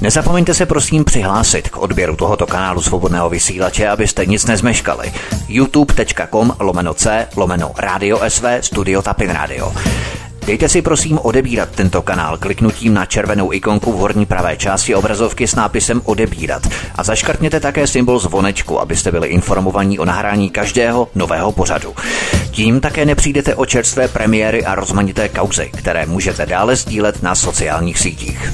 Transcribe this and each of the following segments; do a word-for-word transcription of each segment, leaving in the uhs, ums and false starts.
Nezapomeňte se prosím přihlásit k odběru tohoto kanálu Svobodného vysílače, abyste nic nezmeškali. youtube.com lomeno c lomeno Radio S V Studio Tapin Radio. Dejte si prosím odebírat tento kanál kliknutím na červenou ikonku v horní pravé části obrazovky s nápisem odebírat a zaškrtněte také symbol zvonečku, abyste byli informovaní o nahrání každého nového pořadu. Tím také nepřijdete o čerstvé premiéry a rozmanité kauzy, které můžete dále sdílet na sociálních sítích.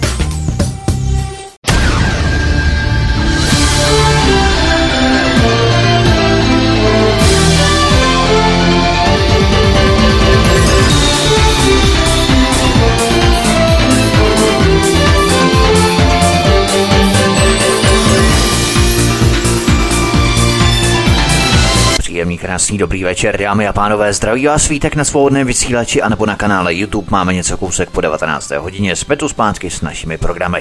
Příjemný, krásný, dobrý večer, dámy a pánové, zdraví vás Vítek na Svobodném vysílači a nebo na kanále YouTube. Máme něco kousek po devatenácté hodině, jsme tu zpátky s našimi programy.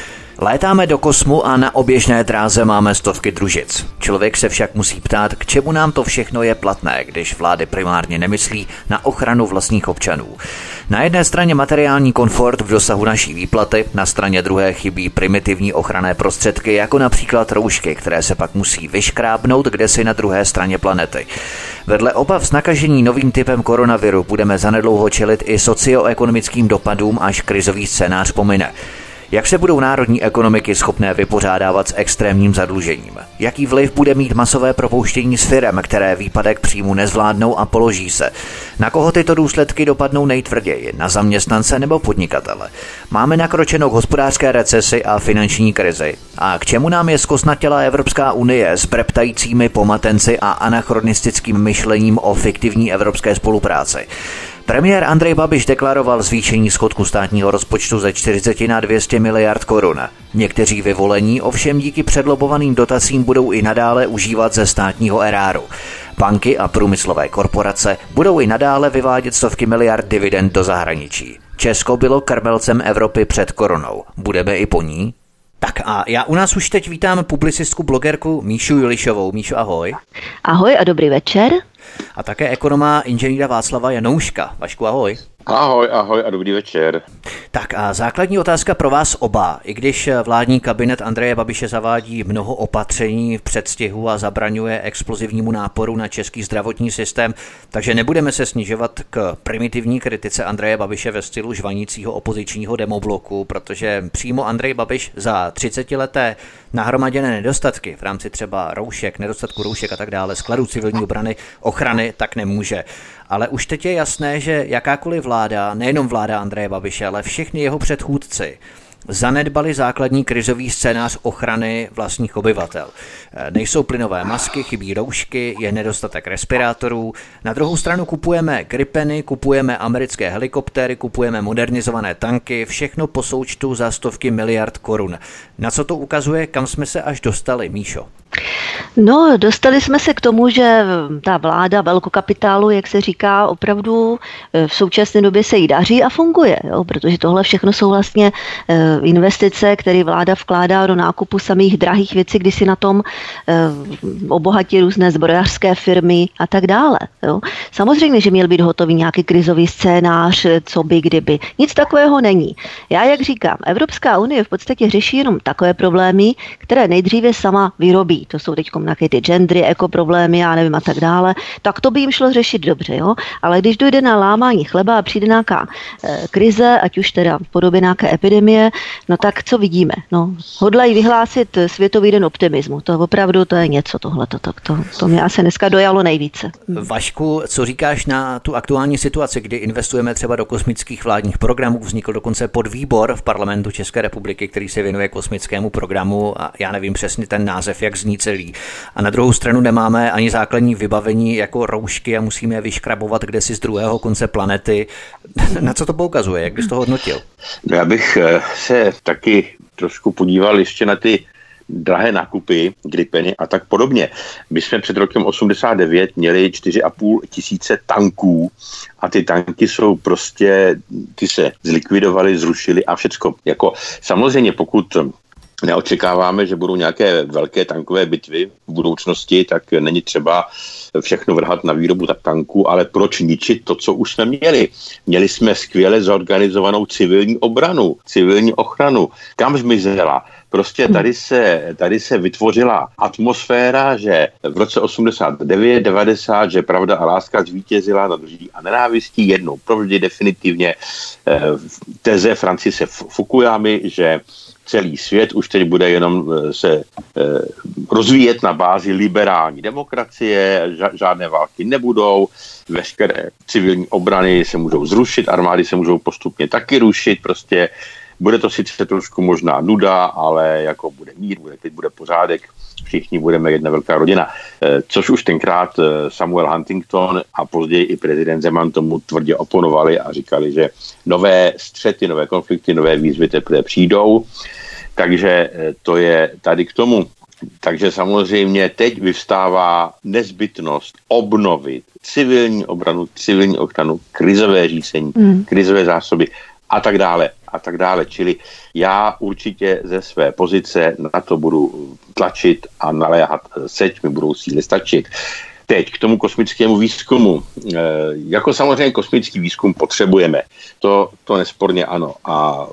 Létáme do kosmu a na oběžné dráze máme stovky družic. Člověk se však musí ptát, k čemu nám to všechno je platné, když vlády primárně nemyslí na ochranu vlastních občanů. Na jedné straně materiální komfort v dosahu naší výplaty, na straně druhé chybí primitivní ochranné prostředky, jako například roušky, které se pak musí vyškrábnout kdesi na druhé straně planety. Vedle obav z nakažení novým typem koronaviru budeme zanedlouho čelit i socioekonomickým dopadům, až krizový scénář pomine. Jak se budou národní ekonomiky schopné vypořádávat s extrémním zadlužením? Jaký vliv bude mít masové propouštění z firem, které výpadek příjmu nezvládnou a položí se? Na koho tyto důsledky dopadnou nejtvrději? Na zaměstnance nebo podnikatele? Máme nakročenou k hospodářské recesi a finanční krizi. A k čemu nám je zkostnatělá Evropská unie s breptajícími pomatenci a anachronistickým myšlením o fiktivní evropské spolupráci? Premiér Andrej Babiš deklaroval zvýšení schodku státního rozpočtu ze čtyřicet na dvě stě miliard korun. Někteří vyvolení ovšem díky předlobovaným dotacím budou i nadále užívat ze státního eráru. Banky a průmyslové korporace budou i nadále vyvádět stovky miliard dividend do zahraničí. Česko bylo krmelcem Evropy před koronou. Budeme i po ní? Tak a já u nás už teď vítám publicistku, blogerku Míšu Julišovou. Míšo, ahoj. Ahoj a dobrý večer. A také ekonoma inženýra Václava Janouška. Vašku, ahoj. Ahoj, ahoj a dobrý večer. Tak a základní otázka pro vás oba. I když vládní kabinet Andreje Babiše zavádí mnoho opatření v předstihu a zabraňuje explozivnímu náporu na český zdravotní systém, takže nebudeme se snižovat k primitivní kritice Andreje Babiše ve stylu žvanícího opozičního demobloku, protože přímo Andrej Babiš za třicetileté nahromaděné nedostatky v rámci třeba roušek, nedostatku roušek a tak dále, skladů civilní obrany, ochrany, tak nemůže. Ale už teď je jasné, že jakákoliv vláda, nejenom vláda Andreje Babiše, ale všechny jeho předchůdci zanedbali základní krizový scénář ochrany vlastních obyvatel. Nejsou plynové masky, chybí roušky, je nedostatek respirátorů. Na druhou stranu kupujeme gripeny, kupujeme americké helikoptéry, kupujeme modernizované tanky, všechno po součtu za stovky miliard korun. Na co to ukazuje, kam jsme se až dostali, Míšo? No, dostali jsme se k tomu, že ta vláda velkokapitálu, jak se říká, opravdu v současné době se jí daří a funguje, jo? Protože tohle všechno jsou vlastně investice, které vláda vkládá do nákupu samých drahých věcí, kdy si na tom obohatí různé zbrojařské firmy a tak dále. Jo? Samozřejmě, že měl být hotový nějaký krizový scénář, co by kdyby. Nic takového není. Já, jak říkám, Evropská unie v podstatě řeší jenom takové problémy, které nejdříve sama vyrobí. To jsou teď nějaké ty gendry, ekoproblémy, já nevím a tak dále. Tak to by jim šlo řešit dobře, jo. Ale když dojde na lámání chleba a přijde nějaká e, krize, ať už teda v podobě nějaké epidemie, no tak co vidíme? No, hodlají vyhlásit Světový den optimismu. To opravdu to je něco tohleto. To, to, to mě asi dneska dojalo nejvíce. Vašku, co říkáš na tu aktuální situaci, kdy investujeme třeba do kosmických vládních programů? Vznikl dokonce podvýbor v parlamentu České republiky, který se věnuje kosmickému programu a já nevím přesně ten název, jak zní celý. A na druhou stranu nemáme ani základní vybavení jako roušky a musíme je vyškrabovat kdesi z druhého konce planety. Na co to poukazuje? Jak bys to hodnotil? No, já bych se taky trošku podíval ještě na ty drahé nákupy, gripeny a tak podobně. My jsme před rokem osmdesát devět měli čtyři a půl tisíce tanků a ty tanky jsou prostě, ty se zlikvidovaly, zrušily a všecko. Jako samozřejmě pokud neočekáváme, že budou nějaké velké tankové bitvy v budoucnosti, tak není třeba všechno vrhat na výrobu tanků, ale proč ničit to, co už jsme měli? Měli jsme skvěle zorganizovanou civilní obranu, civilní ochranu. Kam zmizela? Prostě tady se, tady se vytvořila atmosféra, že v roce osmdesát devět devadesát, že pravda a láska zvítězila nad lží a nenávistí jednou provždy definitivně eh, teze Francise Fukuyamy, že celý svět už teď bude jenom se e, rozvíjet na bázi liberální demokracie, žádné války nebudou, veškeré civilní obrany se můžou zrušit, armády se můžou postupně taky rušit, prostě bude to sice trošku možná nuda, ale jako bude mír, bude, teď bude pořádek, všichni budeme jedna velká rodina. E, což už tenkrát Samuel Huntington a později i prezident Zeman tomu tvrdě oponovali a říkali, že nové střety, nové konflikty, nové výzvy teprve přijdou. Takže to je tady k tomu. Takže samozřejmě teď vyvstává nezbytnost obnovit civilní obranu, civilní ochranu, krizové řízení, mm. krizové zásoby a tak dále a tak dále. Čili já určitě ze své pozice na to budu tlačit a naléhat, seď mi budou síly stačit. Teď k tomu kosmickému výzkumu. E, jako samozřejmě kosmický výzkum potřebujeme. To, to nesporně ano. A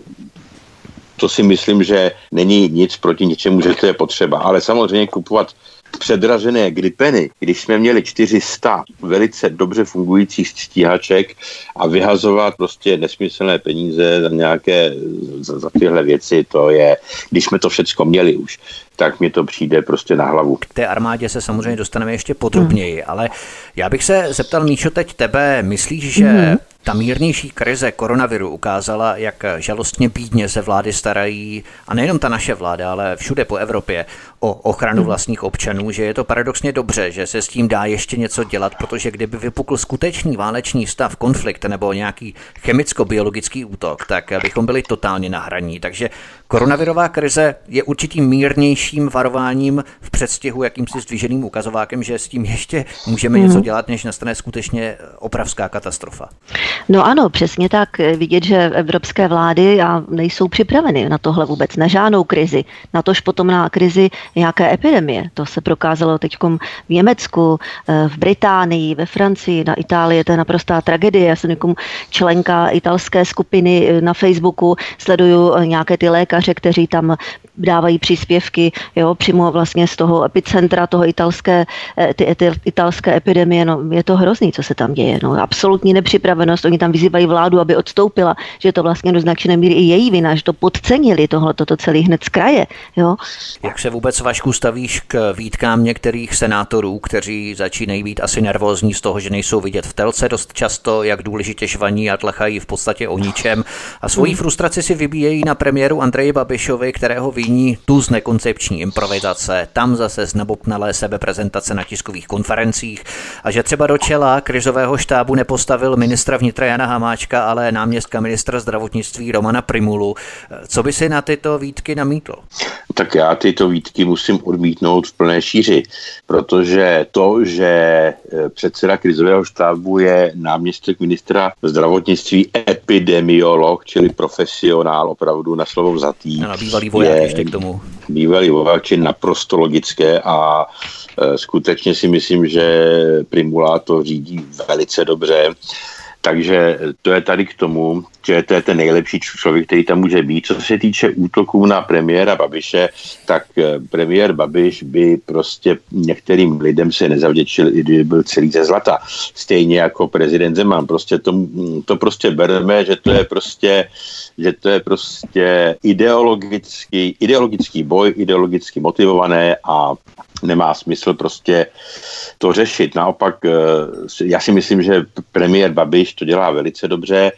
to si myslím, že není nic proti ničemu, že to je potřeba. Ale samozřejmě kupovat předražené Gripeny, když jsme měli čtyři sta velice dobře fungujících stíhaček a vyhazovat prostě nesmyslné peníze za nějaké, za, za tyhle věci, to je, když jsme to všecko měli už, tak mi to přijde prostě na hlavu. K té armádě se samozřejmě dostaneme ještě podrobněji, hmm. ale já bych se zeptal, Míšo, teď tebe, myslíš, že hmm. ta mírnější krize koronaviru ukázala, jak žalostně bídně se vlády starají, a nejenom ta naše vláda, ale všude po Evropě, o ochranu vlastních občanů, že je to paradoxně dobře, že se s tím dá ještě něco dělat, protože kdyby vypukl skutečný válečný stav, konflikt nebo nějaký chemicko-biologický útok, tak bychom byli totálně na hraní. Takže koronavirová krize je určitým mírnějším varováním v předstihu, jakýmsi zdviženým ukazovákem, že s tím ještě můžeme hmm. něco dělat, než nastane skutečně obrovská katastrofa. No ano, přesně tak. Vidět, že evropské vlády nejsou připraveny na tohle vůbec, na žádnou krizi. Natož potom na krizi nějaké epidemie. To se prokázalo teďkom v Německu, v Británii, ve Francii, na Itálii. To je naprostá tragédie. Já jsem někomu členka italské skupiny na Facebooku, sleduju nějaké ty lékaře, kteří tam dávají příspěvky, jo, přímo vlastně z toho epicentra toho italské, ty, ty italské epidemie. No, je to hrozný, co se tam děje. No, absolutní nepřipravenost. Oni tam vyzývají vládu, aby odstoupila, že to vlastně do značné míry i její vina, že to podcenili tohle, toto celý hned z kraje. Jo. Jak se vůbec, Vašku, stavíš k výtkám některých senátorů, kteří začínají být asi nervózní z toho, že nejsou vidět v telce dost často, jak důležitě žvaní a tlechají v podstatě o ničem a svoji frustraci si vybíjejí na premiéru Andreji Babišovi, kterého viní tu z nekoncepční improvizace, tam zase z nabobtnalé sebeprezentace na tiskových konferencích a že třeba do čela krizového štábu nepostavil ministra vnitra Jana Hamáčka, ale náměstka ministra zdravotnictví Romana Prymulu. Co by si na tyto výtky namítl? Tak já tyto výtky musím odmítnout v plné šíři, protože to, že předseda krizového štábu je náměstek ministra zdravotnictví epidemiolog, čili profesionál opravdu na slovo vzatý. Ano, bývalý voják je, ještě k tomu. Bývalý voják je naprosto logické a e, skutečně si myslím, že Prymula to řídí velice dobře. Takže to je tady k tomu, že to je ten nejlepší člověk, který tam může být. Co se týče útoků na premiéra Babiše, tak premiér Babiš by prostě některým lidem se nezavděčil, i kdyby byl celý ze zlata. Stejně jako prezident Zeman. Prostě to, to prostě bereme, že to je prostě, že to je prostě ideologický, ideologický boj, ideologicky motivované a nemá smysl prostě to řešit. Naopak, já si myslím, že premiér Babiš to dělá velice dobře.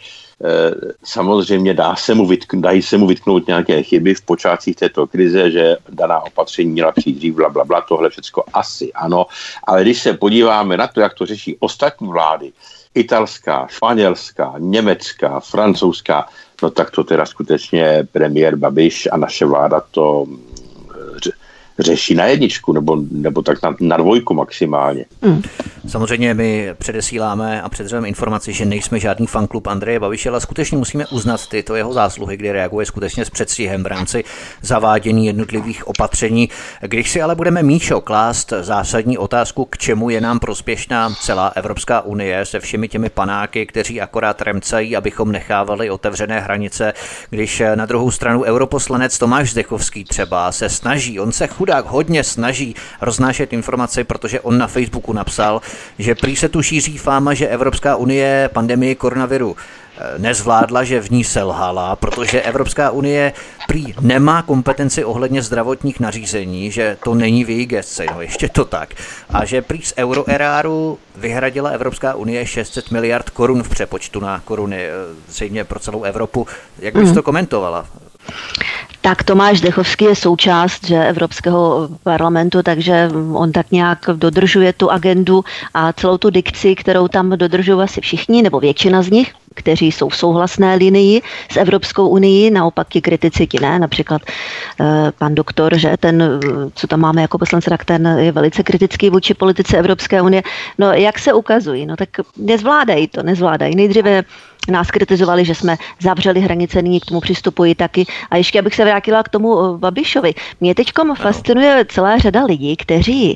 Samozřejmě dá se mu vytknout, dají se mu vytknout nějaké chyby v počátcích této krize, že daná opatření měla přijít dřív, bla, bla, bla, tohle všecko asi ano. Ale když se podíváme na to, jak to řeší ostatní vlády, italská, španělská, německá, francouzská, no tak to teda skutečně premiér Babiš a naše vláda to řeší na jedničku, nebo, nebo tak na, na dvojku maximálně. Hmm. Samozřejmě my předesíláme a předřeme informaci, že nejsme žádný fanklub Andreje Babiše, ale skutečně musíme uznat tyto jeho zásluhy, kdy reaguje skutečně s předstihem v rámci zavádění jednotlivých opatření. Když si ale budeme, Míšo, klást zásadní otázku, k čemu je nám prospěšná celá Evropská unie se všemi těmi panáky, kteří akorát remcají, abychom nechávali otevřené hranice, když na druhou stranu europoslanec Tomáš Zdechovský třeba se snaží, on se chudák hodně snaží roznášet informace, protože on na Facebooku napsal, že prý se tu šíří fáma, že Evropská unie pandemii koronaviru nezvládla, že v ní selhala, protože Evropská unie prý nemá kompetenci ohledně zdravotních nařízení, že to není v její gesci, no ještě to tak. A že prý z euroeráru vyhradila Evropská unie šest set miliard korun v přepočtu na koruny, zřejmě pro celou Evropu. Jak bys to komentovala? Tak Tomáš Zdechovský je součást že Evropského parlamentu, takže on tak nějak dodržuje tu agendu a celou tu dikci, kterou tam dodržují asi všichni, nebo většina z nich, kteří jsou v souhlasné linii s Evropskou unii, naopak ti kritici ti ne, například eh, pan doktor, že ten, co tam máme jako poslance, tak ten je velice kritický vůči politice Evropské unie. No jak se ukazují, no tak nezvládají to, nezvládají. Nejdříve nás kritizovali, že jsme zavřeli hranice, nyní k tomu přistupují taky. A ještě abych se vrátila k tomu Babišovi. Mě teďkom fascinuje celá řada lidí, kteří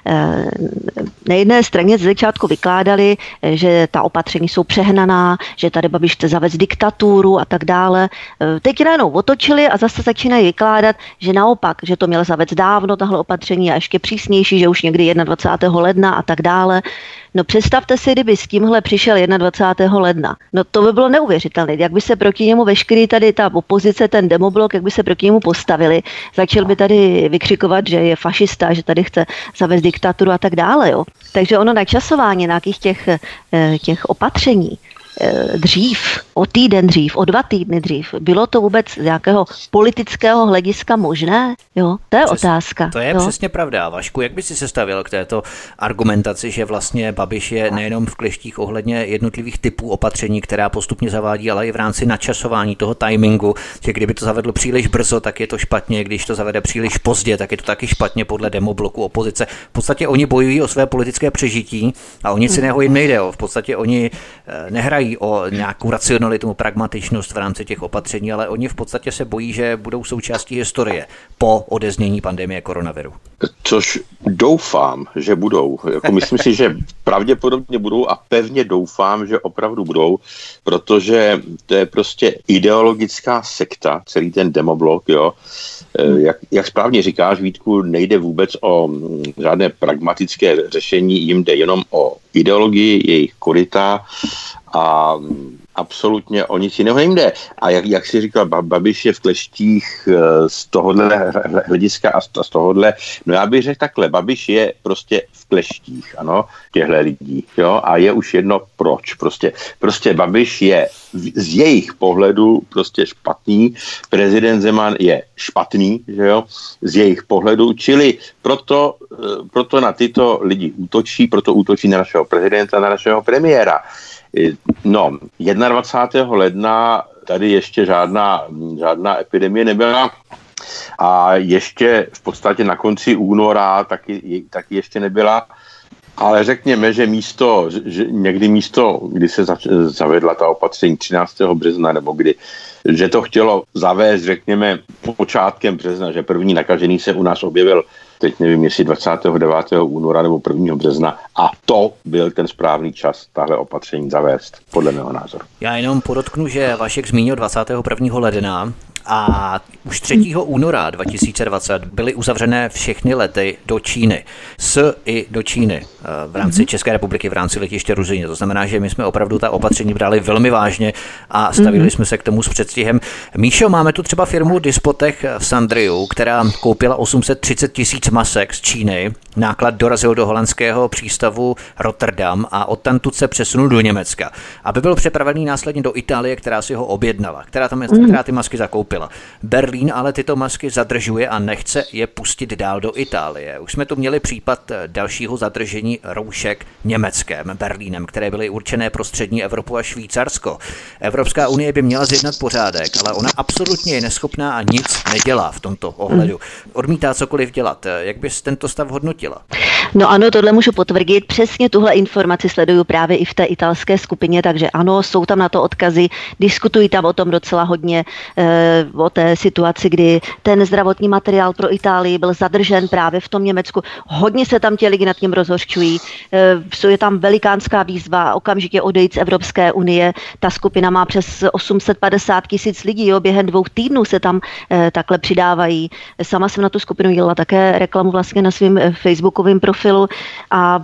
na jedné straně z začátku vykládali, že ta opatření jsou přehnaná, že tady Babiš chce zavést diktaturu a tak dále. Teď najednou otočili a zase začínají vykládat, že naopak, že to měl zavést dávno tahle opatření a ještě přísnější, že už někdy dvacátého prvního ledna a tak dále. No představte si, kdyby s tímhle přišel dvacátého prvního ledna. No to by bylo neuvěřitelné. Jak by se proti němu veškerý tady ta opozice, ten demoblok, jak by se proti němu postavili. Začal by tady vykřikovat, že je fašista, že tady chce zavést diktaturu a tak dále. Jo. Takže ono načasování nějakých těch, těch opatření dřív, o týden dřív, o dva týdny dřív. Bylo to vůbec z nějakého politického hlediska možné? Jo, to je Přes, otázka. To je jo. Přesně pravda. Vašku, jak by si se stavil k této argumentaci, že vlastně Babiš je nejenom v kleštích ohledně jednotlivých typů opatření, která postupně zavádí, ale i v rámci načasování toho timingu, že kdyby to zavedl příliš brzo, tak je to špatně, když to zavede příliš pozdě, tak je to taky špatně podle demobloku opozice. V podstatě oni bojují o své politické přežití a o nic jiného jim nejde. Jo. V podstatě oni nehrají o nějakou racionalitu, pragmatičnost v rámci těch opatření, ale oni v podstatě se bojí, že budou součástí historie po odeznění pandemie koronaviru. Což doufám, že budou. Jako myslím si, že pravděpodobně budou a pevně doufám, že opravdu budou, protože to je prostě ideologická sekta, celý ten demoblok, jo. Jak, jak správně říkáš, Vítku, nejde vůbec o žádné pragmatické řešení, jim jde jenom o ideologii, jejich koryta a absolutně o nic jiného jim jde. A jak, jak si říkal, Babiš je v kleštích z tohohle hlediska a z tohohle, no já bych řekl takhle, Babiš je prostě v kleštích, ano, těchto lidí, jo, a je už jedno proč, prostě, prostě Babiš je z jejich pohledu prostě špatný, prezident Zeman je špatný, že jo, z jejich pohledu, čili proto, proto na tyto lidi útočí, proto útočí na našeho prezidenta, na našeho premiéra. No, dvacátého prvního ledna tady ještě žádná, žádná epidemie nebyla a ještě v podstatě na konci února taky, taky ještě nebyla, ale řekněme, že místo, že někdy místo, kdy se zavedla ta opatření třináctého března, nebo kdy, že to chtělo zavést, řekněme, počátkem března, že první nakažený se u nás objevil, teď nevím, jestli dvacátého devátého února nebo prvního března, a to byl ten správný čas tahle opatření zavést, podle mého názoru. Já jenom podotknu, že Vašek zmínil dvacátého prvního ledna a už třetího února dva tisíce dvacet byly uzavřené všechny lety do Číny, s i do Číny v rámci mm-hmm. České republiky, v rámci letiště Ruzyně. To znamená, že my jsme opravdu ta opatření brali velmi vážně a stavili mm-hmm. jsme se k tomu s předstihem. Míšo, máme tu třeba firmu Dispotech v Sandriu, která koupila osm set třicet tisíc masek z Číny náklad dorazil do holandského přístavu Rotterdam a odtamtud se přesunul do Německa, aby byl přepravený následně do Itálie, která si ho objednala, která, tam, která ty masky zakoupila. Berlín ale tyto masky zadržuje a nechce je pustit dál do Itálie. Už jsme tu měli případ dalšího zadržení roušek Německem, Berlínem, které byly určené pro střední Evropu a Švýcarsko. Evropská unie by měla zjednat pořádek, ale ona absolutně je neschopná a nic nedělá v tomto ohledu. Odmítá cokoliv dělat. Jak bys tento stav hodnotila? No ano, tohle můžu potvrdit. Přesně tuhle informaci sleduju právě i v té italské skupině, takže ano, jsou tam na to odkazy, diskutují tam o tom docela hodně, e, o té situaci, kdy ten zdravotní materiál pro Itálii byl zadržen právě v tom Německu. Hodně se tam ti lidi nad tím rozhořčují. E, je tam velikánská výzva okamžitě odejít z Evropské unie. Ta skupina má přes osm set padesát tisíc lidí, jo, během dvou týdnů se tam e, takhle přidávají. Sama jsem na tu skupinu dělala také reklamu vlastně na svém facebookovém profilu a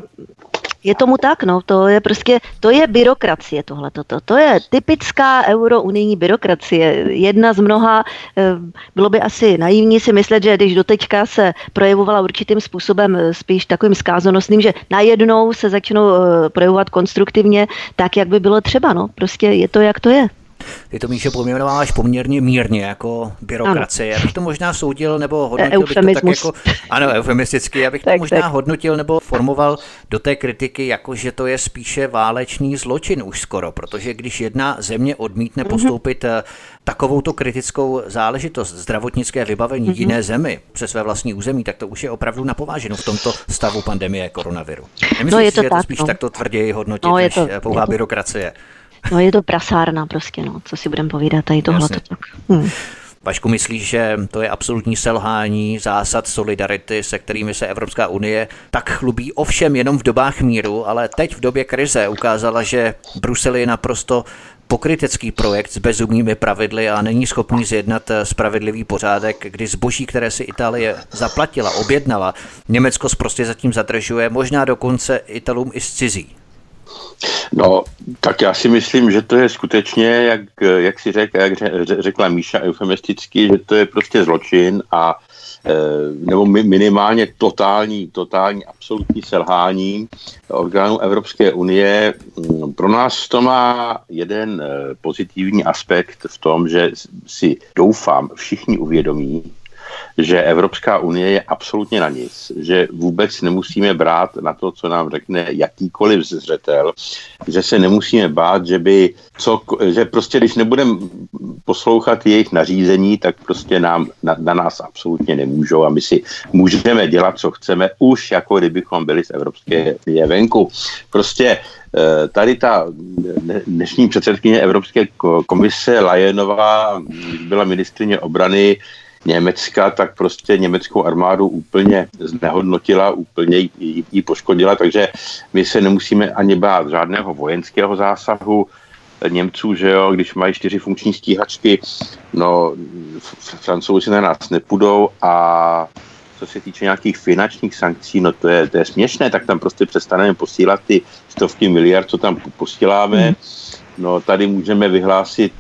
je tomu tak, no, to je prostě, to je byrokracie tohleto, to, to je typická eurounijní byrokracie, jedna z mnoha, bylo by asi naivní si myslet, že když doteďka se projevovala určitým způsobem spíš takovým zkázonosným, že najednou se začnou projevovat konstruktivně, tak, jak by bylo třeba, no, prostě je to, jak to je. Ty to, Míšo, pojmenováváš poměrně mírně jako byrokracie. Já bych to možná soudil nebo hodnotil bych to tak jako, ano, eufemisticky, já bych to tak, možná tak. hodnotil nebo formoval do té kritiky, jako že to je spíše válečný zločin už skoro, protože když jedna země odmítne postoupit mm-hmm. takovouto kritickou záležitost, zdravotnické vybavení mm-hmm. jiné zemi přes své vlastní území, tak to už je opravdu napováženo v tomto stavu pandemie koronaviru. Nemyslíš no, je si, to že tak, je to spíš no. takto tvrději hodnotit, no, než to, pouhá to. byrokracie? No je to prasárna prostě, no, co si budeme povídat, tady tohle to tak. Hmm. Vašku, myslíš, že to je absolutní selhání zásad solidarity, se kterými se Evropská unie tak chlubí, ovšem jenom v dobách míru, ale teď v době krize ukázala, že Brusel je naprosto pokrytecký projekt s bezumnými pravidly a není schopný zjednat spravedlivý pořádek, kdy zboží, které si Itálie zaplatila, objednala, Německo prostě zatím zadržuje, možná dokonce Italům i zcizí. No, tak já si myslím, že to je skutečně, jak, jak si řekl, jak řekla Míša eufemisticky, že to je prostě zločin a nebo minimálně totální, totální, absolutní selhání orgánů Evropské unie. Pro nás to má jeden pozitivní aspekt v tom, že si doufám všichni uvědomí, že Evropská unie je absolutně na nic, že vůbec nemusíme brát na to, co nám řekne jakýkoliv zřetel, že se nemusíme bát, že by co, že prostě když nebudeme poslouchat jejich nařízení, tak prostě nám, na, na nás absolutně nemůžou a my si můžeme dělat, co chceme, už jako kdybychom byli z Evropské unie venku. Prostě tady ta dnešní předsedkyně Evropské komise Leyenová byla ministryně obrany Německa, tak prostě německou armádu úplně znehodnotila, úplně ji, ji poškodila, takže my se nemusíme ani bát žádného vojenského zásahu Němců, že jo, když mají čtyři funkční stíhačky, no Francouzi na nás nepůjdou a co se týče nějakých finančních sankcí, no to je, to je směšné, tak tam prostě přestaneme posílat ty stovky miliard, co tam posíláme, no tady můžeme vyhlásit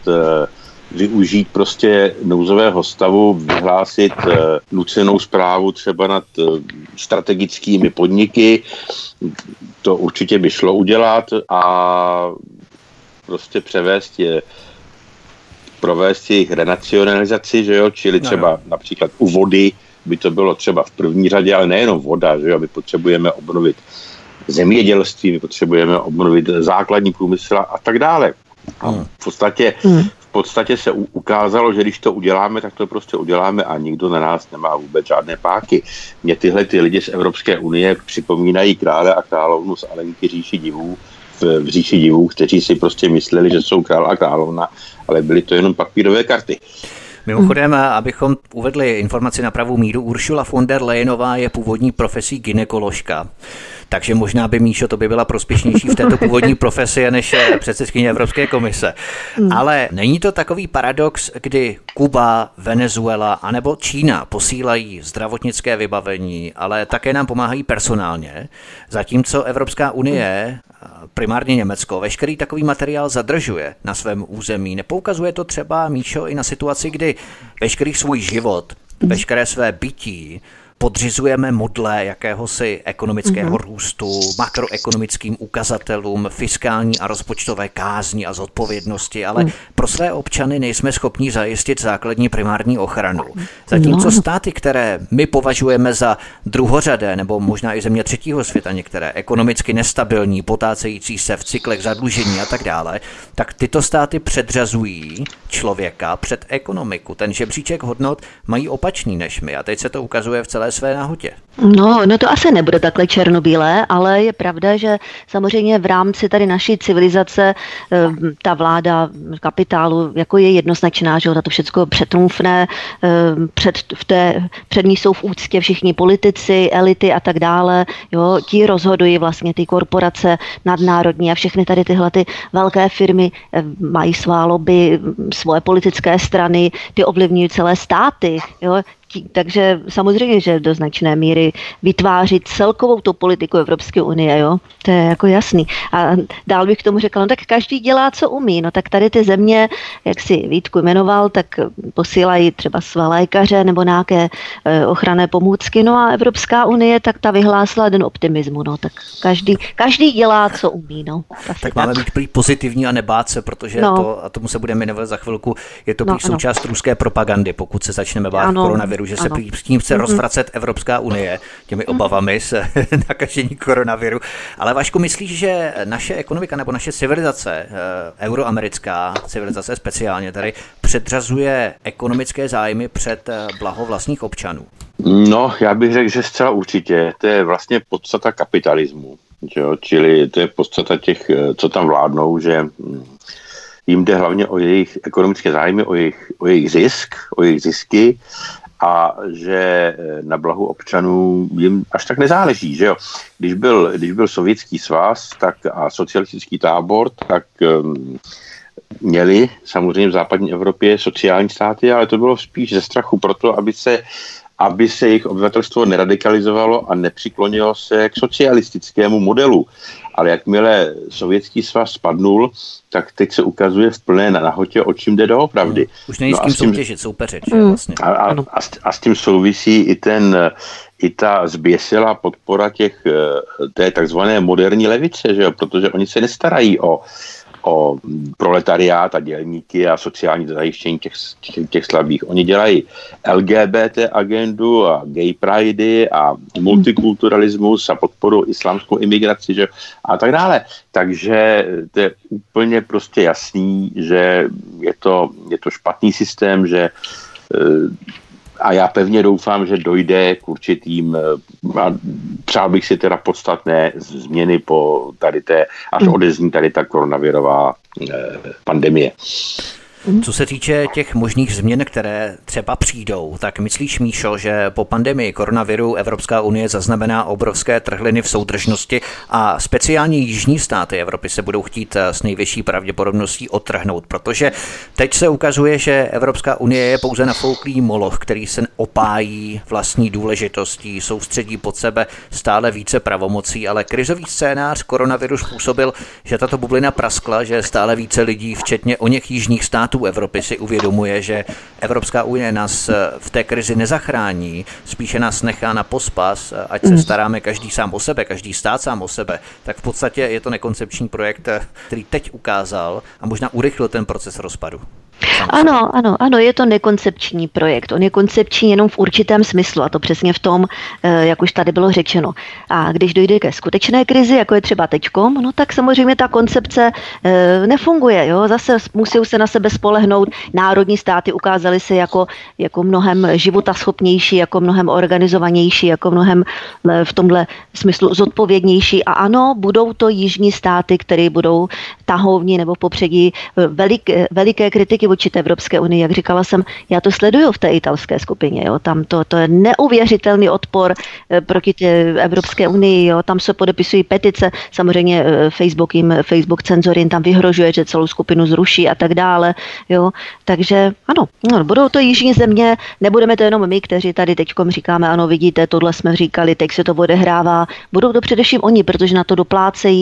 využít prostě nouzového stavu, vyhlásit uh, nucenou správu třeba nad uh, strategickými podniky. To určitě by šlo udělat a prostě převést je, provést jejich renacionalizaci, že jo, čili třeba no, no. například u vody by to bylo třeba v první řadě, ale nejenom voda, že jo, my potřebujeme obnovit zemědělství, my potřebujeme obnovit základní průmysl a tak dále. A v podstatě hmm. V podstatě se ukázalo, že když to uděláme, tak to prostě uděláme a nikdo na nás nemá vůbec žádné páky. Mě tyhle ty lidi z Evropské unie připomínají krále a královnu z Alenky říši divů, v, v říši divů, kteří si prostě mysleli, že jsou král a královna, ale byly to jenom papírové karty. Mimochodem, abychom uvedli informaci na pravou míru, Ursula von der Leyenová je původní profesí gynekoložka. Takže možná by, Míšo, to by byla prospěšnější v této původní profesi než předsedkyně Evropské komise. Hmm. Ale není to takový paradox, kdy Kuba, Venezuela anebo Čína posílají zdravotnické vybavení, ale také nám pomáhají personálně, zatímco Evropská unie, primárně Německo, veškerý takový materiál zadržuje na svém území. Nepoukazuje to třeba, Míšo, i na situaci, kdy veškerý svůj život, veškeré své bytí podřizujeme modle jakéhosi ekonomického mm-hmm. růstu, makroekonomickým ukazatelům, fiskální a rozpočtové kázni a zodpovědnosti, ale mm. pro své občany nejsme schopni zajistit základní primární ochranu. Zatímco státy, které my považujeme za druhořadé, nebo možná i země třetího světa, některé ekonomicky nestabilní, potácející se v cyklech zadlužení a tak dále, tak tyto státy předřazují člověka před ekonomiku. Ten žebříček hodnot mají opačný než my a teď se to ukazuje v celé své nahotě. No, no to asi nebude takhle černobílé, ale je pravda, že samozřejmě v rámci tady naší civilizace ta vláda kapitálu jako je jednoznačná, že to všechno přetrumfne, před, v té, před ní jsou v úctě všichni politici, elity a tak dále, jo, ti rozhodují vlastně ty korporace nadnárodní a všechny tady tyhle ty velké firmy mají svá lobby, svoje politické strany, ty ovlivňují celé státy, jo. Takže samozřejmě, že do značné míry vytváří celkovou tu politiku Evropské unie, jo, to je jako jasný. A dál bych k tomu řekla, no tak každý dělá, co umí, no tak tady ty země, jak si Vítku jmenoval, tak posílají třeba své lékaře nebo nějaké e, ochranné pomůcky, no a Evropská unie, tak ta vyhlásila den optimismu, no tak každý, každý dělá, co umí, no. Tak, tak máme být prý pozitivní a nebát se, protože no. to, a tomu se budeme jmenovat za chvilku, je to prý no, součást ruské propagandy, pokud se začneme bát ano. koronaviru, že se ano. s tím chce mm-hmm. rozvracet Evropská unie těmi obavami z nakažení koronaviru. Ale Vašku, myslíš, že naše ekonomika nebo naše civilizace, euroamerická civilizace speciálně tady, předřazuje ekonomické zájmy před blaho vlastních občanů? No, já bych řekl, že zcela určitě. To je vlastně podstata kapitalismu. Jo? Čili to je podstata těch, co tam vládnou, že jim jde hlavně o jejich ekonomické zájmy, o jejich, o jejich zisk, o jejich zisky, a že na blahu občanů jim až tak nezáleží, že jo. Když byl, když byl sovětský svaz tak a socialistický tábor, tak um, měli samozřejmě v západní Evropě sociální státy, ale to bylo spíš ze strachu proto, aby se aby se jejich obyvatelstvo neradikalizovalo a nepřiklonilo se k socialistickému modelu. Ale jakmile sovětský svaz spadnul, tak teď se ukazuje v plné nahotě, o čím jde doopravdy. Hmm. Už není no s kým soutěžit, soupeřit. Hmm. Vlastně. A, a, a, a s tím souvisí i, ten, i ta zběsilá podpora těch, té takzvané moderní levice, že jo? Protože oni se nestarají o o proletariát a dělníky a sociální zajištění těch, těch, těch slabých. Oni dělají L G B T agendu a gay pridey a multikulturalismus a podporu islámskou imigraci, že, a tak dále. Takže to je úplně prostě jasný, že je to, je to špatný systém, že a já pevně doufám, že dojde k určitým, a přál bych si teda podstatné změny po tady té, až odezní tady ta koronavirová eh, pandemie. Co se týče těch možných změn, které třeba přijdou, tak myslíš, Míšo, že po pandemii koronaviru Evropská unie zaznamená obrovské trhliny v soudržnosti a speciálně jižní státy Evropy se budou chtít s nejvyšší pravděpodobností odtrhnout, protože teď se ukazuje, že Evropská unie je pouze nafouklý moloch, který se opájí vlastní důležitostí, soustředí pod sebe stále více pravomocí, ale krizový scénář koronaviru způsobil, že tato bublina praskla, že stále více lidí, včetně oněch jižních států Evropy, si uvědomuje, že Evropská unie nás v té krizi nezachrání, spíše nás nechá na pospas, ať se staráme každý sám o sebe, každý stát sám o sebe, tak v podstatě je to nekoncepční projekt, který teď ukázal a možná urychlil ten proces rozpadu. Ano, ano, ano, je to nekoncepční projekt. On je koncepční jenom v určitém smyslu a to přesně v tom, jak už tady bylo řečeno. A když dojde ke skutečné krizi, jako je třeba teďkom, no tak samozřejmě ta koncepce nefunguje. Jo? Zase musí se na sebe spolehnout. Národní státy ukázaly se jako, jako mnohem životaschopnější, jako mnohem organizovanější, jako mnohem v tomhle smyslu zodpovědnější. A ano, budou to jižní státy, které budou tahovní nebo v popředí velik, veliké kritiky vůči té Evropské unii, jak říkala jsem, já to sleduju v té italské skupině, jo, tam to, to je neuvěřitelný odpor e, proti té Evropské unii, jo, tam se podepisují petice, samozřejmě e, Facebook jim, Facebook cenzor jim tam vyhrožuje, že celou skupinu zruší a tak dále, jo, takže ano, no, budou to jižní země, nebudeme to jenom my, kteří tady teďkom říkáme, ano, vidíte, tohle jsme říkali, teď se to odehrává, budou to především oni, protože na to doplácejí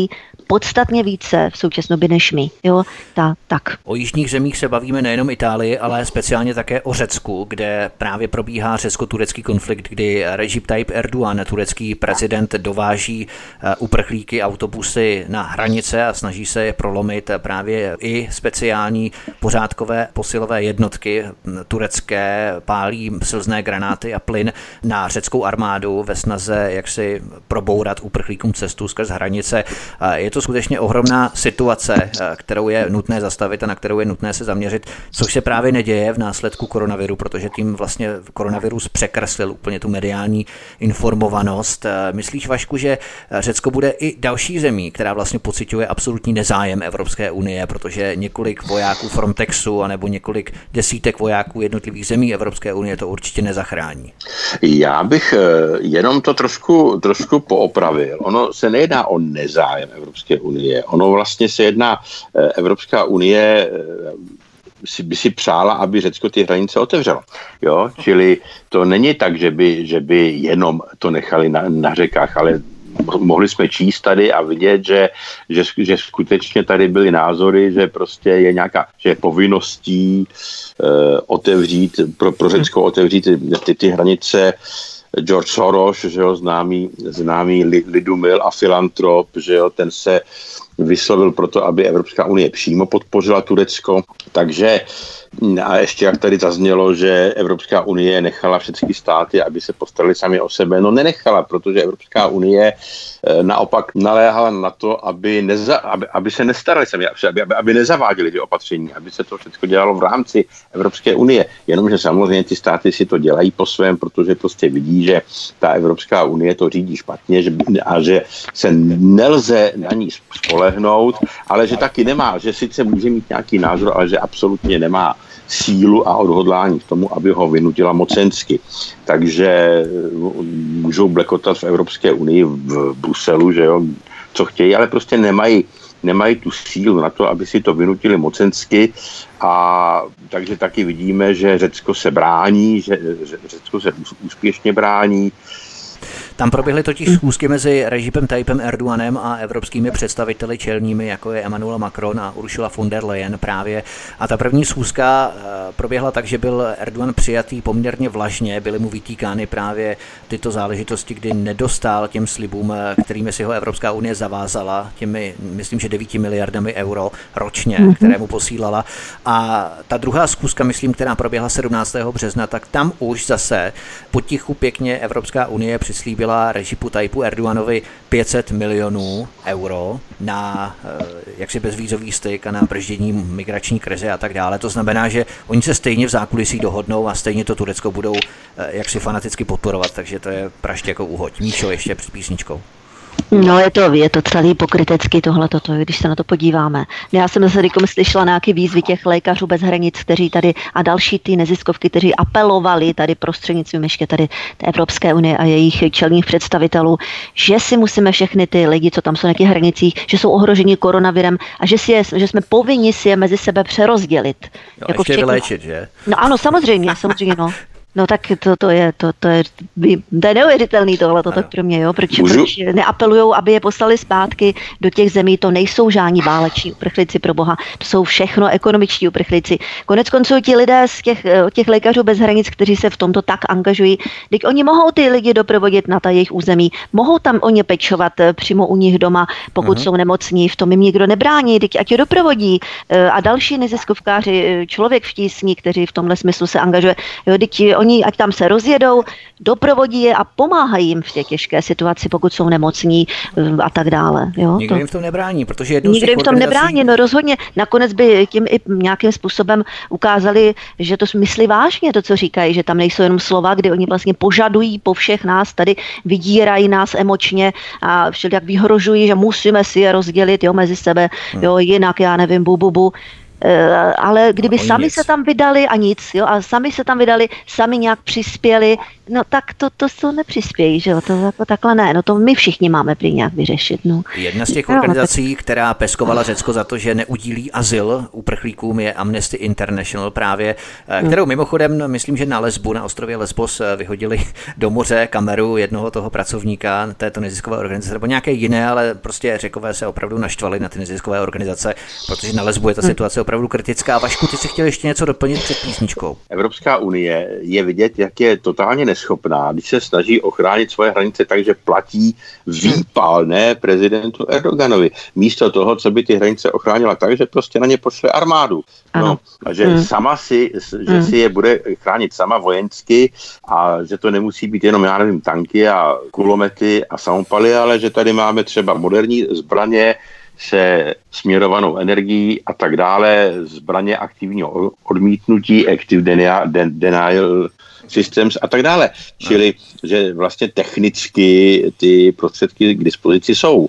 podstatně více v současné době než my. Jo? Ta, tak. O jižních zemích se bavíme nejenom Itálii, ale speciálně také o Řecku, kde právě probíhá řecko-turecký konflikt, kdy Recep Tayyip Erdogan, turecký prezident, dováží uprchlíky autobusy na hranice a snaží se je prolomit právě i speciální pořádkové posilové jednotky turecké, pálí slzné granáty a plyn na řeckou armádu ve snaze jak si probourat uprchlíkům cestu skrz hranice. Je to skutečně ohromná situace, kterou je nutné zastavit a na kterou je nutné se zaměřit, což se právě neděje v následku koronaviru, protože tím vlastně koronavirus překreslil úplně tu mediální informovanost. Myslíš, Vašku, že Řecko bude i další zemí, která vlastně pociťuje absolutní nezájem Evropské unie, protože několik vojáků Frontexu anebo několik desítek vojáků jednotlivých zemí Evropské unie to určitě nezachrání? Já bych jenom to trošku, trošku poopravil. Ono se nejedná o nezájem Evropské unie. Ono vlastně se jedná, Evropská unie si, by si přála, aby Řecko ty hranice otevřelo. Jo? Čili to není tak, že by, že by jenom to nechali na, na řekách, ale mohli jsme číst tady a vidět, že, že, že skutečně tady byly názory, že prostě je nějaká, že je povinností uh, otevřít, pro, pro Řecko otevřít ty, ty hranice. George Soros, že jo, známý, známý lidumil a filantrop, že jo, ten se vyslovil proto, aby Evropská unie přímo podpořila Turecko. Takže a ještě jak tady zaznělo, že Evropská unie nechala všechny státy, aby se postarali sami o sebe. No nenechala, protože Evropská unie naopak naléhala na to, aby, neza, aby, aby se nestarali sami, aby, aby, aby nezaváděli ty opatření, aby se to všechno dělalo v rámci Evropské unie. Jenomže samozřejmě ty státy si to dělají po svém, protože prostě vidí, že ta Evropská unie to řídí špatně že, a že se nelze na ní spolehnout, ale že taky nemá, že sice může mít nějaký názor, ale že absolutně nemá sílu a odhodlání k tomu, aby ho vynutila mocensky. Takže můžou blekotat v Evropské unii v Bruselu, že jo, co chtějí, ale prostě nemají, nemají tu sílu na to, aby si to vynutili mocensky. A takže taky vidíme, že Řecko se brání, že Řecko se úspěšně brání. Tam proběhly totiž schůzky mezi Recepem Tayyipem Erdoganem a evropskými představiteli čelními, jako je Emmanuel Macron a Ursula von der Leyen právě. A ta první schůzka proběhla tak, že byl Erdogan přijatý poměrně vlažně, byly mu vytýkány právě tyto záležitosti, kdy nedostal těm slibům, kterými si ho Evropská unie zavázala, těmi, myslím, že devíti miliardami euro ročně, mm-hmm. které mu posílala. A ta druhá schůzka, myslím, která proběhla sedmnáctého března, tak tam už zase potichu pěkně Evropská unie přislíbila Recepu Tayyipu Erdoganovi pět set milionů euro na jaksi bezvízový styk a na brždění migrační krize a tak dále. To znamená, že oni se stejně v zákulisí dohodnou a stejně to Turecko budou jaksi fanaticky podporovat, takže to je praště jako úhoď. Míšo, ještě před písničkou. No je to, je to celý pokrytecky tohleto, když se na to podíváme. Já jsem zase říkom slyšela nějaký výzvy těch lékařů bez hranic, kteří tady a další ty neziskovky, kteří apelovali tady prostřednictvím ještě tady té Evropské unie a jejich čelních představitelů, že si musíme všechny ty lidi, co tam jsou na těch hranicích, že jsou ohroženi koronavirem a že, si je, že jsme povinni si je mezi sebe přerozdělit. Jo, jako ještě vyléčit, že? No ano, samozřejmě, samozřejmě, no. No tak to, to je to, to je, to je neuvěřitelný tohle to tak pro mě, jo, proč, proč neapelujou, aby je poslali zpátky do těch zemí, to nejsou žádní váleční uprchlíci pro boha, to jsou všechno ekonomičtí uprchlíci. Konec konců ti lidé z těch, těch lékařů bez hranic, kteří se v tomto tak angažují, teď oni mohou ty lidi doprovodit na ta jejich území, mohou tam o ně pečovat přímo u nich doma, pokud uh-huh. jsou nemocní, v tom jim nikdo nebrání, teď ať je doprovodí a další neziskovkáři, člověk v tísni, kteří v tomhle smyslu se angažuje, jo, teď oni, ať tam se rozjedou, doprovodí je a pomáhají jim v té těžké situaci, pokud jsou nemocní a tak dále. Jo? Nikdo to... jim v tom nebrání, protože jednou Nikdo z těch jim v tom organizací... nebrání, no rozhodně. Nakonec by tím i nějakým způsobem ukázali, že to myslí vážně, to, co říkají, že tam nejsou jenom slova, kdy oni vlastně požadují po všech nás, tady vydírají nás emočně a všelijak vyhrožují, že musíme si je rozdělit, jo, mezi sebe, jo, jinak já nevím, bu, bu, bu. ale kdyby no, sami nic. se tam vydali a nic, jo, a sami se tam vydali, sami nějak přispěli, no tak to, to, to nepřispějí, že jo, to jako takhle ne, no to my všichni máme prý nějak vyřešit, no. Jedna z těch organizací, která peskovala Řecko za to, že neudílí azyl uprchlíkům, je Amnesty International právě, kterou mimochodem, myslím, že na Lesbu, na ostrově Lesbos vyhodili do moře kameru jednoho toho pracovníka této neziskové organizace, nebo nějaké jiné, ale prostě Řekové se opravdu naštvali na ty neziskové organizace, protože na Lesbu je ta situace opravdu kritická. Vašku, ty si chtěl ještě něco doplnit před písničkou? Evropská unie je vidět, jak je totálně neschopná, když se snaží ochránit svoje hranice, takže platí výpalné prezidentu Erdoganovi. Místo toho, co by ty hranice ochránila tak, že prostě na ně pošle armádu. No, a že hmm. sama si, že hmm. si je bude chránit sama vojensky a že to nemusí být jenom, já nevím, tanky a kulomety a samopaly, ale že tady máme třeba moderní zbraně se směrovanou energií a tak dále, zbraně aktivního odmítnutí, active denial, denial systems a tak dále. Čili, že vlastně technicky ty prostředky k dispozici jsou.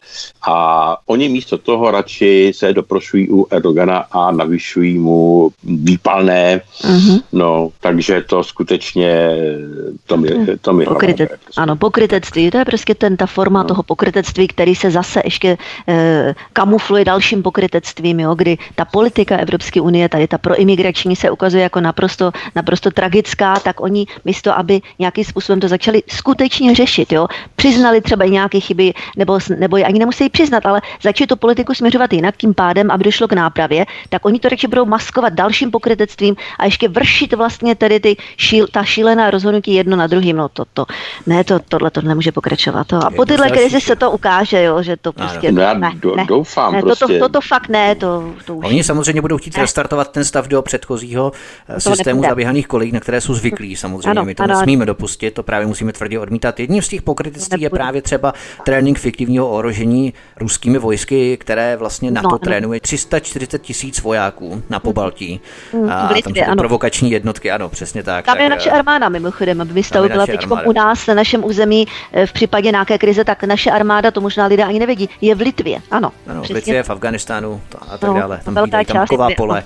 A oni místo toho radši se doprošují u Erdogana a navyšují mu výpalné. Mm-hmm. No, takže to skutečně to mi, to mi Pokryte, prostě. Ano, pokrytectví. To je prostě ten, ta forma no. toho pokrytectví, který se zase ještě eh, kamufluje dalším pokrytectvím, jo, kdy ta politika Evropské unie, tady ta proimigrační se ukazuje jako naprosto, naprosto tragická, tak oni místo, aby nějakým způsobem to začali skutečně řešit, jo, přiznali třeba nějaké chyby, nebo, nebo je ani nemusí přiznat, ale začali tu politiku směřovat jinak, tím pádem, aby došlo k nápravě, tak oni to radši budou maskovat dalším pokrytectvím a ještě vršit vlastně tedy ty šíl, ta šílená rozhodnutí jedno na druhým. No to, to ne, to, tohle to nemůže pokračovat. To. A po tyhle krizi se to ukáže, jo, že to prostě... No, ne, do, ne, doufám ne, prostě. Toto, toto fakt ne, to, to už... Oni samozřejmě budou chtít ne. restartovat ten stav do předchozího to systému zaběhaných kolejí, na které jsou zvyklí samozřejmě. Ano, my to ano, nesmíme dopustit, to právě musíme tvrdě odmítat. Jedním z těch pokrytectví je právě třeba trénink fiktivního ohrožení ruskými vojsky, které vlastně NATO no, trénuje tři sta čtyřicet tisíc vojáků na Pobaltí. Mm, a tam jsou provokační jednotky, ano, přesně tak. Tam tak, je naše armáda mimochodem, aby vystavila teď u nás na našem území v případě nějaké krize, tak naše armáda, to možná lidé ani nevědí, je v Litvě, ano. Ano, v Litvě, v Afganistánu a tak dále. Tam velká tanková pole.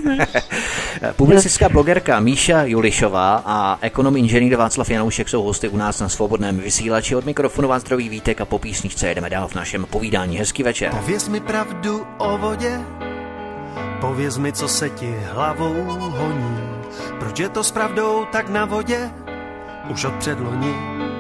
Publicistka blogerka Míša Julišová a ekonom inženýr Václav Janoušek jsou hosty u nás na Svobodném vysílači. Od mikrofonu vás zdraví Vítek a po písničce jedeme dál v našem povídání. Hezký večer. Pověz mi pravdu o vodě, pověz mi, co se ti hlavou honí. Proč je to s pravdou tak na vodě, už od předloni.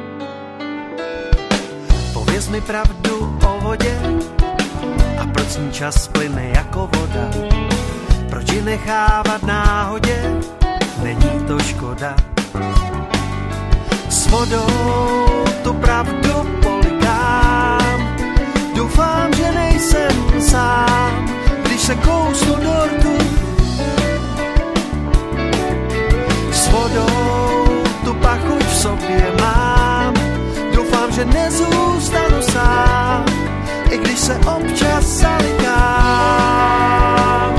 Pověz mi pravdu o vodě a proč s ní čas plyne jako voda. Proč ji nechávat náhodě, není to škoda. S vodou tu pravdu polikám, doufám, že nejsem sám, když se kousnu do rtu. S vodou tu pachuť v sobě mám, doufám, že nezůstanu sám, i když se občas zalikám.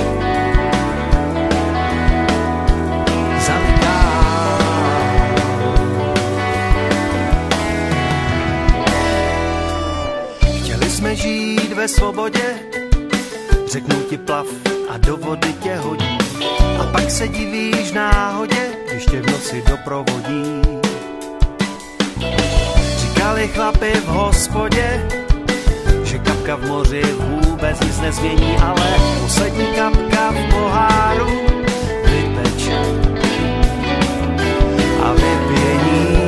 Jsme žít ve svobodě, řeknu ti plav a do vody tě hodí. A pak se divíš náhodě, když tě v noci doprovodí. Říkali chlapi v hospodě, že kapka v moři vůbec nic nezmění, ale poslední kapka v poháru vyteče a vypění.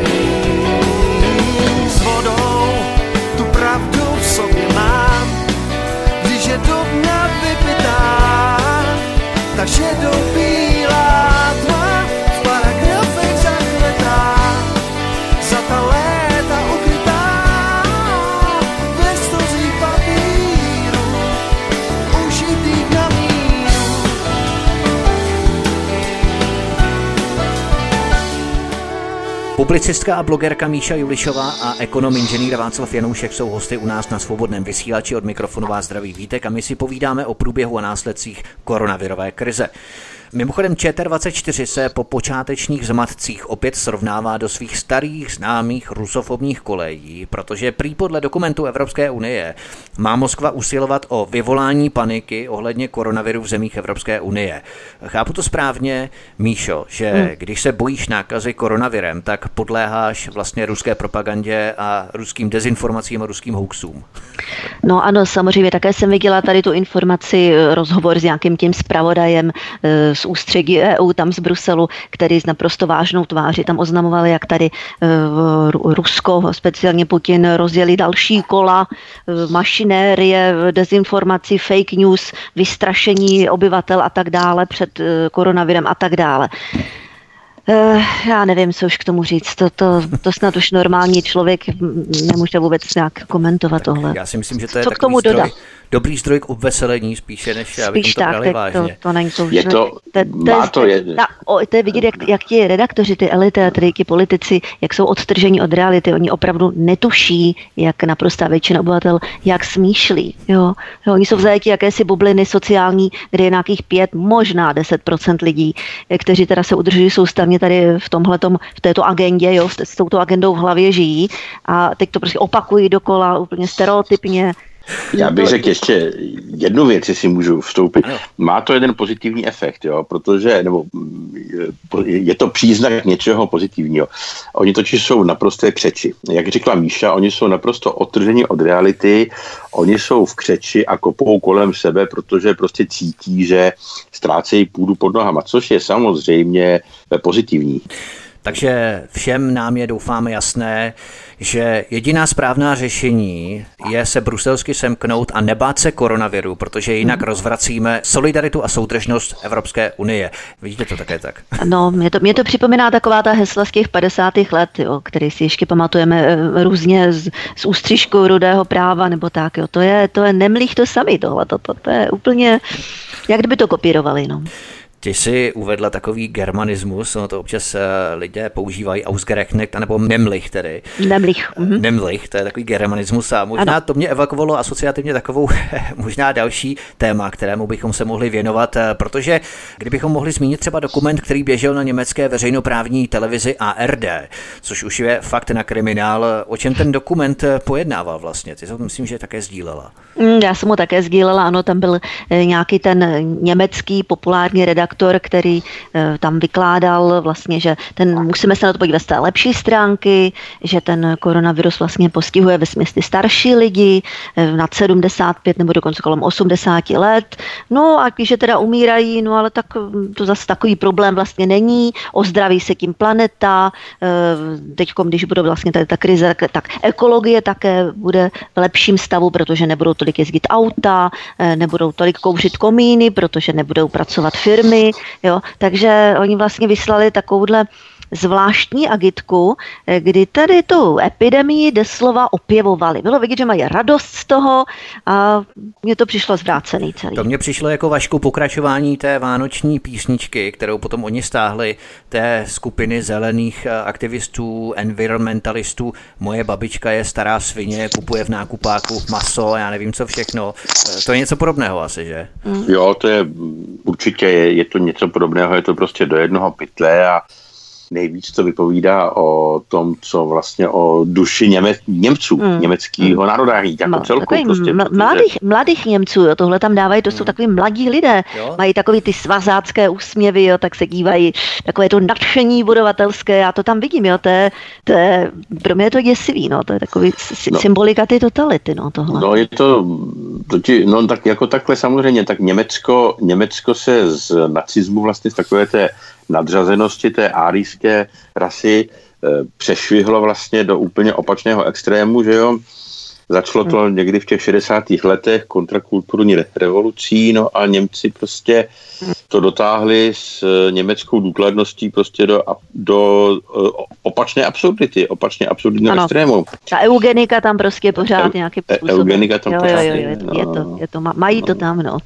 S vodou tu pravdu v sobě mám, když je do dna vypitá, ta šedobílá tma v paragrafech zakletá, za ta léta ukrytá ve stozí papíru, ušitých na míru. Publicistka a blogerka Míša Julišová a ekonom inženýr Václav Janoušek jsou hosty u nás na Svobodném vysílači. Od mikrofonu vás zdraví Vítek a my si povídáme o průběhu a následcích koronavirové krize. Mimochodem Č T dvacet čtyři se po počátečních zmatcích opět srovnává do svých starých známých rusofobních kolejí, protože prý podle dokumentu Evropské unie má Moskva usilovat o vyvolání paniky ohledně koronaviru v zemích Evropské unie. Chápu to správně, Míšo, že hmm. když se bojíš nákazy koronavirem, tak podléháš vlastně ruské propagandě a ruským dezinformacím a ruským hoaxům. No ano, samozřejmě také jsem viděla tady tu informaci, rozhovor s nějakým tím zpravodajem z ústředí E U tam z Bruselu, který s naprosto vážnou tváří tam oznamoval, jak tady Rusko, speciálně Putin, rozjeli další kola mašinérie, dezinformací, fake news, vystrašení obyvatel a tak dále před koronavirem a tak dále. Já nevím, co už k tomu říct. To, to, to snad už normální člověk nemůže vůbec nějak komentovat tohle. Já si myslím, že to je co takový k tomu zdroj, dobrý zdroj k obveselení, spíše než abychom to brali vážně. To, to není to, je to, to, má to, je, ta, o, to je vidět, jak, jak ti redaktoři, ty elity a ty politici, jak jsou odtrženi od reality. Oni opravdu netuší, jak naprostá většina obyvatel, jak smýšlí. Jo? Jo, oni jsou v zajetí jakési bubliny sociální, kde je nějakých pět, možná deset procent lidí, kteří teda se udržují soustavně tady v tomhletom, v této agendě, jo, s touto agendou v hlavě žijí a teď to prostě opakují dokola úplně stereotypně. Já bych řekl ještě jednu věc, jestli můžu vstoupit. Má to jeden pozitivní efekt, jo, protože, nebo je to příznak něčeho pozitivního. Oni totiž jsou naprosté křeči. Jak řekla Míša, oni jsou naprosto odtrženi od reality, oni jsou v křeči a kopou kolem sebe, protože prostě cítí, že ztrácejí půdu pod nohama, což je samozřejmě pozitivní. Takže všem nám je, doufáme, jasné, že jediná správná řešení je se bruselsky semknout a nebát se koronaviru, protože jinak rozvracíme solidaritu a soudržnost Evropské unie. Vidíte to také tak? No, mě to, mě to připomíná taková ta hesla z těch padesátých let, jo, který si ještě pamatujeme různě z, z ústřižku rudého práva nebo tak. Jo. To je, to je nemlích to sami tohle. To, to, to je úplně, jak kdyby to kopírovali. No. Ty jsi uvedla takový germanismus, no to občas uh, lidé používají ausgerechnet, nebo nemlich tedy. Nemlich. Mhm. Nemlich, to je takový germanismus a možná ano. To mě evakuovalo asociativně takovou možná další téma, kterému bychom se mohli věnovat, protože kdybychom mohli zmínit třeba dokument, který běžel na německé veřejnoprávní televizi A R D, což už je fakt na kriminál, o čem ten dokument pojednával vlastně? Ty to myslím, že také sdílela. Já jsem ho také sdílela, ano, tam byl nějaký ten německý populární redaktor, který e, tam vykládal vlastně, že ten, musíme se na to podívat z té lepší stránky, že ten koronavirus vlastně postihuje vesměs ty starší lidi e, nad sedmdesát pět nebo dokonce kolem osmdesát let. No a když teda umírají, no ale tak to zase takový problém vlastně není, ozdraví se tím planeta, e, teďkom, když bude vlastně tady ta krize, tak, tak ekologie také bude v lepším stavu, protože nebudou tolik jezdit auta, e, nebudou tolik kouřit komíny, protože nebudou pracovat firmy. Jo, takže oni vlastně vyslali takovouhle zvláštní agitku, kdy tady tu epidemii doslova opěvovali. Bylo vidět, že mají radost z toho a mně to přišlo zvrácený celý. To mně přišlo jako, Vašku, pokračování té vánoční písničky, kterou potom oni stáhli, té skupiny zelených aktivistů, environmentalistů. Moje babička je stará svině, kupuje v nákupáku maso a já nevím co všechno. To je něco podobného asi, že? Mm. Jo, to je určitě, je, je to něco podobného, je to prostě do jednoho pytle a nejvíc to vypovídá o tom, co vlastně o duši Něme, Němců, mm. německého mm. národa, jako no, celku. Prostě, ml- protože... mladých, mladých Němců, jo, tohle tam dávají, to mm. jsou takový mladí lidé, jo? Mají takový ty svazácké úsměvy, jo, tak se dívají, takové to nadšení budovatelské, já to tam vidím, jo, to je, to je pro mě je to děsivý, no, to je takový no. symbolika ty totality, no, tohle. No, je to, to ti, no, tak jako takhle samozřejmě, tak Německo, Německo se z nacismu vlastně z takové té nadřazenosti té árijské rasy e, přešvihlo vlastně do úplně opačného extrému, že jo. Začalo to hmm. někdy v těch šedesátých letech kontrakulturní revolucí, no a Němci prostě to dotáhli s německou důkladností prostě do, do opačné absurdity, opačně absurdního extrému. Ta eugenika tam prostě pořád e, nějaký způsob. Eugenika tam jo, pořád. Jo, jo, je, to, je, to, je to, mají to tam, no.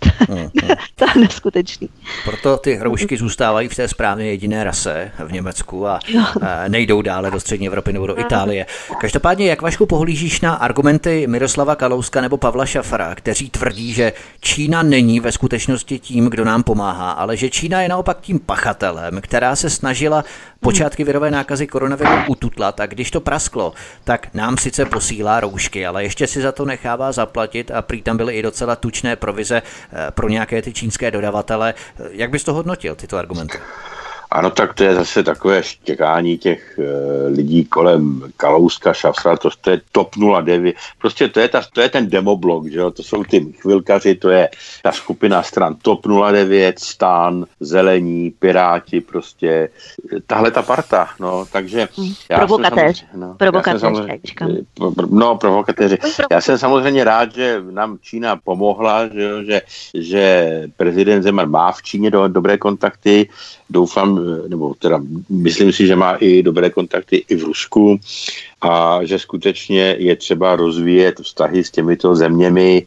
To je neskutečný. Proto ty hroušky zůstávají v té správně jediné rase v Německu a, a nejdou dále do střední Evropy nebo do Itálie. Každopádně, jak, Vašku, pohlížíš na argumenty argumenty Miroslava Kalouska nebo Pavla Šafra, kteří tvrdí, že Čína není ve skutečnosti tím, kdo nám pomáhá, ale že Čína je naopak tím pachatelem, která se snažila počátky virové nákazy koronaviru ututlat a když to prasklo, tak nám sice posílá roušky, ale ještě si za to nechává zaplatit a prý tam byly i docela tučné provize pro nějaké ty čínské dodavatele. Jak bys to hodnotil, tyto argumenty? Ano, tak to je zase takové štěkání těch e, lidí kolem Kalouska, Šafra, to, to je TOP nula devět, prostě to je, ta, to je ten demoblok, že jo? To jsou ty chvilkaři, to je ta skupina stran TOP nula devět, STAN, Zelení, Piráti, prostě tahle ta parta, no, takže... Já provokatéři, no, provokatéři, no, provokatéři. Já jsem samozřejmě rád, že nám Čína pomohla, že, jo? že, že prezident Zeman má v Číně do, dobré kontakty, doufám, nebo teda myslím si, že má i dobré kontakty i v Rusku a že skutečně je třeba rozvíjet vztahy s těmito zeměmi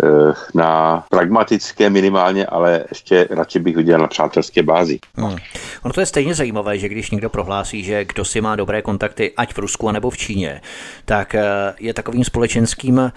na pragmatické minimálně, ale ještě radši bych viděl na přátelské bázi. Hmm. Ono to je stejně zajímavé, že když někdo prohlásí, že kdo si má dobré kontakty, ať v Rusku, anebo v Číně, tak je takovým společenským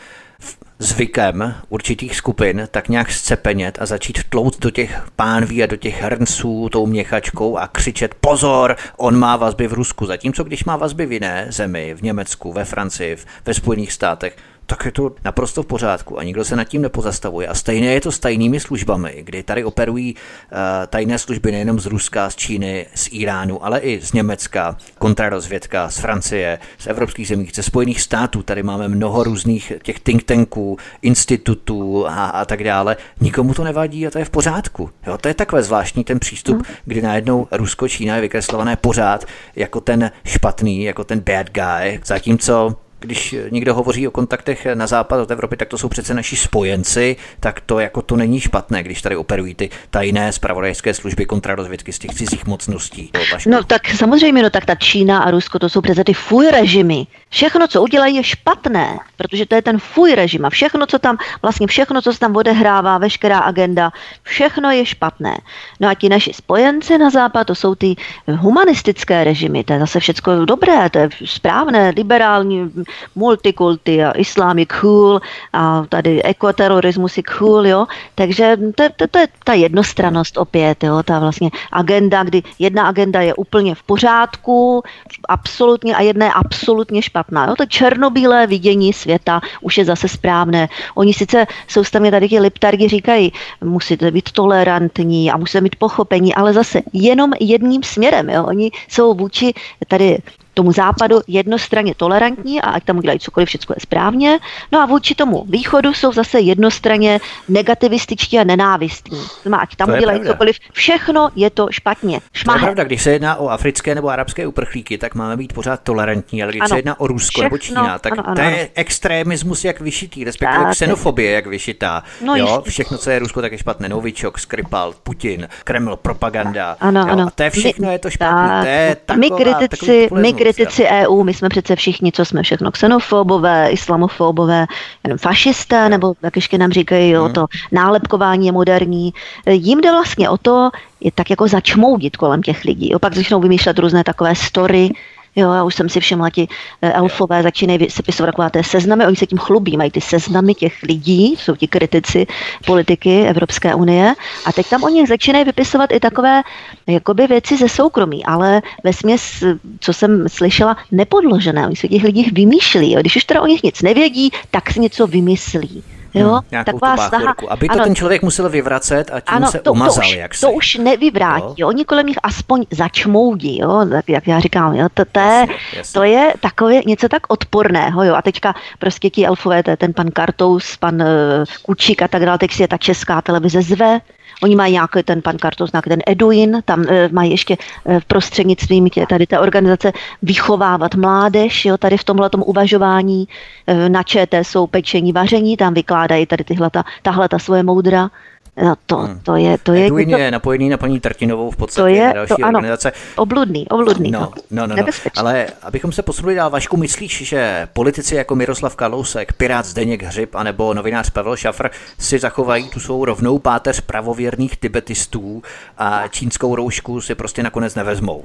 zvykem určitých skupin tak nějak zcepenět a začít tlout do těch pánví a do těch hrnců tou měchačkou a křičet pozor, on má vazby v Rusku. Zatímco když má vazby v jiné zemi, v Německu, ve Francii, ve Spojených státech, tak je to naprosto v pořádku a nikdo se nad tím nepozastavuje. A stejně je to s tajnými službami, kdy tady operují uh, tajné služby nejenom z Ruska, z Číny, z Iránu, ale i z Německa, kontrarozvědka, z Francie, z evropských zemí, ze Spojených států. Tady máme mnoho různých těch think tanků, institutů a, a tak dále. Nikomu to nevadí a to je v pořádku. Jo, to je takové zvláštní ten přístup, hmm. kdy najednou Rusko, Čína je vykreslované pořád jako ten špatný, jako ten bad guy, zatímco když někdo hovoří o kontaktech na západ od Evropy, tak to jsou přece naši spojenci, tak to jako to není špatné, když tady operují ty tajné zpravodajské služby kontrarozvědky z těch cizích mocností. No tak samozřejmě, no tak ta Čína a Rusko, to jsou přece ty fuj režimy. Všechno, co udělají, je špatné, protože to je ten fuj režim a všechno, co tam, vlastně všechno, co se tam odehrává, veškerá agenda, všechno je špatné. No a ti naši spojenci na západ, to jsou ty humanistické režimy, to je zase všecko dobré, to je správné, liberální, multikulty a islám je cool a tady ekoterorismus je cool, jo, takže to, to, to je ta jednostrannost opět, jo, ta vlastně agenda, kdy jedna agenda je úplně v pořádku, absolutně a jedna je absolutně špatná, jo, to černobílé vidění světa už je zase správné. Oni sice soustavně tady ti liptargi říkají, musíte být tolerantní a musíte mít pochopení, ale zase jenom jedním směrem, jo, oni jsou vůči tady tomu západu jednostranně tolerantní a ať tam udělají cokoliv, všechno je správně. No a vůči tomu východu jsou zase jednostranně negativističtí a nenávistní. Znamená, ať tam to udělají cokoliv, všechno je to špatně. Šmahe. To je pravda, když se jedná o africké nebo arabské uprchlíky, tak máme být pořád tolerantní, ale když ano. se jedná o Rusko všechno, nebo Čína, tak ano, ano, to je ano. extremismus jak vyšitý, respektive tak. xenofobie jak vyšitá. No, jo, všechno, co je Rusko, tak je špatné. Novičok, Skripal, Putin, Kreml, propaganda. Ano, ano. A to je všechno, my, je to špatné. To je taková, my kritici, my kritici E U, my jsme přece všichni, co jsme všechno xenofobové, islamofobové, fašisté, nebo jak ještě nám říkají, jo, to nálepkování je moderní. Jim jde vlastně o to, je tak jako začmoudit kolem těch lidí. Jo, pak začnou vymýšlet různé takové story. Jo, já už jsem si všimla, ti elfové začínají sepisovat takové té seznamy, oni se tím chlubí, mají ty seznamy těch lidí, jsou ti kritici politiky Evropské unie a teď tam oni začínají vypisovat i takové jakoby věci ze soukromí, ale vesměs, co jsem slyšela, nepodložené, oni se těch lidí vymýšlí, jo. Když už teda o nich nic nevědí, tak si něco vymyslí. Jo, hmm, nějakou taková snaha, aby to ano, ten člověk musel vyvracet a tím ano, se to, umazal. To už, jak si. to už nevyvrátí, jo? Oni kolem nich aspoň začmoudí, jo? Tak, jak já říkám, jo? To, to, je, to je takové něco tak odporného, jo? A teďka prostě ti elfové, ten pan Kartous, pan uh, Kučík a tak dále, teď si je ta česká televize zve. Oni mají nějaký ten pan Kartous, nějaký ten Eduin, tam e, mají ještě e, v prostřednictvím tě, tady té organizace vychovávat mládež, jo, tady v tomhletom uvažování e, na ČT jsou pečení, vaření, tam vykládají tady tyhle ta, tahle ta svoje moudra. No to, hmm. to je... To je, Eduin to, je napojený na paní Trtinovou v podstatě, to je, další to, ano, organizace. Obludný, obludný. No, no, no, no. Ale abychom se posunuli dál, Vašku, myslíš, že politici jako Miroslav Kalousek, pirát Zdeněk Hřib anebo novinář Pavel Šafr si zachovají tu svou rovnou páteř pravověrných tibetistů a čínskou roušku si prostě nakonec nevezmou?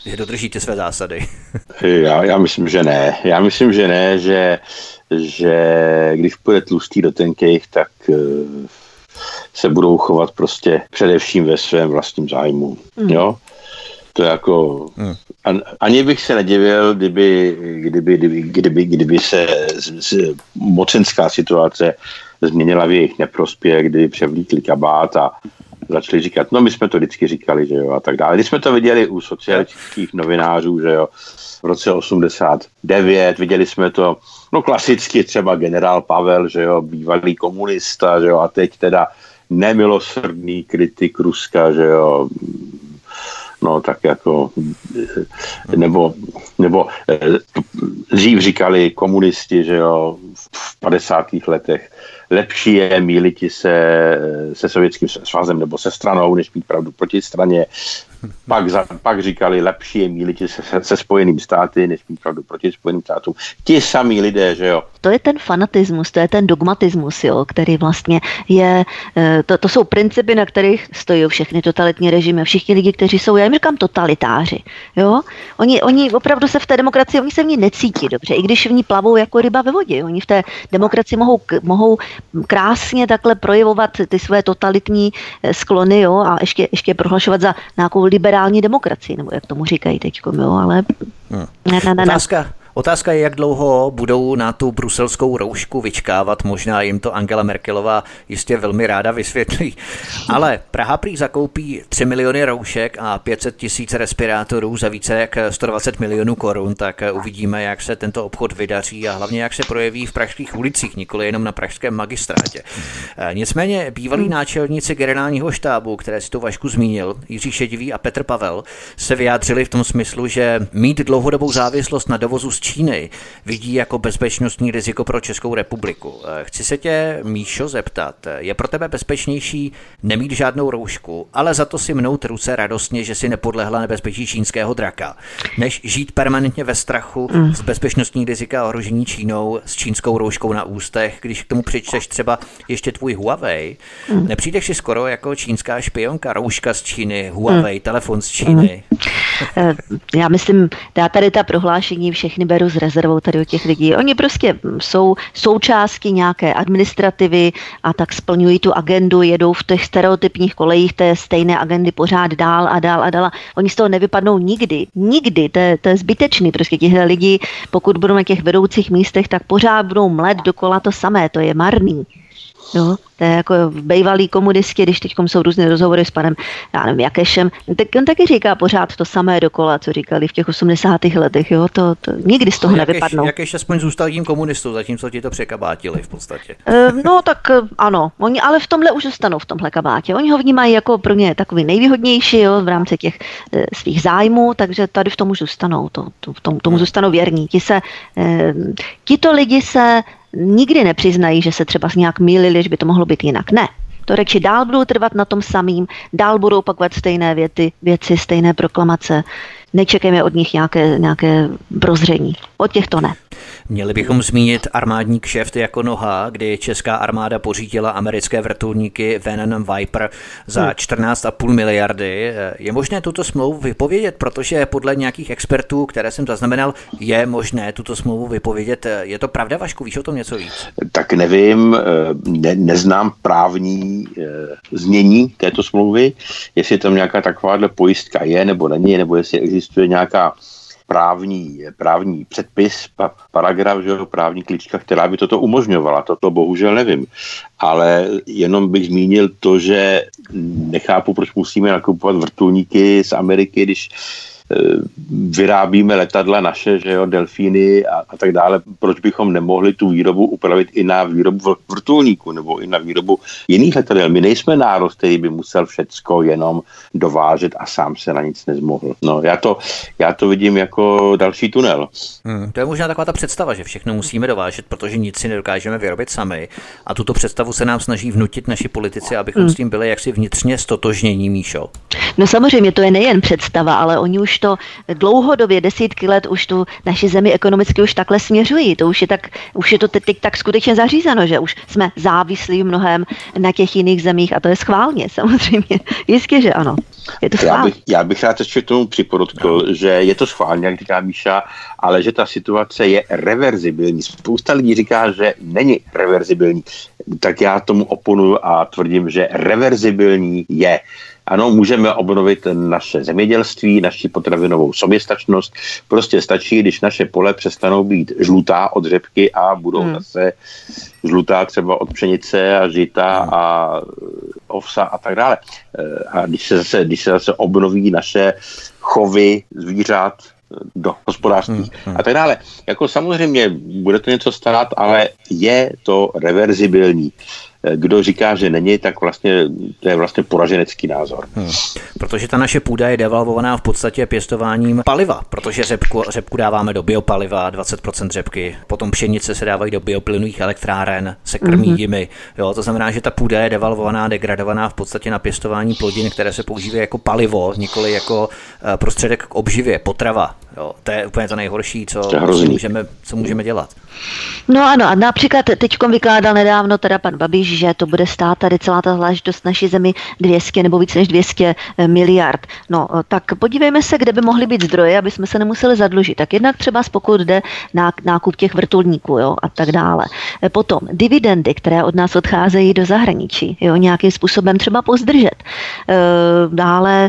že dodržíte své zásady? já, já myslím, že ne. Já myslím, že ne, že, že když půjde tlustý do tenkejch, tak se budou chovat prostě především ve svém vlastním zájmu. Mm. Jo? To je jako... Mm. Ani bych se nedivil, kdyby, kdyby, kdyby, kdyby, kdyby se z, z, mocenská situace změnila v jejich neprospěch, kdyby převlíkli kabát a začali říkat, no my jsme to vždycky říkali, že jo, a tak dále. Když jsme to viděli u socialistických novinářů, že jo, v roce osmdesát devět, viděli jsme to, no klasicky třeba generál Pavel, že jo, bývalý komunista, že jo, a teď teda nemilosrdný kritik Ruska, že jo, no tak jako, nebo, nebo dřív říkali komunisti, že jo, v padesátých letech, lepší je mýliti se se Sovětským svazem nebo se stranou, než mít pravdu proti straně. Pak, za, pak říkali, lepší je mýliti se, se, se Spojenými státy, než mít pravdu proti Spojeným státům. Ti samí lidé, že jo. To je ten fanatismus, to je ten dogmatismus, jo, který vlastně je, to, to jsou principy, na kterých stojí všechny totalitní režimy, všichni lidi, kteří jsou, já jim říkám totalitáři, jo. Oni, oni opravdu se v té demokracii, oni se v ní necítí dobře, i když v ní plavou jako ryba ve vodě. Oni v té demokracii mohou, mohou krásně takhle projevovat ty své totalitní sklony, jo, a ještě, ještě prohlašovat za nějakou liberální demokracii, nebo jak tomu říkají teďkom, jo, ale... Hmm. Ne, ne, ne, Otázka. Otázka je, jak dlouho budou na tu bruselskou roušku vyčkávat, možná jim to Angela Merkelová jistě velmi ráda vysvětlí. Ale Praha prý zakoupí tři miliony roušek a pět set tisíc respirátorů za více jak sto dvacet milionů korun, tak uvidíme, jak se tento obchod vydaří a hlavně jak se projeví v pražských ulicích, nikoli jenom na pražském magistrátě. Nicméně bývalí náčelníci generálního štábu, které si to Vašku zmínil, Jiří Šedivý a Petr Pavel, se vyjádřili v tom smyslu, že mít dlouhodobou závislost na dovozu z Číny vidí jako bezpečnostní riziko pro Českou republiku. Chci se tě, Míšo, zeptat, je pro tebe bezpečnější nemít žádnou roušku, ale za to si mnout ruce radostně, že si nepodlehla nebezpečí čínského draka, než žít permanentně ve strachu mm. z bezpečnostní rizika a ohrožení Čínou s čínskou rouškou na ústech, když k tomu přičteš třeba ještě tvůj Huawei. Mm. Nepřijdeš si skoro jako čínská špionka, rouška z Číny, Huawei, mm. telefon z Číny? Mm. Já myslím, já tady ta prohlášení všechny beru s rezervou tady od těch lidí. Oni prostě jsou součástí nějaké administrativy a tak splňují tu agendu, jedou v těch stereotypních kolejích té stejné agendy pořád dál a dál a dál. Oni z toho nevypadnou nikdy. Nikdy. To je, to je zbytečný. Prostě těchto lidí, pokud budou na těch vedoucích místech, tak pořád budou mlet dokola to samé. To je marný. Jo, to je jako bývalý komunisti, když teď jsou různé rozhovory s panem, já nevím, Jakešem, tak on taky říká pořád to samé dokola, co říkali v těch osmdesátých letech, jo, to, to nikdy z toho no, nevypadnou. Jakeš aspoň zůstal tím komunistou, zatímco ti to překabátili v podstatě. E, no tak ano, oni ale v tomhle už zůstanou v tomhle kabátě. Oni ho vnímají jako pro ně takový nejvýhodnější, jo, v rámci těch e, svých zájmů, takže tady v tom už zůstanou, to, to, v tom, tomu zůstanou věrní. Ti se, e, tito lidi se nikdy nepřiznají, že se třeba nějak mýlili, že by to mohlo být jinak. Ne. To radši dál budou trvat na tom samým, dál budou opakovat stejné věty, věci, stejné proklamace. Nečekejme od nich nějaké, nějaké prozření. Od těch to ne. Měli bychom zmínit armádní kšeft jako noha, kdy česká armáda pořídila americké vrtulníky Venom Viper za čtrnáct celá pět miliardy. Je možné tuto smlouvu vypovědět, protože podle nějakých expertů, které jsem zaznamenal, je možné tuto smlouvu vypovědět. Je to pravda, Vašku? Víš o tom něco víc? Tak nevím, ne, neznám právní e, znění této smlouvy, jestli tam nějaká takováhle pojistka je nebo není, nebo jestli existuje nějaká právní, právní předpis, pa, paragraf, že, právní klička, která by toto umožňovala. Toto bohužel nevím. Ale jenom bych zmínil to, že nechápu, proč musíme nakupovat vrtulníky z Ameriky, když vyrábíme letadla naše, že jo, delfíny a, a tak dále. Proč bychom nemohli tu výrobu upravit i na výrobu vrtulníku nebo i na výrobu jiných letadel? My nejsme národ, který by musel všecko jenom dovážet a sám se na nic nezmohl. No, já to, já to vidím jako další tunel. Hmm, to je možná taková ta představa, že všechno musíme dovážet, protože nic si nedokážeme vyrobit sami. A tuto představu se nám snaží vnutit naši politici, abychom hmm. s tím byli jaksi vnitřně stotožnění, Míšo. No samozřejmě, to je nejen představa, ale oni už už to dlouhodobě, desítky let, už tu naši zemi ekonomicky už takhle směřují. To už je tak, už je to teď, teď tak skutečně zařízeno, že už jsme závislí v mnohem na těch jiných zemích a to je schválně, samozřejmě. Jistě, že ano. Je to já, bych, já bych rád ještě k tomu připodotkl, no. že je to schválně, jak říká Míša, ale že ta situace je reverzibilní. Spousta lidí říká, že není reverzibilní. Tak já tomu oponuju a tvrdím, že reverzibilní je. Ano, můžeme obnovit naše zemědělství, naši potravinovou soběstačnost. Prostě stačí, když naše pole přestanou být žlutá od řepky a budou hmm. zase žlutá třeba od pšenice a žita hmm. a ovsa a tak dále. A když se zase, když se zase obnoví naše chovy zvířat do hospodářství hmm, hmm. a tak dále. Jako samozřejmě bude to něco stát, ale je to reverzibilní. Kdo říká, že není, tak vlastně to je vlastně poraženecký názor. Hmm. Protože ta naše půda je devalvovaná v podstatě pěstováním paliva, protože řepku, řepku dáváme do biopaliva, dvacet procent řepky, potom pšenice se dávají do bioplynových elektráren, se krmí mm-hmm. jimi. Jo, to znamená, že ta půda je devalvovaná, degradovaná v podstatě na pěstování plodin, které se používají jako palivo, nikoli jako prostředek k obživě, potrava. Jo, to je úplně to nejhorší, co, co, můžeme, co můžeme dělat. No ano, a například teďkom vykládal nedávno teda pan Babiš, že to bude stát tady celá ta záležitost naší zemi dvě stě nebo víc než dvě stě miliard. No, tak podívejme se, kde by mohly být zdroje, aby jsme se nemuseli zadlužit. Tak jednak třeba pokud jde na nákup těch vrtulníků, jo, a tak dále. Potom dividendy, které od nás odcházejí do zahraničí, jo, nějakým způsobem třeba pozdržet. Dále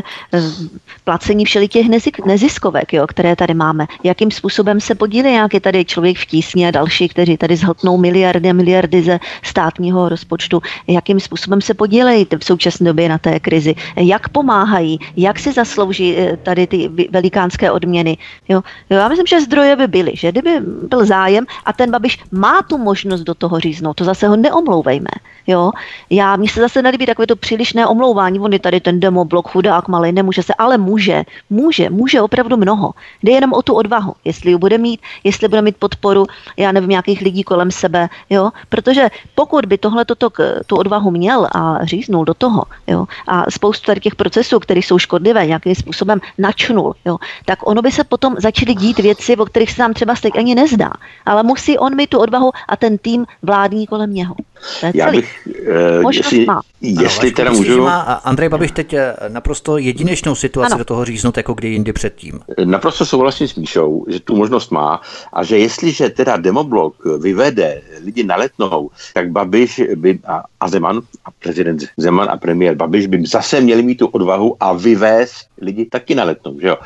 placení všelitěch neziskovek, jo, které tady máme. Jakým způsobem se podílí nějaký tady člověk v tísni a další, kteří tady zhltnou miliardy a miliardy ze státního rozpočtu. Jakým způsobem se podílejí v současné době na té krizi? Jak pomáhají? Jak si zaslouží tady ty velikánské odměny? Jo? Jo, já myslím, že zdroje by byly, že kdyby byl zájem a ten Babiš má tu možnost do toho říznout, to zase ho neomlouvejme. Jo? Já, mně se zase nelíbí takové to přílišné omlouvání, on je tady ten demoblok, chudák malej, nemůže se, ale může, může, může opravdu mnoho. Jde jenom o tu odvahu, jestli ji bude mít, jestli bude mít podporu, já nevím, nějakých lidí kolem sebe, jo, protože pokud by tohle toto, tu odvahu měl a říznul do toho, jo, a spoustu tady těch procesů, které jsou škodlivé, nějakým způsobem načnul, jo, tak ono by se potom začaly dít věci, o kterých se nám třeba teď ani nezdá, ale musí on mít tu odvahu a ten tým vládní kolem něho. Já bych, uh, jestli, má. jestli ano, teda můžu... Má Andrej Babiš teď naprosto jedinečnou situaci ano. do toho říznout, jako kdy jindy předtím. Naprosto souhlasím s Míšou, že tu možnost má a že jestliže teda demoblok vyvede lidi na Letnou, tak Babiš by, a, a Zeman, a prezident Zeman a premiér Babiš by zase měli mít tu odvahu a vyvést lidi taky na Letnou. Že jo?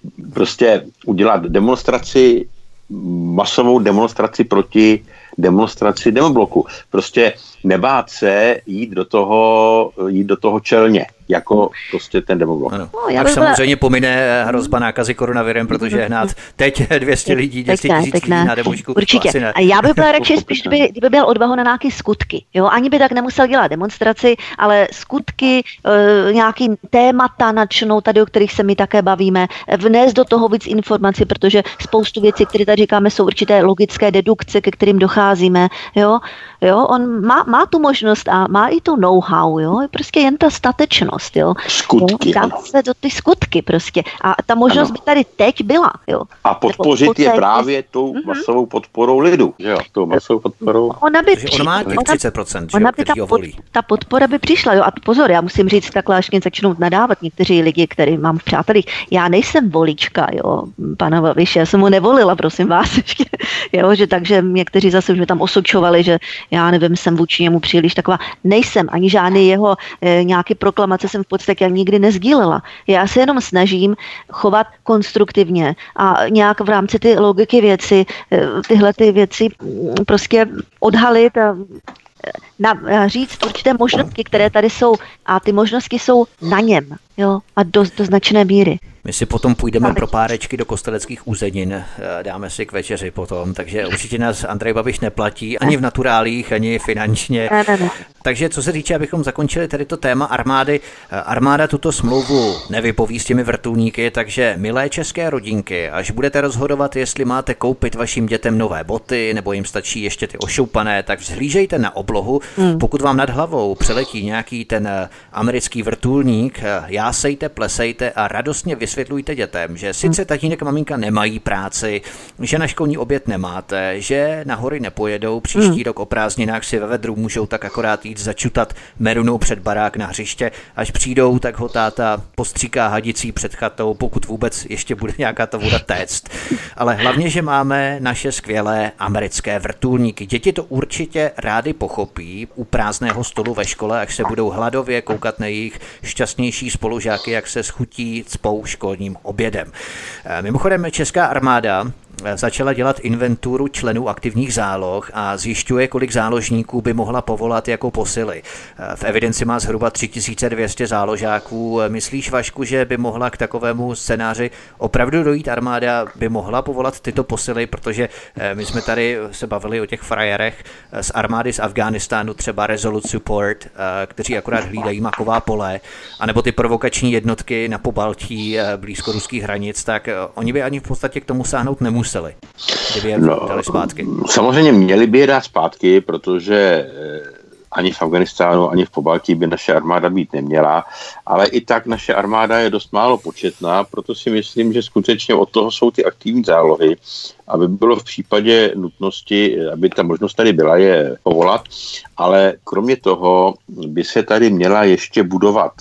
Prostě udělat demonstraci, masovou demonstraci proti demonstraci demobloku. Prostě nebát se jít do toho, jít do toho čelně, jako prostě ten demoblok. Ano. No, já samozřejmě byla... pomine hrozba nákazy koronavirem, protože hnát teď dvě stě lidí, dvě stě tisíc lidí na demočku. Určitě. A já bych byla radši spíš, kdyby, kdyby byl odvahu na nějaké skutky. Jo? Ani by tak nemusel dělat demonstraci, ale skutky, e, nějaký témata načnou tady, o kterých se my také bavíme, vnést do toho víc informací, protože spoustu věcí, které tady říkáme, jsou určité logické dedukce, ke kterým docházíme. Jo? Jo? On má, má tu možnost a má i to know-how. Jo? Prostě jen ta statečnost. Jo? Skutky. Dát se do ty skutky prostě. A ta možnost ano. by tady teď byla. Jo? A podpořit Nebo, je právě tou mm-hmm. masovou podporou lidu. Jo? Tou masovou podporou. Ona by on má těch třicet procent, ona, ona by ta, pod, ta podpora by přišla. Jo? A pozor, já musím říct, takhle až mě začnou nadávat někteří lidi, který mám v přátelích. Já nejsem volička, jo, pana Babiše, já jsem ho nevolila, prosím vás. jo, že takže někteří zase už mě tam osočovali, že já nevím, jsem vůči němu příliš taková. Nejsem, ani žádný jeho e, nějaký proklamace jsem v podstatě nikdy nezdílela. Já se jenom snažím chovat konstruktivně a nějak v rámci ty logiky věci, tyhle ty věci prostě odhalit a na, říct určité možnosti, které tady jsou a ty možnosti jsou na něm, jo, a do, do značné míry. My si potom půjdeme pro párečky do kosteleckých úzenin, dáme si k večeři potom, takže určitě nás Andrej Babiš neplatí ani v naturálích, ani finančně. Ne, ne, ne. Takže co se týče, abychom zakončili tady to téma armády, armáda tuto smlouvu nevypoví s těmi vrtulníky, takže milé české rodinky, až budete rozhodovat, jestli máte koupit vašim dětem nové boty, nebo jim stačí ještě ty ošoupané, tak vzhlížejte na oblohu. Hmm. Pokud vám nad hlavou přeletí nějaký ten americký vrtulník, jásejte, plesejte a radostně vysvětlete vysvětlujte dětem, že sice tatínek a maminka nemají práci, že na školní oběd nemáte, že na hory nepojedou, příští hmm. rok o prázdninách si ve vedru můžou tak akorát jít začutat merunou před barák na hřiště, až přijdou, tak ho táta postříká hadicí před chatou, pokud vůbec ještě bude nějaká ta voda téct. Ale hlavně, že máme naše skvělé americké vrtulníky. Děti to určitě rády pochopí u prázdného stolu ve škole, až se budou hladově koukat na jejich šťastnější spolužáky, jak se schutí cpou školním obědem. Mimochodem, česká armáda začala dělat inventuru členů aktivních záloh a zjišťuje, kolik záložníků by mohla povolat jako posily. V evidenci má zhruba tři tisíce dvě stě záložáků. Myslíš, Vašku, že by mohla k takovému scénáři opravdu dojít armáda, by mohla povolat tyto posily, protože my jsme tady se bavili o těch frajerech z armády z Afghánistánu, třeba Resolute Support, kteří akorát hlídají maková pole, anebo ty provokační jednotky na Pobaltí blízko ruských hranic, tak oni by ani v podstatě k tomu sáhnout nemuseli. Kdyby je no, dali zpátky. Samozřejmě měli by je dát zpátky, protože ani v Afghánistánu, ani v Pobaltí by naše armáda být neměla, ale i tak naše armáda je dost málo početná, proto si myslím, že skutečně od toho jsou ty aktivní zálohy, aby bylo v případě nutnosti, aby ta možnost tady byla, je povolat, ale kromě toho by se tady měla ještě budovat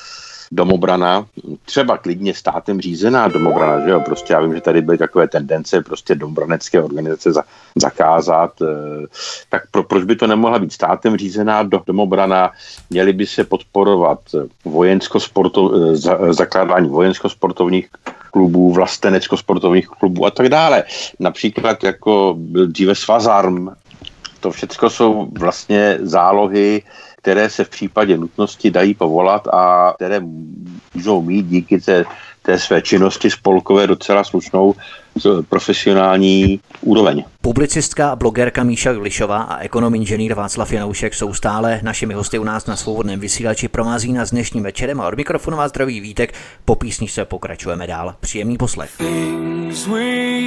domobrana, třeba klidně státem řízená domobrana, že jo, prostě já vím, že tady byly takové tendence prostě domobranecké organizace za, zakázat, e, tak pro, proč by to nemohla být státem řízená do, domobrana, měly by se podporovat vojensko-sportov, za, zakládání vojensko-sportovních klubů, vlastenecko-sportovních klubů a tak dále. Například jako byl dříve Svazarm, to všechno jsou vlastně zálohy, které se v případě nutnosti dají povolat a které můžou mít díky té, té své činnosti spolkové docela slušnou profesionální úroveň. Publicistka a blogerka Míša Glišová a ekonom inženýr Václav Janoušek jsou stále našimi hosty u nás na Svobodném vysílači. Provází nás dnešním večerem a od mikrofonu vás zdraví Vítek. Po písničce pokračujeme dál. Příjemný poslech. Things we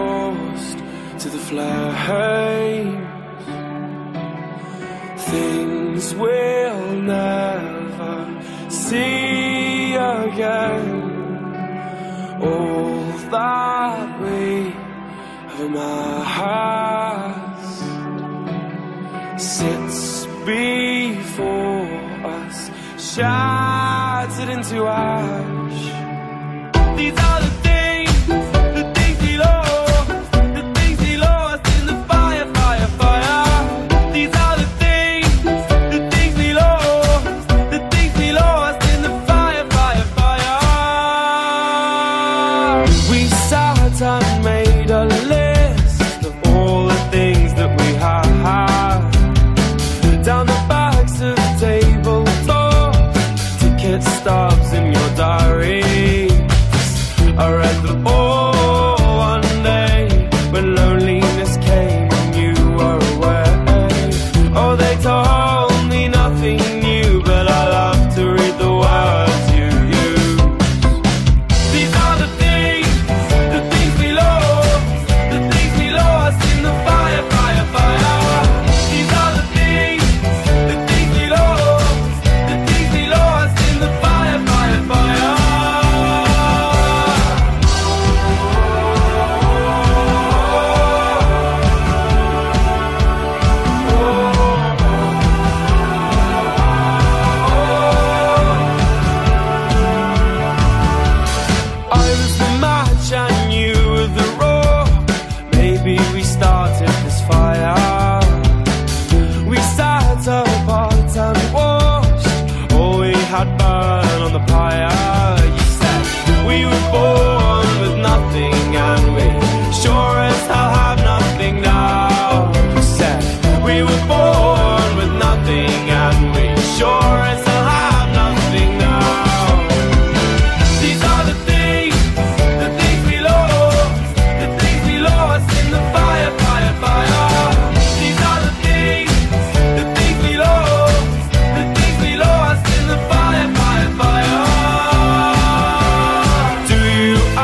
lost to the flames. Things we'll never see again. All that we have amassed sits before us, shattered into ash. These are the things, the things we lost, the things we lost in the fire, fire, fire. These are the and made a list of all the things that we have down the backs of tabletop, ticket stubs in your diary. I read them all one day when loneliness came and you were away. Oh, they told me nothing new, but I love to read the words you use. These are the things, the things we lost, the things we lost in the fire, fire, fire. These are the things, the things we lost, the things we lost in the fire, fire, fire. I was the match and you were the rock. Maybe we started this fire. We sat apart and watched all we had burn on the pyre. You said we were born with nothing and we sure as hell have nothing now. You said we were born with nothing and we sure as hell have nothing now. These are the things, the things we lost, the things we lost in the fire, fire, fire. These are the things, the things we lost, the things we lost in the fire, fire, fire. Do you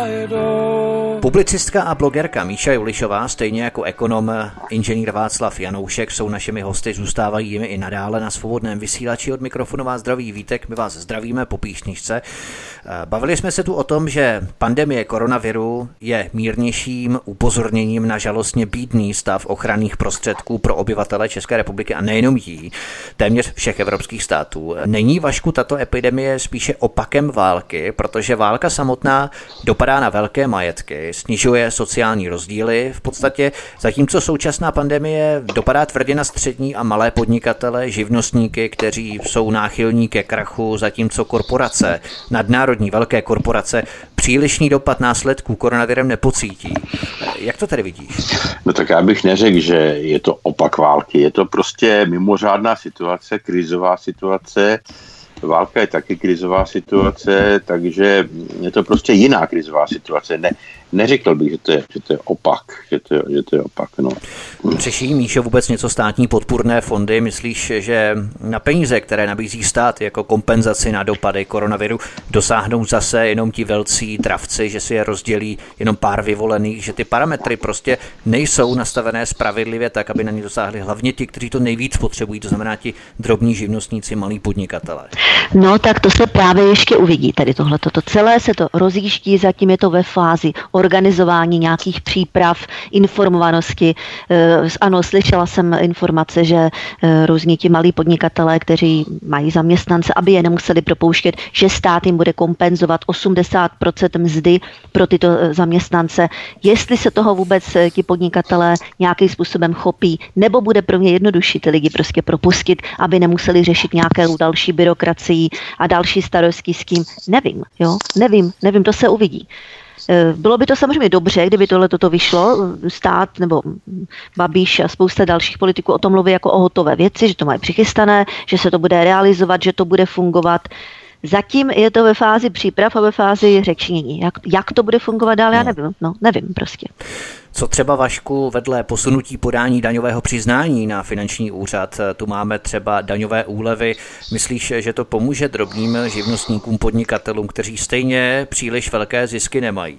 my door. Publicistka a blogerka Míša Julišová, stejně jako ekonom inženýr Václav Janoušek, jsou našimi hosty, zůstávají jimi i nadále na Svobodném vysílači. Od mikrofonu vás zdraví Vítek, my vás zdravíme po píšničce. Bavili jsme se tu o tom, že pandemie koronaviru je mírnějším upozorněním na žalostně bídný stav ochranných prostředků pro obyvatele České republiky a nejenom jí, téměř všech evropských států. Není, Vašku, tato epidemie spíše opakem války, protože válka samotná dopadá na velké majetky, snižuje sociální rozdíly v podstatě, zatímco současná pandemie dopadá tvrdě na střední a malé podnikatele, živnostníky, kteří jsou náchylní ke krachu, zatímco korporace, nadnárodní velké korporace, přílišný dopad následků koronavirem nepocítí. Jak to tedy vidíš? No tak já bych neřekl, že je to opak války. Je to prostě mimořádná situace, krizová situace. Válka je taky krizová situace, takže je to prostě jiná krizová situace. Ne, neřekl bych, že to je, že to je opak, že to je, že to je opak. No. Řeší, Míšo, vůbec něco státní podpůrné fondy? Myslíš, že na peníze, které nabízí stát jako kompenzaci na dopady koronaviru, dosáhnou zase jenom ti velcí dravci, že si je rozdělí jenom pár vyvolených, že ty parametry prostě nejsou nastavené spravedlivě tak, aby na ně dosáhli hlavně ti, kteří to nejvíc potřebují, to znamená ti drobní živnostníci, malí podnikatelé? No tak to se právě ještě uvidí, tady tohleto. To celé se to rozjíždí, zatím je to ve fázi organizování nějakých příprav, informovanosti. Ano, slyšela jsem informace, že různí ti malí podnikatelé, kteří mají zaměstnance, aby je nemuseli propouštět, že stát jim bude kompenzovat osmdesát procent mzdy pro tyto zaměstnance. Jestli se toho vůbec ti podnikatelé nějakým způsobem chopí, nebo bude pro ně jednodušší ty lidi prostě propustit, aby nemuseli řešit nějakou další byrokracii a další starosti s kým, nevím, jo, nevím, nevím, to se uvidí. Bylo by to samozřejmě dobře, kdyby tohle toto vyšlo, stát nebo Babiš a spousta dalších politiků o tom mluví jako o hotové věci, že to mají přichystané, že se to bude realizovat, že to bude fungovat. Zatím je to ve fázi příprav a ve fázi řečnění. Jak, jak to bude fungovat dál, já nevím, no, nevím prostě. Co třeba, Vašku, vedle posunutí podání daňového přiznání na finanční úřad, tu máme třeba daňové úlevy. Myslíš, že to pomůže drobným živnostníkům, podnikatelům, kteří stejně příliš velké zisky nemají?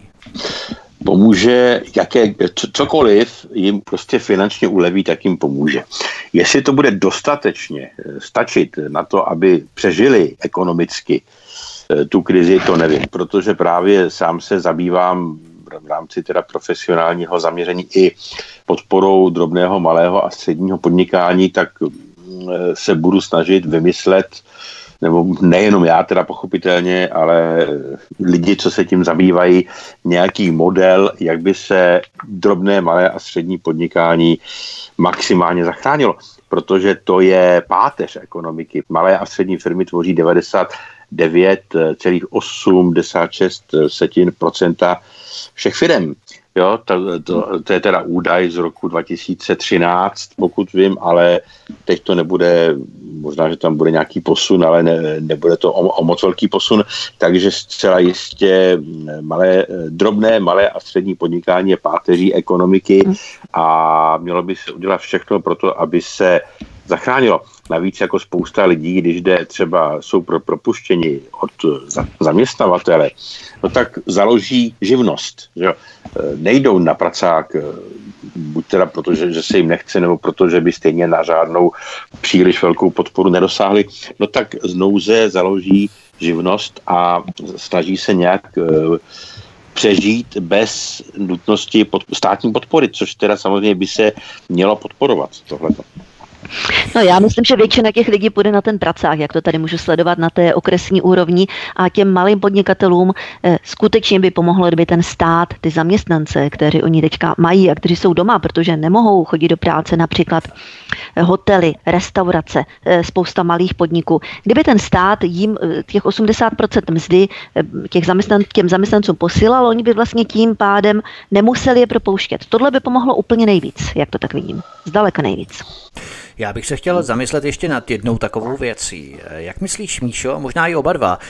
Pomůže, jaké, cokoliv jim prostě finančně uleví, tak jim pomůže. Jestli to bude dostatečně stačit na to, aby přežili ekonomicky tu krizi, to nevím, protože právě sám se zabývám v rámci teda profesionálního zaměření i podporou drobného, malého a středního podnikání, tak se budu snažit vymyslet, nebo nejenom já teda pochopitelně, ale lidi, co se tím zabývají, nějaký model, jak by se drobné, malé a střední podnikání maximálně zachránilo, protože to je páteř ekonomiky. Malé a střední firmy tvoří devadesát devět celá osmdesát šest procenta všech firem. Jo, to, to, to je teda údaj z roku dva tisíce třináct, pokud vím, ale teď to nebude, možná, že tam bude nějaký posun, ale ne, nebude to o, o moc velký posun, takže zcela jistě malé, drobné, malé a střední podnikání je páteří ekonomiky a mělo by se udělat všechno pro to, aby se zachránilo. Navíc jako spousta lidí, když jde třeba jsou pro propuštěni od zaměstnavatele, no tak založí živnost. Že? Nejdou na pracák, buď teda protože že se jim nechce, nebo protože by stejně na žádnou příliš velkou podporu nedosáhli, no tak z nouze založí živnost a snaží se nějak přežít bez nutnosti pod, státní podpory, což teda samozřejmě by se mělo podporovat tohleto. No já myslím, že většina těch lidí půjde na ten pracák, jak to tady můžu sledovat na té okresní úrovni a těm malým podnikatelům eh, skutečně by pomohlo, kdyby ten stát, ty zaměstnance, kteří oni teďka mají a kteří jsou doma, protože nemohou chodit do práce, například hotely, restaurace, eh, spousta malých podniků. Kdyby ten stát jim eh, těch osmdesát procent mzdy eh, těch zaměstnan, těm zaměstnancům posílal, oni by vlastně tím pádem nemuseli je propouštět. Tohle by pomohlo úplně nejvíc, jak to tak vidím. Zdaleka nejvíc. Já bych se chtěl zamyslet ještě nad jednou takovou věcí. Jak myslíš, Míšo, možná i oba dva,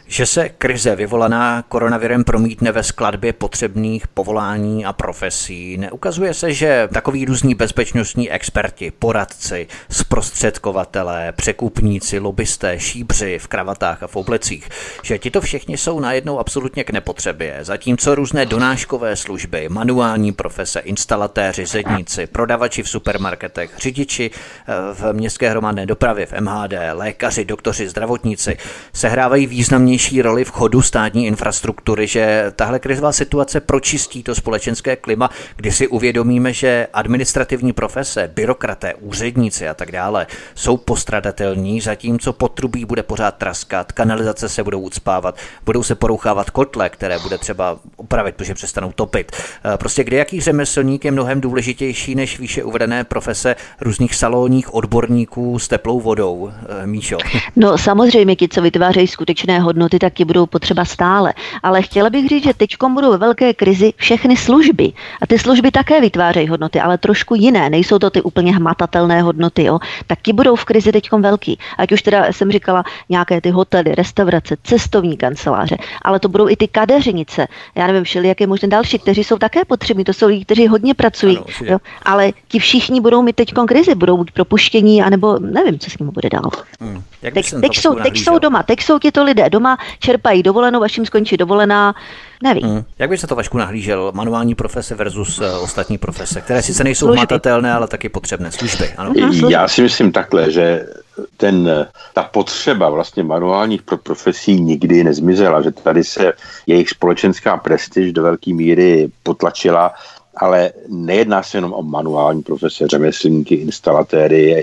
Že se krize vyvolaná koronavirem promítne ve skladbě potřebných povolání a profesí. Neukazuje se, že takoví různí bezpečnostní experti, poradci, zprostředkovatelé, překupníci, lobbysté, šíbři v kravatách a v oblecích, že tito všichni jsou najednou absolutně k nepotřebě, zatímco různé donáškové služby, manuální profese, instalatéři, zedníci, prodavači v supermarketech, řidiči v městské hromadné dopravě, v M H D, lékaři, doktoři, zdravotníci sehrávají významnější roli v chodu státní infrastruktury, že tahle krizová situace pročistí to společenské klima, kdy si uvědomíme, že administrativní profese, byrokraté, úředníci a tak dále jsou postradatelní, zatímco potrubí bude pořád traskat, kanalizace se budou ucpávat, budou se porouchávat kotle, které bude třeba opravit, protože přestanou topit. Prostě kdejaký řemeslník je mnohem důležitější než výše uvedené profese různých salonních odborníků s teplou vodou. Míšo. No samozřejmě, ti, co vytvářejí skutečné hodnoty, tak ti budou potřeba stále. Ale chtěla bych říct, že teďkom budou ve velké krizi všechny služby. A ty služby také vytvářejí hodnoty, ale trošku jiné. Nejsou to ty úplně hmatatelné hodnoty, jo. Tak ti budou v krizi teďkom velký. Ať už teda jsem říkala nějaké ty hotely, restaurace, cestovní kanceláře, ale to budou i ty kadeřnice. Já nevím, všelijaké možná další, kteří jsou také potřební. To jsou lidi, kteří hodně pracují. Ano, jo. Ale ti všichni budou mít teďkom krizi, budou buď propuštění, anebo nevím, co s nimi bude dál. Hmm. Teď, teď, jsou, teď jsou doma, teď jsou tito lidé doma, čerpají dovolenou, až jim skončí dovolená, nevím. Hmm. Jak by se to, Vašku, nahlížel? Manuální profese versus uh, ostatní profese, které sice nejsou služby. Hmatatelné, ale taky potřebné služby. Ano? Já si myslím takhle, že ten, ta potřeba vlastně manuálních profesí nikdy nezmizela, že tady se jejich společenská prestiž do velké míry potlačila, ale nejedná se jenom o manuální profese, řemeslníky, instalatéry,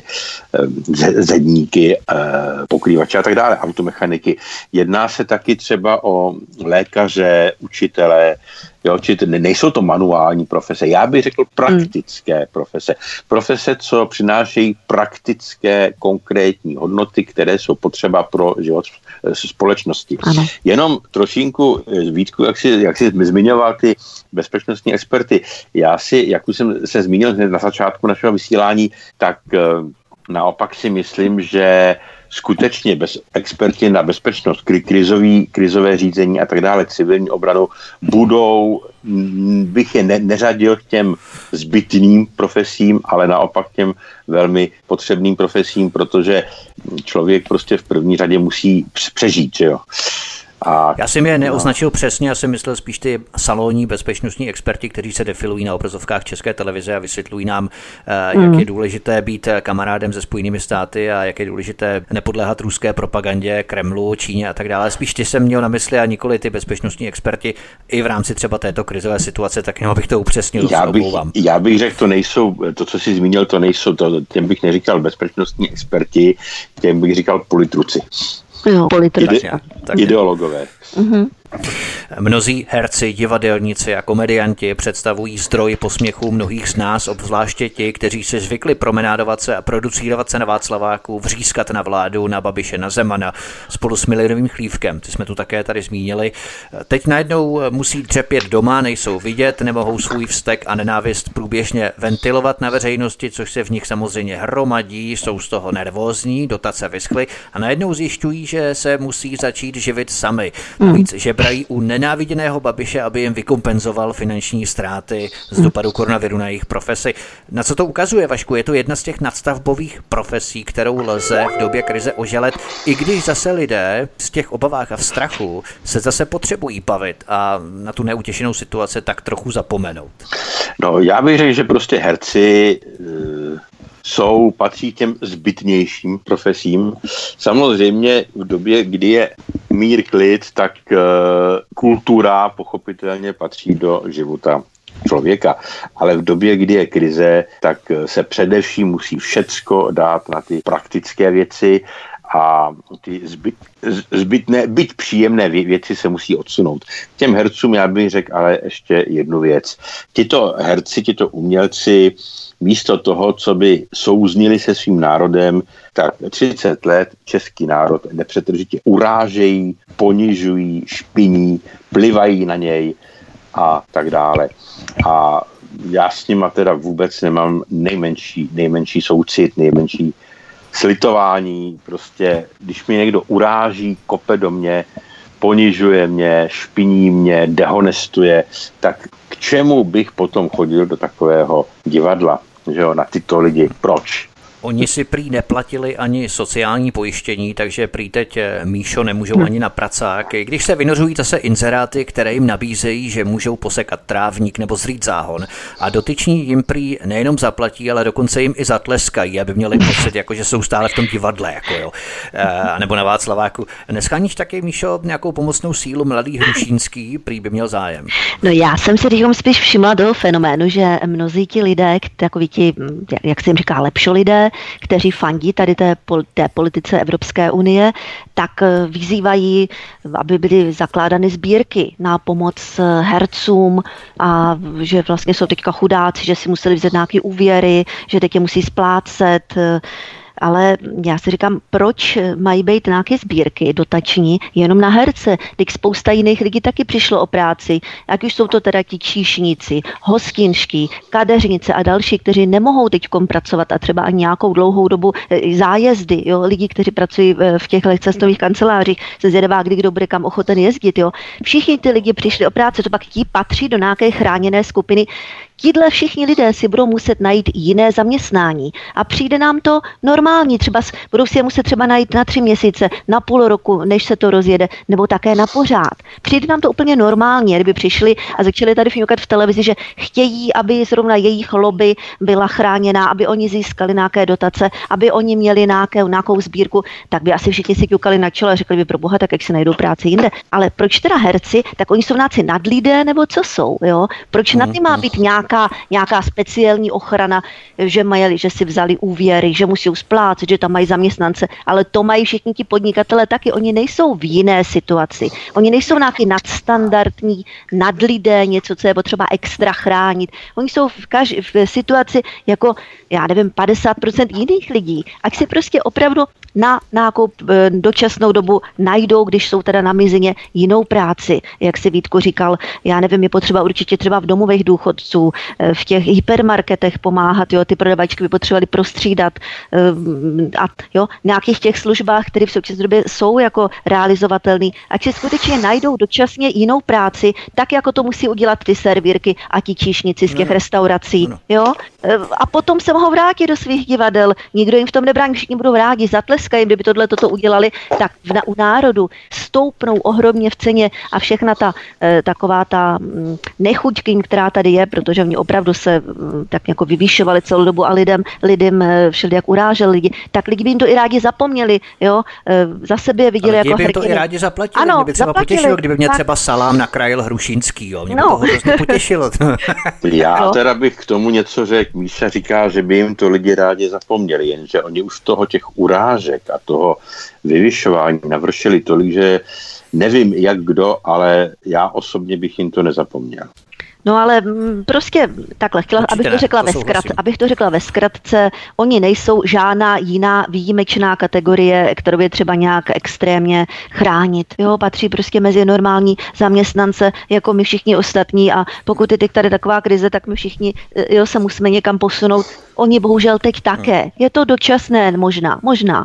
zedníky, pokrývače a tak dále, automechaniky. Jedná se taky třeba o lékaře, učitele, jo, či nejsou to manuální profese, já bych řekl praktické hmm. profese. Profese, co přinášejí praktické, konkrétní hodnoty, které jsou potřeba pro život společnosti. Ano. Jenom trošinku, Vítku, jak jsi, jak jsi zmiňoval ty bezpečnostní experty, já si, jak už jsem se zmínil na začátku našeho vysílání, tak naopak si myslím, že skutečně bez experti na bezpečnost, krizový, krizové řízení a tak dále, civilní obranu, budou, bych je ne, neřadil k těm zbytným profesím, ale naopak těm velmi potřebným profesím, protože člověk prostě v první řadě musí přežít, že jo. A, já jsem je neoznačil no. přesně, já jsem myslel spíš ty salonní bezpečnostní experti, kteří se defilují na obrazovkách České televize a vysvětlují nám, mm. jak je důležité být kamarádem se Spojenými státy a jak je důležité nepodléhat ruské propagandě, Kremlu, Číně a tak dále. Spíš ty jsem měl na mysli a nikoli ty bezpečnostní experti i v rámci třeba této krizové situace, tak jenom bych to upřesnil. Já bych, já bych řekl, to nejsou, to, co jsi zmínil, to nejsou, to, těm bych neříkal bezpečnostní experti, těm bych říkal politruci. Jo, Ide- ideologové. Mm-hmm. Mnozí herci, divadelníci a komedianti představují zdroj posměchu mnohých z nás, obzvláště ti, kteří si zvykli promenádovat se a producírovat se na Václaváku, vřískat na vládu, na Babiše, na Zemana, spolu s Millerovým chlívkem. Ty jsme tu také tady zmínili. Teď najednou musí dřepět doma, nejsou vidět, nemohou svůj vztek a nenávist průběžně ventilovat na veřejnosti, což se v nich samozřejmě hromadí, jsou z toho nervózní, dotace vyschly a najednou zjišťují, že se musí začít živit sami. Víc žebrají u nenáviděného Babiše, aby jim vykompenzoval finanční ztráty z dopadu koronaviru na jejich profesi. Na co to ukazuje, Vašku? Je to jedna z těch nadstavbových profesí, kterou lze v době krize oželet, i když zase lidé z těch obavách a v strachu se zase potřebují bavit a na tu neutěšenou situaci tak trochu zapomenout. No, já bych řekl, že prostě herci jsou, patří těm zbytnějším profesím. Samozřejmě v době, kdy je mír, klid, tak uh, kultura pochopitelně patří do života člověka. Ale v době, kdy je krize, tak se především musí všecko dát na ty praktické věci a ty zbyt, zbytné, byť příjemné věci se musí odsunout. Těm hercům já bych řekl ale ještě jednu věc. Tito herci, tito umělci místo toho, co by souznili se svým národem, tak třicet let český národ nepřetržitě urážejí, ponižují, špiní, plivají na něj a tak dále. A já s nima teda vůbec nemám nejmenší, nejmenší soucit, nejmenší slitování. Prostě, když mi někdo uráží, kope do mě, ponižuje mě, špiní mě, dehonestuje, tak k čemu bych potom chodil do takového divadla, že jo, na tyto lidi? Proč? Oni si prý neplatili ani sociální pojištění, takže prý teď, Míšo, nemůžou ani na pracák. Když se vynořují zase inzeráty, které jim nabízejí, že můžou posekat trávník nebo zrýt záhon, a dotyční jim prý nejenom zaplatí, ale dokonce jim i zatleskají, aby měli pocit, jako že jsou stále v tom divadle, jako jo. E, nebo na Václaváku. Nescháníš taky, Míšo, nějakou pomocnou sílu? Mladý Hrušínský prý by měl zájem. No já jsem si říkám spíš všimla toho fenoménu, že mnozí ti lidé, takoví ti, jak se jim říká, lepšo lidé, kteří fandí tady té, té politice Evropské unie, tak vyzývají, aby byly zakládány sbírky na pomoc hercům a že vlastně jsou teďka chudáci, že si museli vzít nějaké úvěry, že teď je musí splácet. Ale já si říkám, proč mají být nějaké sbírky dotační jenom na herce? Teď spousta jiných lidí taky přišlo o práci, ať už jsou to teda ti číšníci, hostinští, kadeřnice a další, kteří nemohou teď pracovat a třeba ani nějakou dlouhou dobu zájezdy, jo, lidi, kteří pracují v těch cestovních kancelářích, se zvědavá, kdy kdo bude kam ochoten jezdit, jo. Všichni ty lidi přišli o práci, to pak ti patří do nějaké chráněné skupiny. Tíhle všichni lidé si budou muset najít jiné zaměstnání a přijde nám to normální, třeba budou si je muset třeba najít na tři měsíce, na půl roku, než se to rozjede, nebo také na pořád. Přijde nám to úplně normálně, kdyby přišli a začali tady fňukat v televizi, že chtějí, aby zrovna jejich lobby byla chráněná, aby oni získali nějaké dotace, aby oni měli nějaké, nějakou sbírku, tak by asi všichni si kňukali na čelo a řekli by pro boha, tak jak si najdou práci jinde. Ale proč teda herci, tak oni jsou náci nadlidé, nebo co jsou, jo? Proč na ty má být nějak Nějaká, nějaká speciální ochrana, že mají, že si vzali úvěry, že musí splácet, že tam mají zaměstnance, ale to mají všichni ti podnikatelé taky. Oni nejsou v jiné situaci. Oni nejsou nějaký nadstandardní, nadlidé, něco, co je potřeba extra chránit. Oni jsou v, kaž- v situaci jako, já nevím, padesát procent jiných lidí. Ať si prostě opravdu na nějakou dočasnou dobu najdou, když jsou teda na mizině, jinou práci. Jak si Vítko říkal, já nevím, je potřeba určitě třeba v domovech důchodců, v těch hypermarketech pomáhat, jo, ty prodavačky by potřebovali prostřídat a jo, nějakých těch službách, které v současné době jsou jako realizovatelné, ať si skutečně najdou dočasně jinou práci, tak jako to musí udělat ty servírky a ti číšníci z těch no, restaurací, no. Jo, a potom se mohou vrátit do svých divadel, nikdo jim v tom nebrání, všichni budou rádi, zatleskají, kdyby tohle toto udělali, tak v, na, u národu stoupnou ohromně v ceně a všechna ta taková ta nechuť, která tady je, protože oni opravdu se tak jako vyvýšovali celou dobu a lidem, lidem všelijak uráželi lidi, tak lidi by jim to i rádi zapomněli, jo, za sebe viděli ale jako herkyně. To i rádi zaplatili, ano, mě by třeba zaplatili, potěšilo, kdyby mě tak... třeba salám nakrajil Hrušínský, jo, mě no. by to hrozně potěšilo. Já no. teda bych k tomu něco řekl, Míša říká, že by jim to lidi rádi zapomněli, jenže oni už toho těch urážek a toho vyvyšování navršili tolik, že nevím jak kdo, ale já osobně bych jim to nezapomněl. No ale prostě takhle, chtěla, abych to řekla ve zkrat, abych to řekla ve zkratce, oni nejsou žádná jiná výjimečná kategorie, kterou je třeba nějak extrémně chránit. Jo, patří prostě mezi normální zaměstnance, jako my všichni ostatní a pokud je teď tady taková krize, tak my všichni jo, se musíme někam posunout. Oni bohužel teď také. Je to dočasné možná, možná.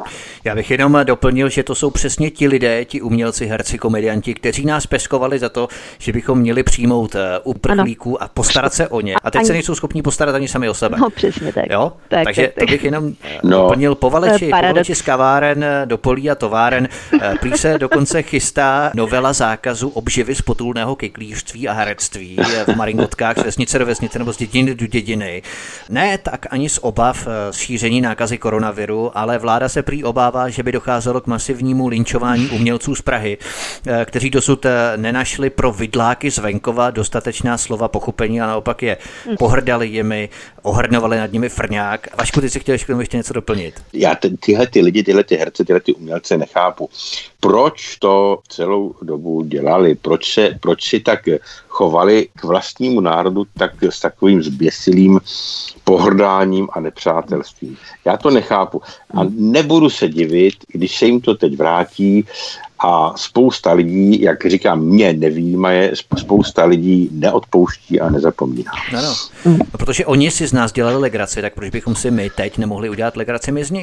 Já bych jenom doplnil, že to jsou přesně ti lidé, ti umělci, herci, komedianti, kteří nás peskovali za to, že bychom měli přijmout uprchlíků a postarat se o ně. A teď ani... se nejsou schopni postarat ani sami o sebe. No přesně tak. Jo? tak Takže tak, to tak. bych jenom no. doplnil povaleči, povaleči z kaváren do polí a továren. Prý se dokonce chystá novela zákazu obživy z potulného kyklířství a herectví v maringotkách z vesnice do vesnice nebo z dědiny do dědiny. Ne tak ani z obav z šíření nákazy koronaviru, ale vláda se prý obává, že by docházelo k masivnímu linčování umělců z Prahy, kteří dosud nenašli pro vidláky z venkova dostatečná slova pochopení a naopak je pohrdali jimi, ohrnovali nad nimi frňák. Vašku, ty si chtěl ještě, ještě něco doplnit? Já ty, tyhle ty lidi, tyhle ty herce, tyhle ty umělce nechápu. Proč to celou dobu dělali? Proč se, proč si tak chovali k vlastnímu národu tak s takovým zběsilým pohrdáním a nepřátelstvím? Já to nechápu. A nebudu se divit, když se jim to teď vrátí a spousta lidí, jak říkám, mě nevyjímaje, spousta lidí neodpouští a nezapomíná. No, no. no, protože oni si z nás dělali legraci, tak proč bychom si my teď nemohli udělat legraci my z nich?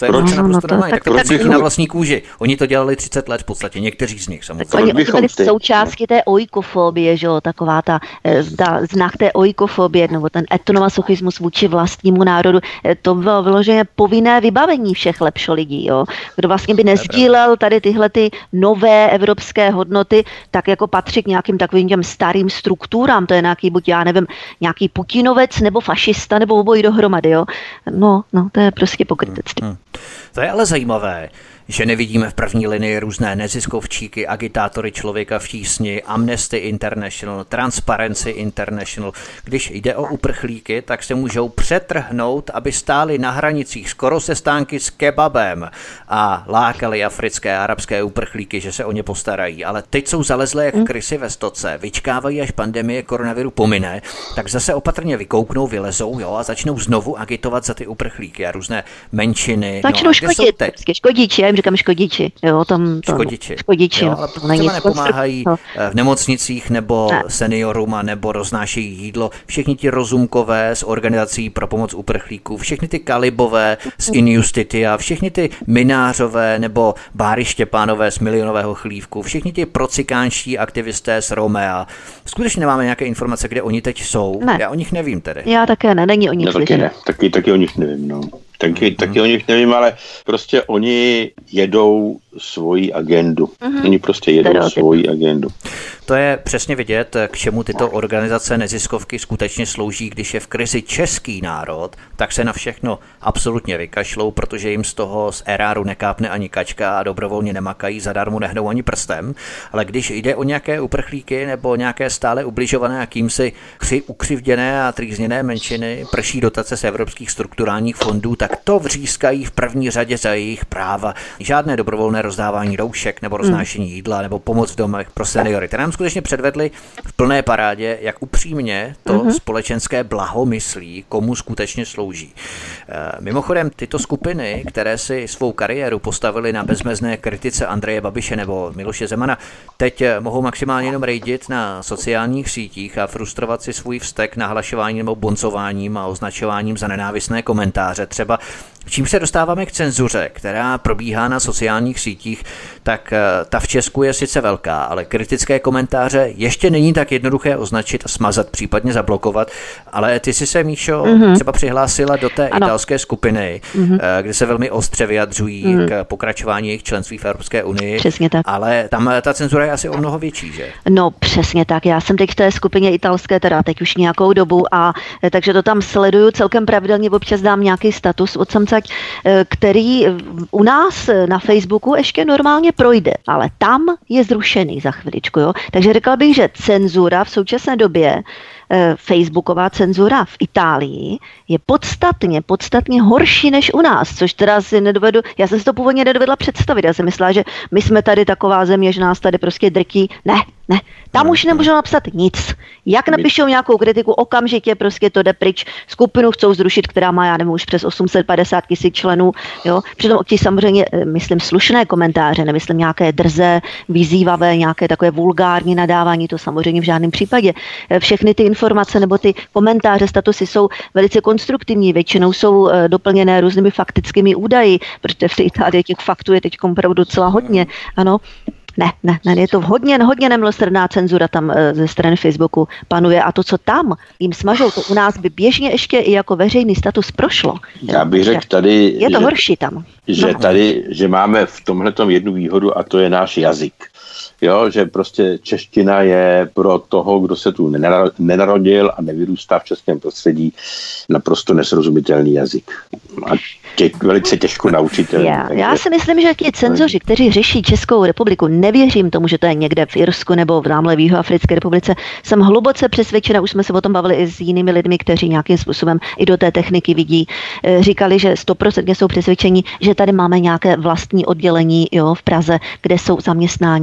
To je Proč? naprosto No, to- normální, tak, tak- tak to tak- cítí na vlastní kůži. Oni to dělali třicet let v podstatě, někteří z nich samozřejmě. Tak oni, oni bychom byli ty- součástí té oikofobie, že jo, taková ta, eh, ta znak té oikofobie, nebo ten etnomasochismus vůči vlastnímu národu, eh, to bylo vyloženě povinné vybavení všech lepšo lidí, jo. Kdo vlastně by nezdílel tady tyhle ty nové evropské hodnoty, tak jako patří k nějakým takovým těm starým strukturám, to je nějaký, buď já nevím, nějaký Putinovec, nebo fašista, nebo obojí dohromady, jo. No, no, to je prostě pokrytectví. Hmm. To je ale zajímavé, že nevidíme v první linii různé neziskovčíky, agitátory Člověka v tísni, Amnesty International, Transparency International. Když jde o uprchlíky, tak se můžou přetrhnout, aby stáli na hranicích skoro se stánky s kebabem a lákali africké a arabské uprchlíky, že se o ně postarají. Ale teď jsou zalezlé jak krysy ve stoce, vyčkávají, až pandemie koronaviru pomine, tak zase opatrně vykouknou, vylezou, jo, a začnou znovu agitovat za ty uprchlíky a různé menšiny. Začnou No, a kde jsou škodit, teď? prostě škodiči, já jim říkám škodiči, jo, tam, tam Škodiči. škodiči, Jo, no, ale to třeba není nepomáhají no. v nemocnicích nebo Ne. seniorům a nebo roznášejí jídlo. Všichni ti rozumkové z organizací pro pomoc uprchlíků, všechny ty kalibové z Injustitia, všechny ty minářové nebo Báry Štěpánové z Milionového chlívku, všichni ti procikánští aktivisté z Romea. Skutečně nemáme nějaké informace, kde oni teď jsou. Ne. Já o nich nevím tedy. Já také ne, není o nich No, taky slyšet. ne, taky, taky o nich nevím, no. Taky, mm-hmm. taky o nich nevím, ale prostě oni jedou svoji agendu. Mm-hmm. Oni prostě jedou Stereotyp. svoji agendu. To je přesně vidět, k čemu tyto organizace neziskovky skutečně slouží. Když je v krizi český národ, tak se na všechno absolutně vykašlou, protože jim z toho z eráru nekápne ani kačka a dobrovolně nemakají, zadarmo nehnou ani prstem. Ale když jde o nějaké uprchlíky nebo nějaké stále ubližované a kýmsi kři, ukřivděné a trýzněné menšiny, prší dotace z evropských strukturálních fondů, tak to vřískají v první řadě za jejich práva. Žádné dobrovolné rozdávání roušek nebo roznášení jídla nebo pomoc v domech pro seniory. Ty nám skutečně předvedli v plné parádě, jak upřímně to mm-hmm. společenské blaho myslí, komu skutečně slouží. Mimochodem, tyto skupiny, které si svou kariéru postavili na bezmezné kritice Andreje Babiše nebo Miloše Zemana, teď mohou maximálně jenom rejdit na sociálních sítích a frustrovat si svůj vztek nahlašováním nebo boncováním a označováním za nenávistné komentáře. Třeba čím se dostáváme k cenzuře, která probíhá na sociálních sítích, tak ta v Česku je sice velká, ale kritické komentáře ještě není tak jednoduché označit a smazat, případně zablokovat. Ale ty jsi se, Míšo, mm-hmm. třeba přihlásila do té ano. italské skupiny, mm-hmm. kde se velmi ostře vyjadřují mm-hmm. k pokračování jejich členství v Evropské unii. Přesně tak. Ale tam ta cenzura je asi o mnoho větší, že? No přesně tak. Já jsem teď v té skupině italské, teda teď už nějakou dobu, a takže to tam sleduju celkem pravidelně, občas dám nějaký status od samcať, který u nás na Facebooku ještě normálně projde, ale tam je zrušený za chviličku, jo. Takže řekla bych, že cenzura v současné době, facebooková cenzura v Itálii je podstatně, podstatně horší než u nás, což teda si nedovedu, já jsem si to původně nedovedla představit, já jsem myslela, že my jsme tady taková země, že nás tady prostě drtí, ne, ne, tam už nemůžou napsat nic. Jak napíšou nějakou kritiku, okamžitě prostě to jde pryč. Skupinu chcou zrušit, která má, já nevím, už přes osm set padesát tisíc členů, jo. Přitom ti samozřejmě, myslím, slušné komentáře, nemyslím nějaké drze, vyzývavé, nějaké takové vulgární nadávání, to samozřejmě v žádném případě. Všechny ty informace nebo ty komentáře, statusy jsou velice konstruktivní, většinou jsou doplněné různými faktickými údaji, protože v té Itálii těch faktů je teď opravdu docela hodně, ano. Ne, ne, ne, je to hodně, hodně nemilosrdná cenzura tam ze strany Facebooku panuje a to, co tam jim smažou, to u nás by běžně ještě i jako veřejný status prošlo. Já bych řekl tady, je to že, horší tam. Že no. tady, že máme v tomhletom jednu výhodu a to je náš jazyk. Jo, že prostě čeština je pro toho, kdo se tu nenarodil a nevyrůstá v českém prostředí, naprosto nesrozumitelný jazyk. A tě, velice těžko naučitelný. Já, já si myslím, že ti cenzoři, kteří řeší Českou republiku, nevěřím tomu, že to je někde v Irsku nebo v námhle v Jihoafrické republice. Jsem hluboce přesvědčena, už jsme se o tom bavili i s jinými lidmi, kteří nějakým způsobem i do té techniky vidí. Říkali, že stoprocentně jsou přesvědčeni, že tady máme nějaké vlastní oddělení, jo, v Praze, kde jsou zaměstnáni nějací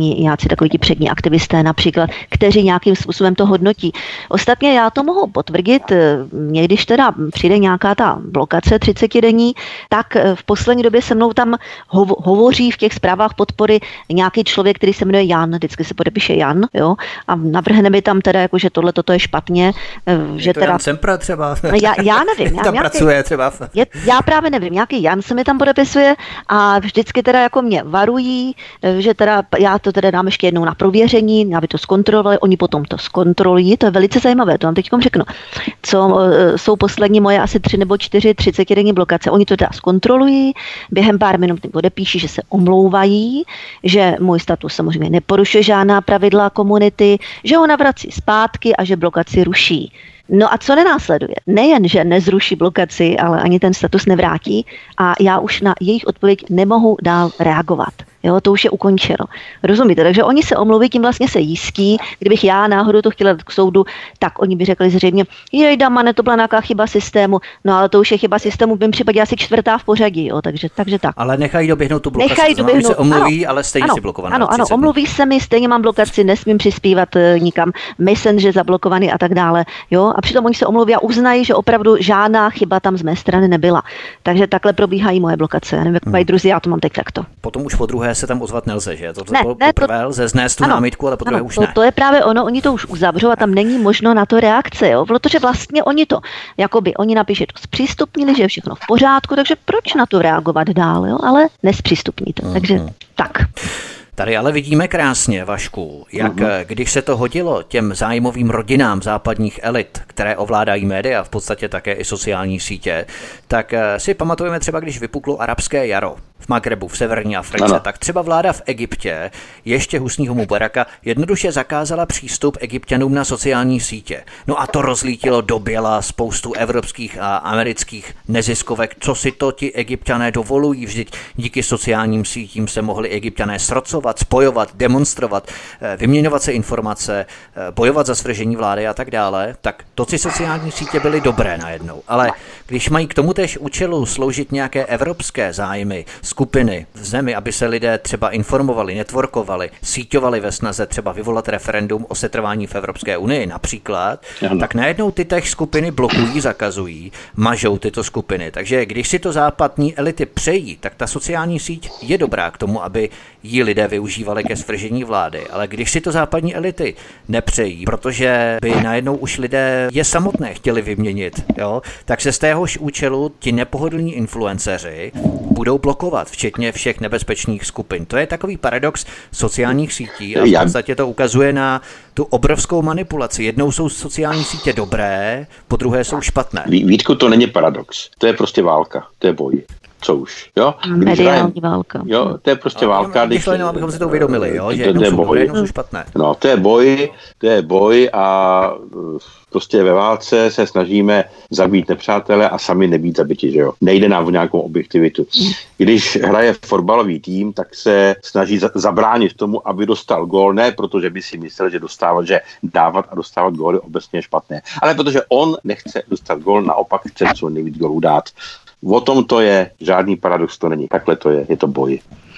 takoví ti přední aktivisté například, kteří nějakým způsobem to hodnotí. Ostatně já to mohu potvrdit, mě když teda přijde nějaká ta blokace třicetidenní, tak v poslední době se mnou tam hovo- hovoří v těch zprávách podpory nějaký člověk, který se jmenuje Jan, vždycky se podepíše Jan, jo, a navrhne mi tam teda, jako, že tohle toto je špatně. Je že to teda... Jan Sempra třeba? Já, já nevím. Já, tam nějaký... pracuje třeba. Je, já právě nevím, nějaký Jan se mi tam podepisuje a vždycky teda jako mě varují, že teda já to teda dám ještě jednou na prověření, aby to zkontrolovali, oni potom to zkontrolují, to je velice zajímavé, to vám teď řeknu. Co jsou poslední moje asi tři nebo čtyři třicetidenní blokace, oni to teda zkontrolují, během pár minut podepíší, že se omlouvají, že můj status samozřejmě neporušuje žádná pravidla komunity, že ho navrací zpátky a že blokaci ruší. No a co nenásleduje? Nejen, že nezruší blokaci, ale ani ten status nevrátí a já už na jejich odpověď nemohu dál reagovat. Jo, to už je ukončeno. Rozumíte? Takže oni se omluví, tím vlastně se jistí. Kdybych já náhodou to chtěla k soudu, tak oni by řekli zřejmě, jej Damane, to byla nějaká chyba systému, no ale to už je chyba systému, v mém případě asi čtvrtá v pořadí, jo, takže, takže tak. Ale nechají doběhnout tu blokaci, nechají doběhnout, se omluví, ano, ale stejně ano, si blokovaná. Ano, ano, omluví se mi, stejně mám blokaci, nesmím přispívat e, nikam, Messenger zablokovaný a tak dále, jo, a přitom oni se omluví a uznají, že opravdu žádná chyba tam z mé strany nebyla. Takže takhle probíhají moje blokace. Já nevím, jak mají druzí, já to mám teď takto. Potom už po druhé se tam ozvat nelze, že? To, to ne, po, ne, poprvé to... lze znést tu ano, námitku, ale po druhé ano, už to, ne. To je právě ono, oni to už uzavřou a tam není možno na to reakce, jo? Protože vlastně oni to, jakoby oni napíše, to zpřístupnili, že je všechno v pořádku, takže proč na to reagovat dál, jo? Ale nespřístupníte, mm-hmm. takže tak. Tady ale vidíme krásně, Vašku, jak mm-hmm. když se to hodilo těm zájmovým rodinám západních elit, které ovládají média, v podstatě také i sociální sítě, tak si pamatujeme třeba, když vypuklo arabské jaro v Magrebu, v severní Africe, ano. tak třeba vláda v Egyptě, ještě Husního Mubaraka, jednoduše zakázala přístup Egypťanům na sociální sítě. No a to rozlítilo do běla spoustu evropských a amerických neziskovek. Co si to ti Egypťané dovolují? Vždyť díky sociálním sítím se mohli Egypťané srocovat, spojovat, demonstrovat, vyměňovat se informace, bojovat za svržení vlády a tak dále. Tak to si sociální sítě byly dobré najednou. Ale když mají k tomu též účelu sloužit nějaké evropské zájmy, skupiny v zemi, aby se lidé třeba informovali, networkovali, síťovali ve snaze třeba vyvolat referendum o setrvání v Evropské unii například, ano. tak najednou ty též skupiny blokují, zakazují, mažou tyto skupiny. Takže když si to západní elity přejí, tak ta sociální síť je dobrá k tomu, aby ji lidé využívali ke svržení vlády. Ale když si to západní elity nepřejí, protože by najednou už lidé je samotné chtěli vyměnit, jo, tak se z téhož účelu ti nepohodlní influenceři budou blokovat, včetně všech nebezpečných skupin. To je takový paradox sociálních sítí a v podstatě to ukazuje na tu obrovskou manipulaci. Jednou jsou sociální sítě dobré, po druhé jsou špatné. Vítku, to není paradox. To je prostě válka. To je boj. Co už, jo? Mediální válka. Jo, to je prostě no, válka. Když jenom, abychom si to uvědomili, jo? Že to, jednou to je jsou boj. dobré, jednou jsou špatné. No, to je boj, to je boj a prostě ve válce se snažíme zabít nepřátele a sami nebýt zabiti, že jo? Nejde nám v nějakou objektivitu. Když hraje fotbalový tým, tak se snaží za- zabránit tomu, aby dostal gól, ne protože by si myslel, že dostávat, že dávat a dostávat góly obecně je špatné, ale protože on nechce dostat gól, naopak chce co nejvíc gólů dát. O tom to je, žádný paradox to není. Takhle to je, je to boj.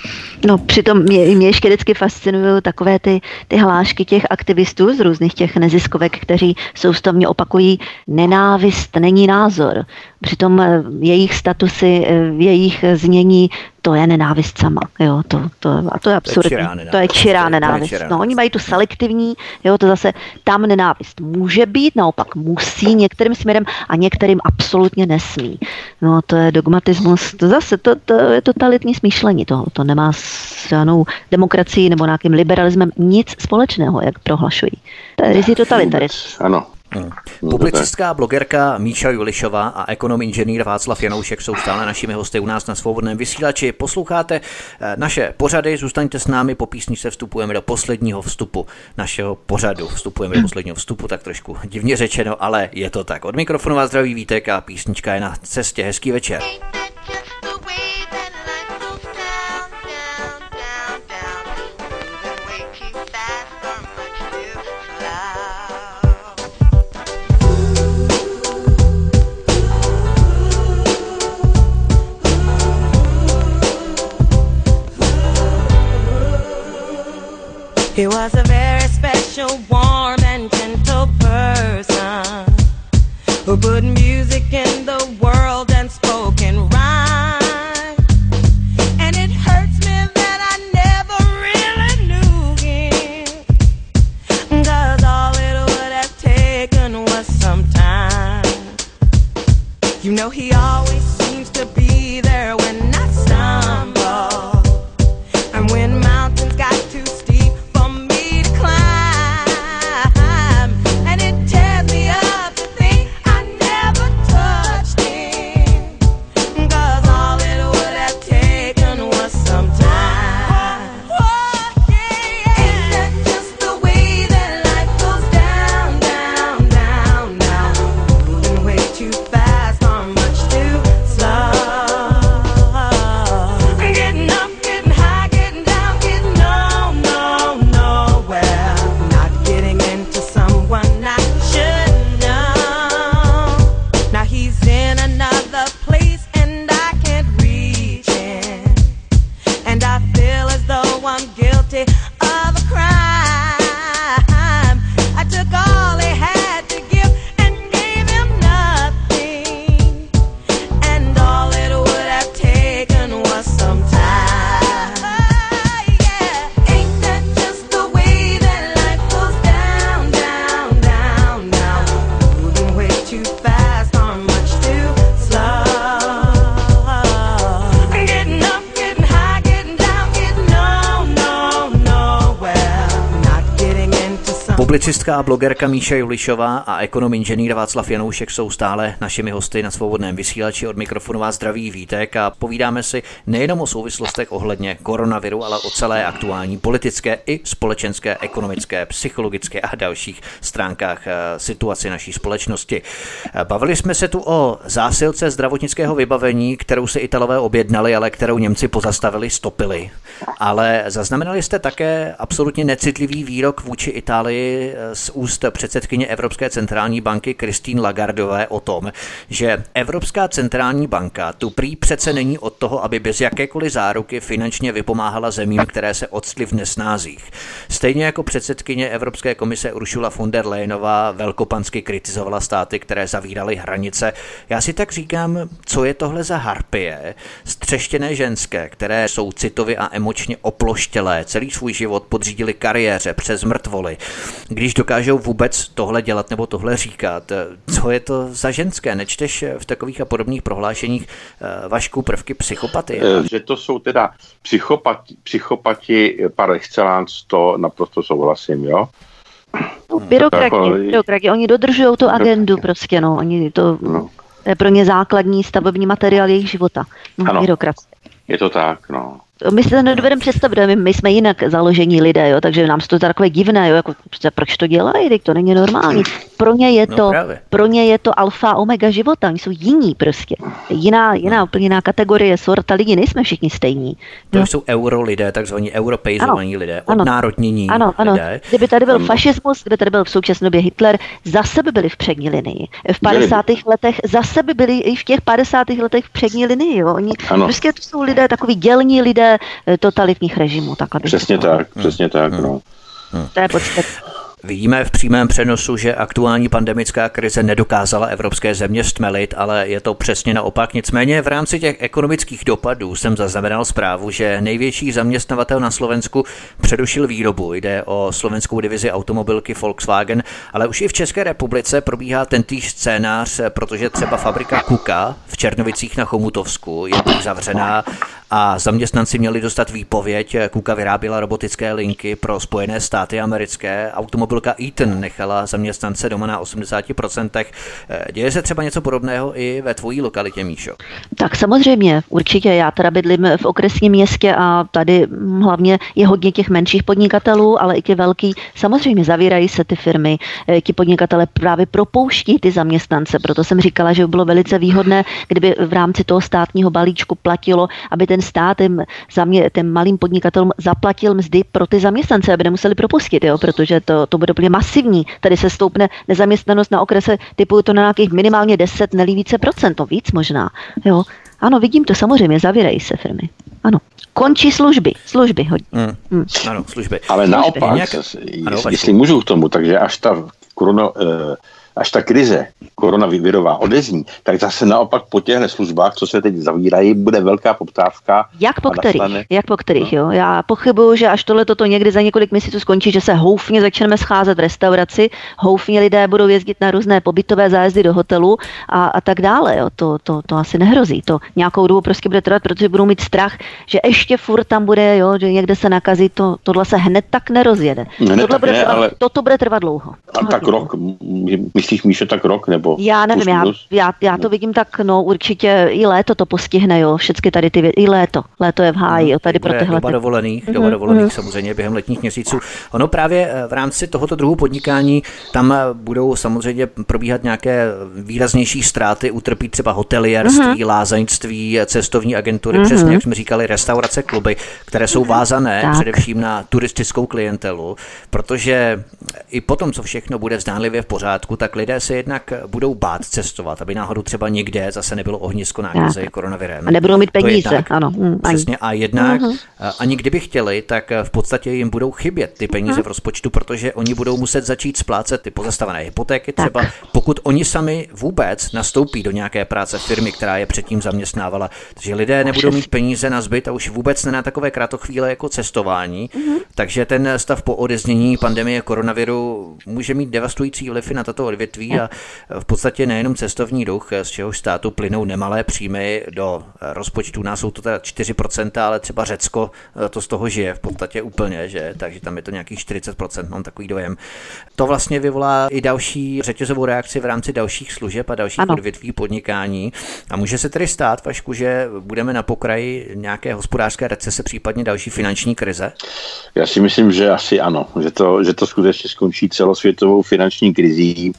No přitom mě, mě ještě vždycky fascinují takové ty, ty hlášky těch aktivistů z různých těch neziskovek, kteří soustavně opakují, nenávist není názor. Přitom jejich statusy, jejich znění, to je nenávist sama. Jo, to, to, a to je absurdní. To je čirá nenávist. No, oni mají tu selektivní, jo, to zase tam nenávist může být, naopak musí některým směrem a některým absolutně nesmí. No, to je dogmatismus, to zase, to, to je totalitní smýšlení toho, to nemá s žádnou demokracií nebo nějakým liberalismem nic společného, jak prohlašují. To je rizí totalitarismus. Ano. Hmm. Publicistka, blogerka Míša Julišová a ekonom inženýr Václav Janoušek jsou stále našimi hosty u nás na Svobodném vysílači. Posloucháte naše pořady, zůstaňte s námi, po písničce vstupujeme do posledního vstupu našeho pořadu. Vstupujeme do posledního vstupu, tak trošku divně řečeno, ale je to tak. Od mikrofonu vás zdraví Vítek a písnička je na cestě. Hezký večer. He was a very special, warm and gentle person who put music in the world and spoke in rhyme. And it hurts me that I never really knew him, 'cause all it would have taken was some time. You know he always seems to be there when I stumble, and when mountains got too steep for me to climb, and it tears me up to think I never touched him, 'cause all it would have taken was some time. Oh, yeah. Ain't that just the way that life goes down, down, down, down, moving way too fast or much too slow. Getting up, getting high, getting down, getting no, no, nowhere. Not getting into someone I should know. Now he's in another place and I can't reach him, and I feel as though I'm guilty of a crime. I took all he had to give and gave him nothing, and all it would have taken was some time. Yeah, ain't that just the way that life goes down, down, down, down, moving way too fast or much too slow. Getting up, getting high, getting down, getting no, no, nowhere. Not getting into some. Publicistka a blogerka Míša Julišová a ekonom inženýr Václav Janoušek jsou stále našimi hosty na Svobodném vysílači. Od mikrofonu vás zdraví Vítek a povídáme si nejenom o souvislostech ohledně koronaviru, ale o celé aktuální politické i společenské, ekonomické, psychologické a dalších stránkách eh, situace naší společnosti. Eh, Bavili jsme se tu o zásilce zdravotnického vybavení, kterou si Italové objednali, ale kterou Němci pozastavili, stopili. Ale zaznamenali jste také absolutně necitlivý výrok vůči Itálii z úst předsedkyně Evropské centrální banky Christine Lagardové o tom, že Evropská centrální banka tu prý přece není od toho, aby bez jakékoliv záruky finančně vypomáhala zemím, které se octly v nesnázích. Stejně jako předsedkyně Evropské komise Ursula von der Leyenová velkopansky kritizovala státy, které zavíraly hranice. Já si tak říkám, co je tohle za harpie, střeštěné ženské, které jsou citově a emočně oploštělé, celý svůj život podřídili kariéře přes mrtvoly. Když dokážou vůbec tohle dělat nebo tohle říkat, co je to za ženské? Nečteš v takových a podobných prohlášeních, Vašku, prvky psychopatie? Že to jsou teda psychopati, psychopati par excellence, to naprosto souhlasím, jo? No, byrokrati, byrokrati, oni dodržují tu agendu prostě, no, oni to, No. to je pro ně základní stavební materiál jejich života. No, Ano. byrokracie. Je to tak, no. My si to nedovedeme představit, my, my jsme jinak založení lidé, jo, takže nám se to takové divné, jo, jako, proč to dělají, teď to není normální. Pro ně je to, No, pro ně je to alfa omega života, oni jsou jiní prostě. Jiná, jiná, úplně jiná kategorie, sorta lidí, nejsme všichni stejní. To Jo. jsou euro lidé, takzvaní europeizovaní lidé, ano. odnárodnění Ano, ano. lidé. Kdyby tady byl fašismus, kde tady byl v současné době Hitler, zase by byli v přední linii. V padesátých letech zase by byli i v těch padesátých letech v přední linii. Jo. Oni Ano. prostě to jsou lidé, takový dělní lidé eh, totalitních režimů. Takhle bych Přesně řekla. tak, přesně tak, no. To je podstatné. Vidíme v přímém přenosu, že aktuální pandemická krize nedokázala evropské země stmelit, ale je to přesně naopak. Nicméně v rámci těch ekonomických dopadů jsem zaznamenal zprávu, že největší zaměstnavatel na Slovensku přerušil výrobu. Jde o slovenskou divizi automobilky Volkswagen, ale už i v České republice probíhá tentýž scénář, protože třeba fabrika Kuka v Černovicích na Chomutovsku je zavřená a zaměstnanci měli dostat výpověď. Kuka vyráběla robotické linky pro Spojené státy americké. Automobilka Eaton nechala zaměstnance doma na osmdesát procent. Děje se třeba něco podobného i ve tvojí lokalitě, Míšo? Tak samozřejmě, určitě. Já teda bydlím v okresním městě a tady hlavně je hodně těch menších podnikatelů, ale i ti velký. Samozřejmě zavírají se ty firmy, ti podnikatele právě propouští ty zaměstnance. Proto jsem říkala, že by bylo velice výhodné, kdyby v rámci toho státního balíčku platilo, aby ten stát těm, těm malým podnikatelům zaplatil mzdy pro ty zaměstnance, aby nemuseli propustit, jo? Protože to, to bude úplně masivní. Tady se stoupne nezaměstnanost na okrese, typuju to na nějakých minimálně deset, nelí více procent, no víc možná. Jo? Ano, vidím to samozřejmě, zavírají se firmy. Ano. Končí služby, služby hodně. Hmm. Hmm. Ano, služby. Ale služby. naopak, Nějak... jestli, ano, jestli můžu k tomu, takže až ta korona, až ta krize koronavirová odezní, tak zase naopak po těchto službách, co se teď zavírají, bude velká poptávka. Jak po kterých? Nastane... Jak po kterých, no. jo? Já pochybuju, že až tohle toto někdy za několik měsíců skončí, že se houfně začneme scházet v restauraci, houfně lidé budou jezdit na různé pobytové zájezdy do hotelu a, a tak dále, jo? To, to, to asi nehrozí. To nějakou dobu prostě bude trvat, protože budou mít strach, že ještě furt tam bude, jo, že někde se nakazí, to, tohle se hned tak nerozjede. Hned tohle tak bude ne, trvat, ale... Toto bude trvat dlouho. A tak rok, myslíš, Míšo, tak rok nebo? Já nevím, já, já, já to vidím tak, no určitě i léto to postihne, jo, všechny tady ty věci, i léto, léto je v háji, jo, tady pro tyhle. Doba dovolených, doba dovolených samozřejmě během letních měsíců. Ono právě v rámci tohoto druhu podnikání, tam budou samozřejmě probíhat nějaké výraznější ztráty, utrpí třeba hotelierství, mm-hmm. lázeňství, cestovní agentury, mm-hmm. přesně jak jsme říkali, restaurace, kluby, které jsou vázané tak. především na turistickou klientelu, protože i potom, co všechno bude zdánlivě v pořádku, tak lidé se jednak budou bát cestovat, aby náhodou třeba někde zase nebylo ohnisko nákazy koronavirem. A nebudou mít peníze, jednak, ano. Mm, přesně, a jednak uh-huh. ani kdyby chtěli, tak v podstatě jim budou chybět ty peníze uh-huh. v rozpočtu, protože oni budou muset začít splácet ty pozastavené hypotéky třeba, tak. pokud oni sami vůbec nastoupí do nějaké práce firmy, která je předtím zaměstnávala. Takže lidé nebudou mít peníze na zbyt a už vůbec ne na takové kratochvíle jako cestování. Uh-huh. Takže ten stav po odeznění pandemie koronaviru může mít devastující vliv na tato odvětví a v podstatě nejenom cestovní ruch, z čehož státu plynou nemalé příjmy do rozpočtu. Nás jsou to teda čtyři procenta, ale třeba Řecko to z toho žije v podstatě úplně, že? Takže tam je to nějakých čtyřicet procent, mám takový dojem. To vlastně vyvolá i další řetězovou reakci v rámci dalších služeb a dalších ano. odvětví podnikání. A může se tedy stát, Vašku, že budeme na pokraji nějaké hospodářské recese, případně další finanční krize? Já si myslím, že asi ano, že to, že to skutečně skončí celosvětovou finanční krizí.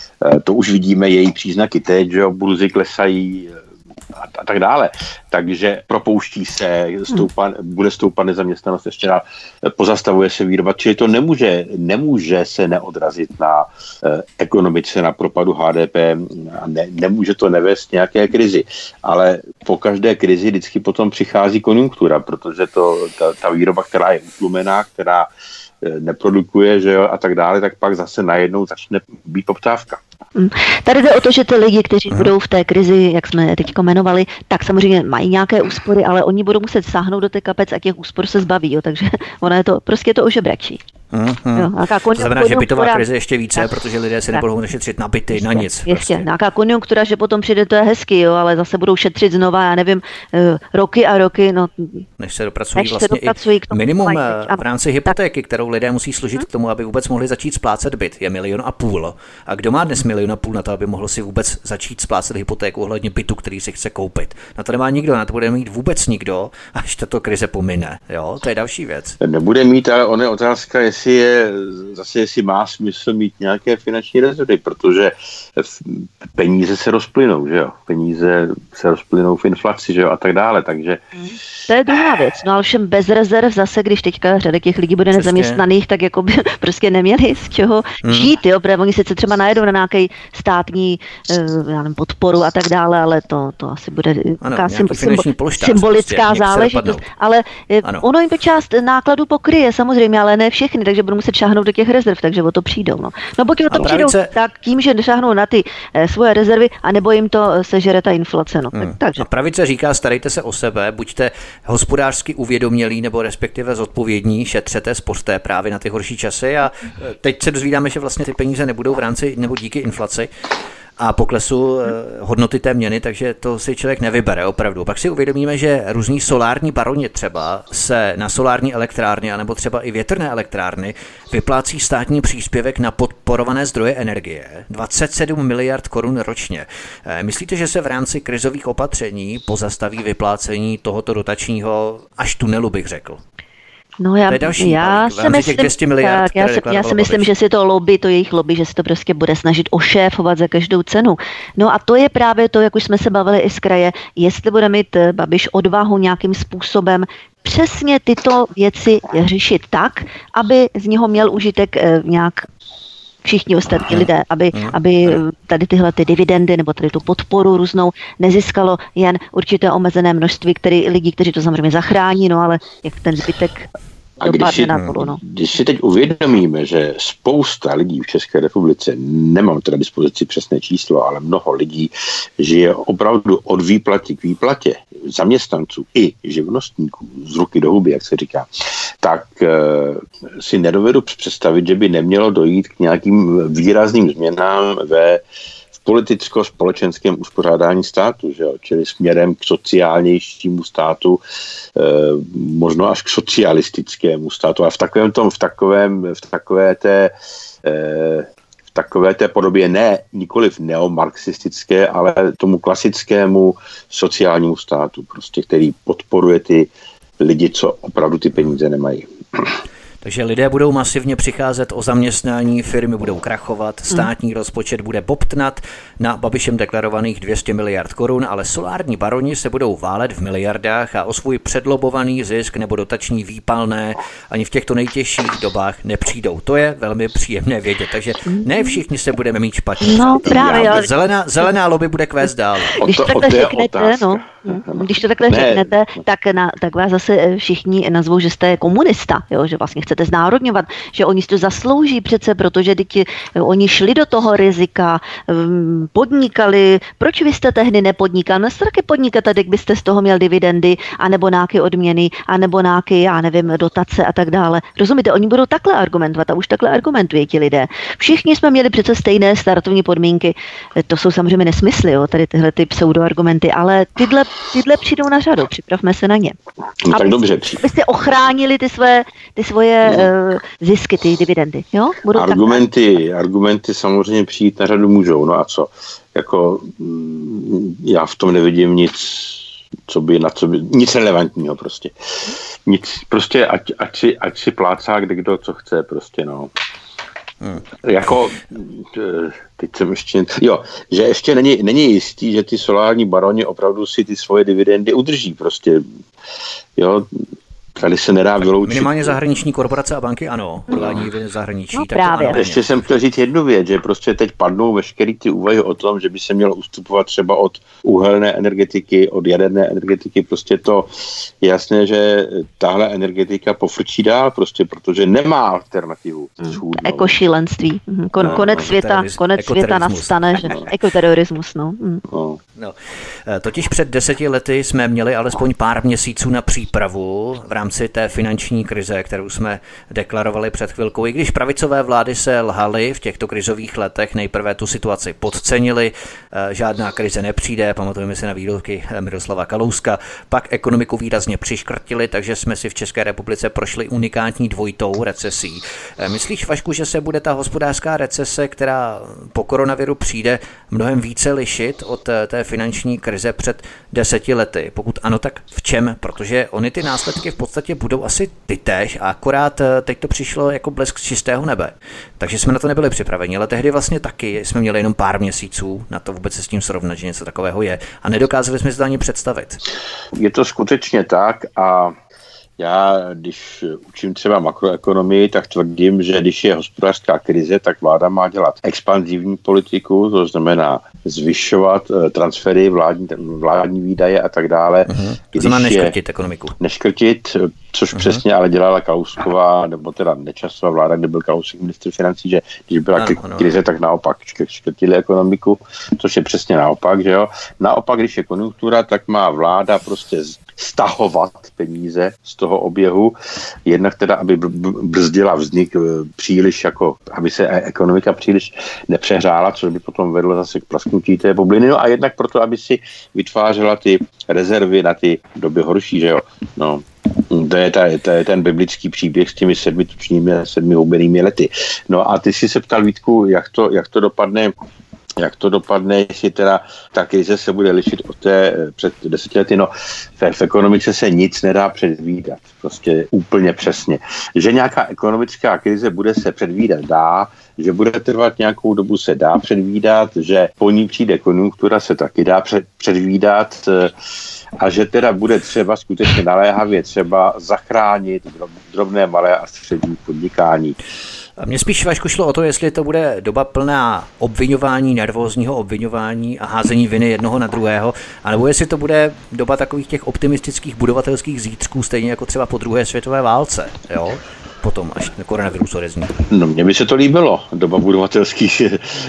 To už vidíme její příznaky teď, že burzy klesají a, a tak dále. Takže propouští se, stoupa, bude stoupat nezaměstnanost ještě dál, pozastavuje se výroba, čili to nemůže, nemůže se neodrazit na eh, ekonomice, na propadu H D P a ne, nemůže to nevést nějaké krizi. Ale po každé krizi vždycky potom přichází konjunktura, protože to, ta, ta výroba, která je utlumená, která neprodukuje, že jo, a tak dále, tak pak zase najednou začne být poptávka. Tady jde o to, že ty lidi, kteří budou v té krizi, jak jsme teď jmenovali, tak samozřejmě mají nějaké úspory, ale oni budou muset sáhnout do té kapec a těch úspor se zbaví, jo, takže ono je to, prostě je to ožebračí. Mm-hmm. Jo, to znamená, že bytová krize ještě více, tak, protože lidé si nebudou našetřit na byty, ještě, na nic. Ještě, prostě. Nějaká konjunktura, že potom přijde, to je hezky, jo, ale zase budou šetřit znova, já nevím, roky a roky. No, než se dopracují než vlastně se dopracují i minimum mají, v rámci hypotéky, kterou lidé musí složit k tomu, aby vůbec mohli začít splácet byt, je milion a půl. A kdo má dnes milion a půl na to, aby mohl si vůbec začít splácet hypotéku ohledně bytu, který si chce koupit? Na to nemá nikdo, na to bude mít vůbec nikdo, až tato krize pomine. Jo, to je další věc. Nebude mít, ale ona je otázka, jestli je zase jestli má smysl mít nějaké finanční rezervy, protože peníze se rozplynou, že jo? Peníze se rozplynou v inflaci, že jo? A tak dále, takže... To je druhá věc, no ale všem bez rezerv zase, když teďka řada těch lidí bude nezaměstnaných, tak jako by prostě neměli z čeho hmm. žít, jo? Protože oni sice třeba najedou na nějaký státní já nevím, podporu a tak dále, ale to, to asi bude ano, symbol, polštář, symbolická prostě, záležitost, ale ano. ono jim to část nákladů pokryje samozřejmě, ale ne všechny, takže budou muset šáhnout do těch rezerv, takže o to přijdou. No, no pokud o to přijdou, se... tak tím, že šáhnou na ty e, svoje rezervy, anebo jim to sežere ta inflace. No. Hmm. Tak, takže. A pravice říká, starejte se o sebe, buďte hospodářsky uvědomělí nebo respektive zodpovědní, šetřete, spořte právě na ty horší časy a teď se dozvídáme, že vlastně ty peníze nebudou v rámci nebo díky inflaci a poklesu hodnoty té měny, takže to si člověk nevybere opravdu. Pak si uvědomíme, že různí solární baroni třeba se na solární elektrárny anebo třeba i větrné elektrárny vyplácí státní příspěvek na podporované zdroje energie. dvacet sedm miliard korun ročně. Myslíte, že se v rámci krizových opatření pozastaví vyplácení tohoto dotačního až tunelu, bych řekl? No já, další, já si myslím, miliard, tak, já, se, já si myslím, že si to lobby, to jejich lobby, že se to prostě bude snažit ošéfovat za každou cenu. No a to je právě to, jak už jsme se bavili i z kraje, jestli bude mít Babiš odvahu nějakým způsobem přesně tyto věci řešit tak, aby z něho měl užitek nějak všichni ostatní lidé, aby, aby tady tyhle ty dividendy nebo tady tu podporu různou nezískalo jen určité omezené množství který, lidí, kteří to samozřejmě zachrání, no ale jak ten zbytek a když si, no. když si teď uvědomíme, že spousta lidí v České republice, nemám teda dispozici přesné číslo, ale mnoho lidí žije opravdu od výplaty k výplatě, zaměstnanců i živnostníků z ruky do huby, jak se říká, tak e, si nedovedu představit, že by nemělo dojít k nějakým výrazným změnám ve politicko-společenském uspořádání státu, že jo? Čili směrem k sociálnějšímu státu, e, možno až k socialistickému státu. A v takovém tom, v takovém, v takové té, e, v takové té podobě ne nikoliv neomarxistické, ale tomu klasickému sociálnímu státu, prostě, který podporuje ty lidi, co opravdu ty peníze nemají. Takže lidé budou masivně přicházet o zaměstnání, firmy budou krachovat, státní rozpočet bude bobtnat na Babišem deklarovaných dvě stě miliard korun, ale solární baroni se budou válet v miliardách a o svůj předlobovaný zisk nebo dotační výpalné ani v těchto nejtěžších dobách nepřijdou. To je velmi příjemné vědět, takže ne všichni se budeme mít špatně. No právě, ale... Zelená, zelená lobby bude kvést dál. Když to takhle řeknete, no, když to takhle řeknete, tak, na, tak vás zase všichni nazvou, že jste komunista, jo, že vlastně chcete znárodňovat, že oni si to zaslouží přece, protože teď oni šli do toho rizika, podnikali. Proč vy jste tehdy nepodnikal? No jste taky podnikat, teď byste z toho měl dividendy, anebo nějaké odměny, anebo nějaké, já nevím, dotace a tak dále. Rozumíte, oni budou takhle argumentovat a už takhle argumentují ti lidé. Všichni jsme měli přece stejné startovní podmínky. To jsou samozřejmě nesmysly, jo, tady tyhle ty pseudoargumenty, ale tyhle, tyhle přijdou na řadu, připravme se na ně. No, tak dobře. Abyste ochránili ty svoje, ty svoje no. uh, zisky, ty dividendy, jo? Budou argumenty, takhle. argumenty samozřejmě přijít na řadu můžou, no a co? Jako já v tom nevidím nic, co by, na co by, nic relevantního prostě. Nic, prostě ať, ať, si, ať si plácá kde kdo co chce prostě, no. Hmm. Jako, teď jsem ještě, jo, že ještě není, není jistý, že ty solární baroni opravdu si ty svoje dividendy udrží prostě, jo. Tady se nedá vyloučit. Minimálně zahraniční korporace a banky, ano. Podání v zahraničí. No, tak právě. Ano, ještě jsem chtěl říct jednu věc, že prostě teď padnou veškerý ty úvahy o tom, že by se mělo ustupovat třeba od uhelné energetiky, od jaderné energetiky. Prostě to je jasné, že tahle energetika pofrčí dál, prostě protože nemá alternativu. Hmm. Ekošílenství. Kon, no, konec no, světa, konec světa nastane, že no. Ekoterorismus, no. Hmm. no. No. Totiž před deseti lety jsme měli alespoň pár měsíců na přípravu v rámci té finanční krize, kterou jsme deklarovali před chvilkou. I když pravicové vlády se lhaly v těchto krizových letech, nejprve tu situaci podcenili, žádná krize nepřijde, pamatujeme si na výroky Miroslava Kalouska, pak ekonomiku výrazně přiškrtili, takže jsme si v České republice prošli unikátní dvojitou recesí. Myslíš, Vašku, že se bude ta hospodářská recese, která po koronaviru přijde, mnohem více lišit od té finanční krize před deseti lety? Pokud ano, tak v čem? Protože oni ty následky v podstatě budou asi ty též a akorát teď to přišlo jako blesk z čistého nebe. Takže jsme na to nebyli připraveni, ale tehdy vlastně taky jsme měli jenom pár měsíců na to vůbec se s tím srovnat, že něco takového je a nedokázali jsme si to ani představit. Je to skutečně tak a já, když učím třeba makroekonomii, tak tvrdím, že když je hospodářská krize, tak vláda má dělat expanzivní politiku, to znamená zvyšovat transfery, vládní, vládní výdaje a tak dále. Uh-huh. To znamená neškrtit ekonomiku. Neškrtit, což uh-huh. přesně ale dělala Kalousková, nebo teda Nečasová vláda, kde byl Kalousek ministr financí, že když byla ano, ano. krize, tak naopak škrtili ekonomiku, což je přesně naopak, že jo. Naopak, když je konjunktura, tak má vláda prostě stahovat peníze z toho oběhu, jednak teda, aby brzdila vznik příliš, jako, aby se ekonomika příliš nepřehrála, což by potom vedlo zase k prasknutí té bubliny, no a jednak proto, aby si vytvářela ty rezervy na ty doby horší, že jo. No, to je, ta, to je ten biblický příběh s těmi sedmi tučnými a sedmi hubenými lety. No a ty jsi se ptal, Vítku, jak to, jak to dopadne jak to dopadne, jestli teda ta krize se bude lišit od té před deseti lety. No, v, v ekonomice se nic nedá předvídat, prostě úplně přesně. Že nějaká ekonomická krize bude se předvídat dá, že bude trvat nějakou dobu, se dá předvídat, že po ní přijde konjunktura, se taky dá předvídat, a že teda bude třeba skutečně naléhavě třeba zachránit drobné, malé a střední podnikání. Mně spíš, Vašku, šlo o to, jestli to bude doba plná obviňování, nervózního obviňování a házení viny jednoho na druhého, anebo jestli to bude doba takových těch optimistických budovatelských zítřků, stejně jako třeba po druhé světové válce, jo? Potom, až koronavirus odezní. No, mně by se to líbilo, doba budovatelských...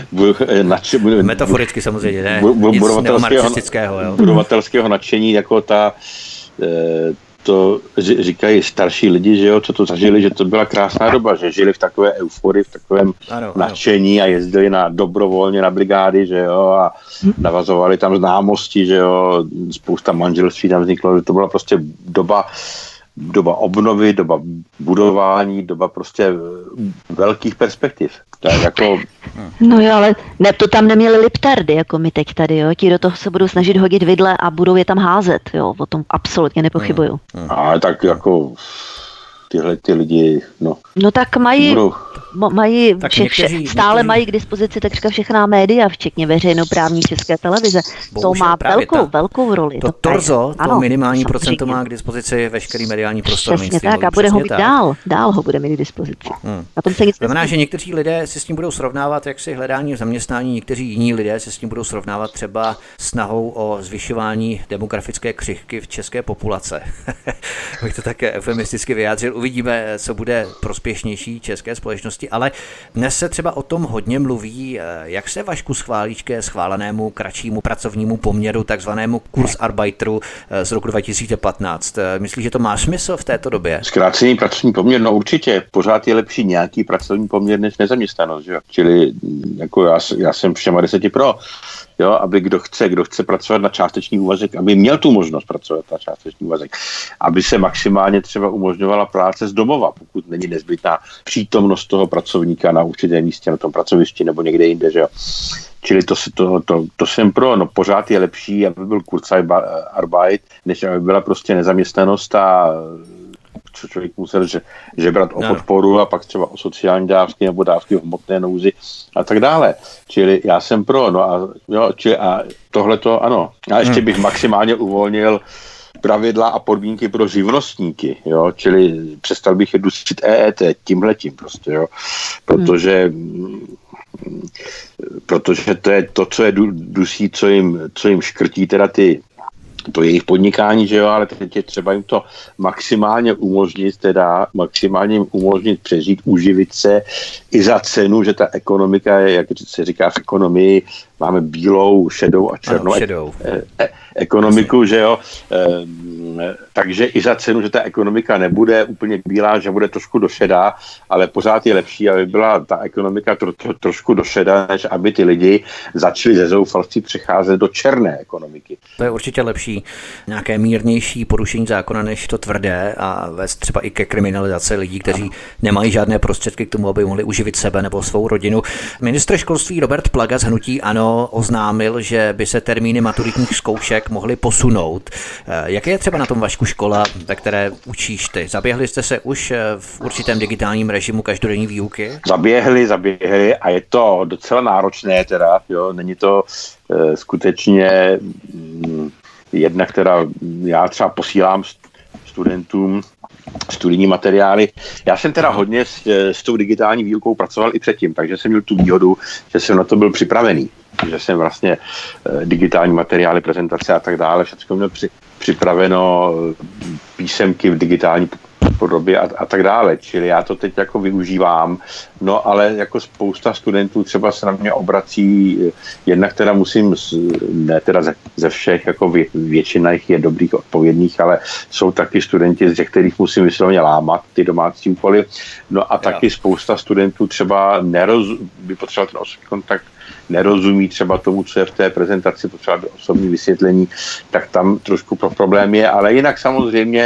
nadš- Metaforicky samozřejmě, ne? Bu- bu- Nic budovatelského, jo? budovatelského nadšení, jako ta... E, to říkají starší lidi, že jo, co to zažili, že to byla krásná doba, že žili v takové euforii, v takovém ano, nadšení ano. A jezdili na dobrovolně na brigády, že jo, a navazovali tam známosti, že jo, spousta manželství tam vzniklo, že to byla prostě doba doba obnovy, doba budování, doba prostě velkých perspektiv. Tak jako... No jo, ale ne, to tam neměli liptardy, jako my teď tady, jo. Ti do toho se budou snažit hodit vidle a budou je tam házet, jo. O tom absolutně nepochybuju. Hmm. Ale tak jako tyhle ty lidi, no... No tak mají... Budou... mají tak všech, někteří, stále někteří... mají k dispozici takřka všechna média, včetně veřejnoprávní České televize. Bohužel, to má velkou, ta, velkou roli. To, to torzo, to ano, minimální procento má k dispozici veškerý mediální prostor. Přesně tak a bude ho mít tak. dál. Dál ho bude mít k dispozici. Hmm. Na tom se nic znamená, že někteří lidé se s tím budou srovnávat, jak si hledání zaměstnání, někteří jiní lidé se s tím budou srovnávat třeba snahou o zvyšování demografické křivky v české populace. Bych to také eufemisticky vyjádřil. Uvidíme, co bude prospěšnější české společnosti. Ale dnes se třeba o tom hodně mluví, jak se, Vašku, schválí ke schválenému kratšímu pracovnímu poměru, takzvanému Kurzarbeiteru z roku dva tisíce patnáct. Myslíš, že to má smysl v této době? Zkrácený pracovní poměr, no určitě. Pořád je lepší nějaký pracovní poměr než nezaměstnanost, že? Čili jako já, já jsem všema deseti pro. Jo, aby kdo chce, kdo chce pracovat na částečný úvazek, aby měl tu možnost pracovat na částečný úvazek, aby se maximálně třeba umožňovala práce z domova, pokud není nezbytná přítomnost toho pracovníka na určitém místě, na tom pracovišti nebo někde jinde, že jo. Čili to, to, to, to jsem pro, no pořád je lepší, aby byl Kurzarbeit, než aby byla prostě nezaměstnanost a co člověk musel že, žebrat o podporu a pak třeba o sociální dávky nebo dávky v hmotné nouzi a tak dále. Čili já jsem pro, no a, jo, čili a tohleto ano. A ještě bych maximálně uvolnil pravidla a podmínky pro živnostníky, jo, čili přestal bych je dusit E E T tímhletím prostě, jo, protože hmm. protože to je to, co je dusí, co jim, co jim škrtí teda ty to jejich podnikání, že jo, ale teď je třeba jim to maximálně umožnit, teda maximálně jim umožnit přežít, uživit se i za cenu, že ta ekonomika je, jak se říká v ekonomii, máme bílou, šedou a černou šedou. E- e- ekonomiku, že jo, e- takže i za cenu, že ta ekonomika nebude úplně bílá, že bude trošku došedá, ale pořád je lepší, aby byla ta ekonomika tro- tro- trošku došedá, než aby ty lidi začali ze zoufalství přecházet do černé ekonomiky. To je určitě lepší, nějaké mírnější porušení zákona, než to tvrdé a vést třeba i ke kriminalizaci lidí, kteří ano. nemají žádné prostředky k tomu, aby mohli uživit sebe nebo svou rodinu. Ministr školství Robert Plaga z hnutí ANO oznámil, že by se termíny maturitních zkoušek mohly posunout. Jak je třeba na tom, Vašku, škola, ve které učíš ty? Zaběhli jste se už v určitém digitálním režimu každodenní výuky? Zaběhli, zaběhli a je to docela náročné teda, jo, není to e, skutečně mm, jedna, která já třeba posílám studentům studijní materiály. Já jsem teda hodně s, s tou digitální výukou pracoval i předtím, takže jsem měl tu výhodu, že jsem na to byl připravený. Že jsem vlastně e, digitální materiály, prezentace a tak dále, všechno měl při, připraveno, písemky v digitální podobě a, a tak dále. Čili já to teď jako využívám, no ale jako spousta studentů třeba se na mě obrací, jednak teda musím, ne teda ze, ze všech, jako vě, většina jich je dobrých, odpovědných, ale jsou taky studenti, ze kterých musím vysloveně lámat ty domácí úkoly, no a taky ja. spousta studentů třeba neroz, by potřeboval ten osobní kontakt, nerozumí třeba tomu, co je v té prezentaci, potřeba osobní vysvětlení, tak tam trošku pro problém je, ale jinak samozřejmě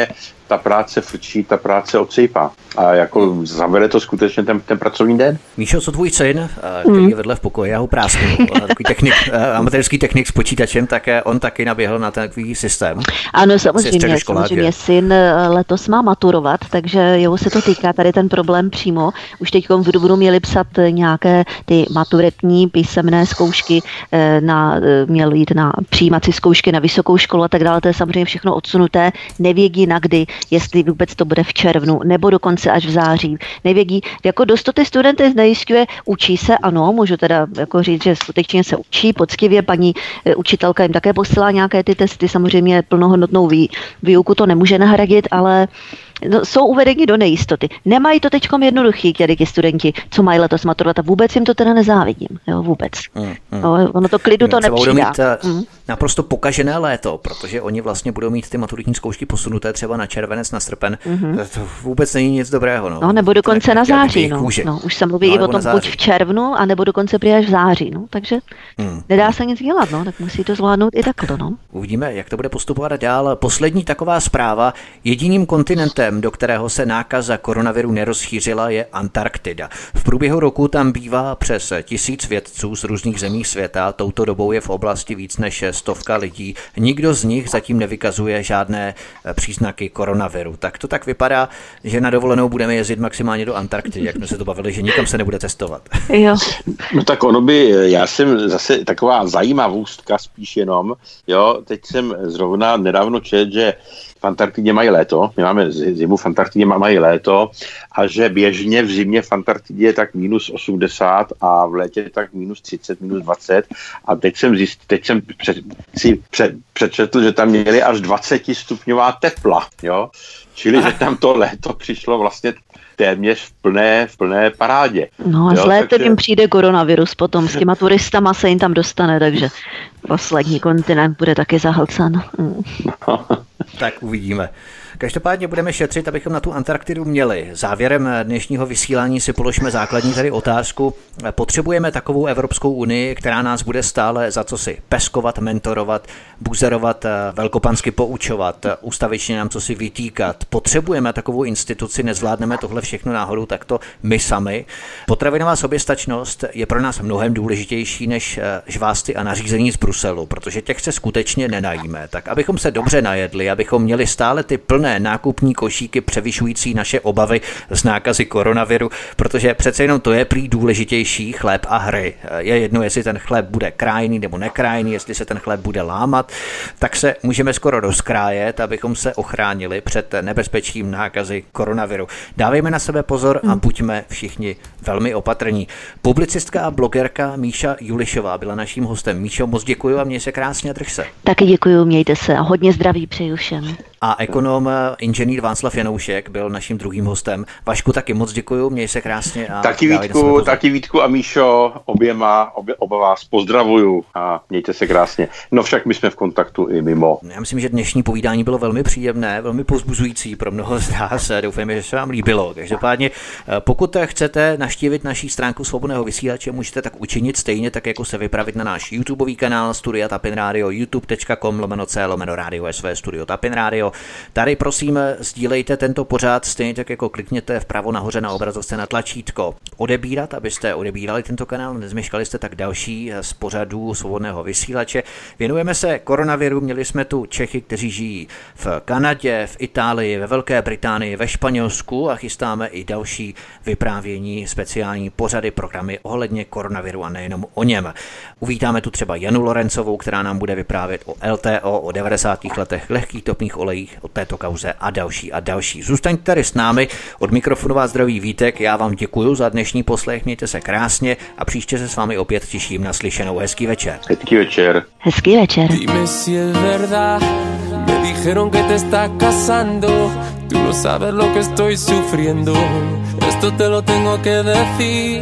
ta práce frčí, ta práce odsejpá. A jako zavede to skutečně ten, ten pracovní den. Míšo, co tvůj syn, který je vedle v pokoji, já ho prásknu, takový technik, amatérský technik s počítačem, tak on taky naběhl na takový systém. Ano, samozřejmě, samozřejmě. Syn letos má maturovat, takže jeho se to týká tady ten problém přímo. Už teď v dubnu měli psat nějaké ty maturitní písemné zkoušky, na, měl jít na přijímací zkoušky na vysokou školu a tak dále. To je samozřejmě všechno odsunuté. Nevědí na kdy, jestli vůbec to bude v červnu, nebo dokonce až v září. Nevědí, jako dost to ty studenty znejistuje, učí se, ano, můžu teda jako říct, že skutečně se učí poctivě, paní učitelka jim také posílá nějaké ty testy, samozřejmě plnohodnotnou vý, výuku to nemůže nahradit, ale no, jsou uvedeni do nejistoty. Nemají to teďkom jednoduchý, tady ti studenti, co mají letos maturovat a vůbec jim to teda nezávidím, jo, vůbec. Mm, mm. No, ono to klidu to nepřidá. Budou mít mm. naprosto pokažené léto, protože oni vlastně budou mít ty maturitní zkoušky posunuté třeba na červenec, na srpen. Mm-hmm. To vůbec není nic dobrého. No, no nebo dokonce tak, na září. No. No, už se mluví no, i o tom buď v červnu, anebo dokonce přijde až v září. No, takže mm. nedá se nic dělat, no, tak musí to zvládnout i takto. No. Uvidíme, jak to bude postupovat dál. Poslední taková zpráva. Jediným kontinentem, do kterého se nákaza koronaviru nerozšířila, je Antarktida. V průběhu roku tam bývá přes tisíc vědců z různých zemí světa. Touto dobou je v oblasti víc než stovka lidí. Nikdo z nich zatím nevykazuje žádné příznaky koronaviru. Tak to tak vypadá, že na dovolenou budeme jezdit maximálně do Antarktidy, jak jsme se to bavili, že nikam se nebude testovat. Jo. No tak ono by, já jsem zase taková zajímavostka spíš jenom, jo, teď jsem zrovna nedávno četl, že v Antarktidě mají léto, my máme zimu, v Antarktidě mají léto a že běžně v zimě v Antarktidě je tak minus osmdesát a v létě tak minus třicet, minus dvacet a teď jsem, zjist, teď jsem před, si před, přečetl, že tam měli až dvacetistupňová tepla, jo, čili že tam to léto přišlo vlastně téměř v plné, v plné parádě. No a z létem jim přijde koronavirus potom, s těma turistama se jim tam dostane, takže poslední kontinent bude taky zahlcen. Mm. No. Tak uvidíme. Každopádně budeme šetřit, abychom na tu Antarktidu měli. Závěrem dnešního vysílání si položíme základní tady otázku. Potřebujeme takovou Evropskou unii, která nás bude stále za co si peskovat, mentorovat, buzerovat, velkopansky poučovat, ustavičně nám co si vytýkat. Potřebujeme takovou instituci, nezvládneme tohle všechno náhodou takto my sami. Potravinová soběstačnost je pro nás mnohem důležitější než žvásty a nařízení z Bruselu, protože těch se skutečně nenajíme. Tak abychom se dobře najedli, abychom měli stále ty plné nákupní košíky převyšující naše obavy z nákazy koronaviru, protože přece jenom to je prý důležitější chléb a hry. Je jedno, jestli ten chléb bude krájený nebo nekrájený, jestli se ten chléb bude lámat, tak se můžeme skoro rozkrájet, abychom se ochránili před nebezpečím nákazy koronaviru. Dávejme na sebe pozor a buďme všichni velmi opatrní. Publicistka a blogerka Míša Julišová byla naším hostem. Míšo, moc děkuji a měj se krásně a drž se. Taky děkuji, mějte se a hodně zdraví přeju všem. A ekonom inženýr Václav Janoušek byl naším druhým hostem. Vašku, taky moc děkuju, měj se krásně. A taky Vítku, taky Vítku a Míšo, oběma, obě, oba vás pozdravuju a mějte se krásně. No však my jsme v kontaktu i mimo. Já myslím, že dnešní povídání bylo velmi příjemné, velmi povzbuzující pro mnoho z nás. Doufujeme, že se vám líbilo. Každopádně, pokud chcete navštívit naší stránku Svobodného vysílače, můžete tak učinit stejně tak, jako se vypravit na náš YouTubeový kanál Studia Tapin Radio, youtube tečka com lomeno c lomeno radio sv Studio Tapin Radio. Tady prosím sdílejte tento pořad, stejně tak jako klikněte vpravo nahoře na obrazovce na tlačítko odebírat, abyste odebírali tento kanál, nezmeškali jste tak další z pořadů Svobodného vysílače. Věnujeme se koronaviru, měli jsme tu Čechy, kteří žijí v Kanadě, v Itálii, ve Velké Británii, ve Španělsku a chystáme i další vyprávění, speciální pořady, programy ohledně koronaviru a nejenom o něm. Uvítáme tu třeba Janu Lorencovou, která nám bude vyprávět o L T O, o devadesátých letech, lehkých topných olejích, o této kauze a další a další. Zůstaňte tady s námi, od mikrofonu vás zdraví Vítek, já vám děkuji za dnešní poslech, mějte se krásně a příště se s vámi opět těším na slyšenou. Hezký večer. Hezký večer. Hezký večer. Dime si es verdad, me dijeron que te estás casando, tú no sabes lo que estoy sufriendo, esto te lo tengo que decir.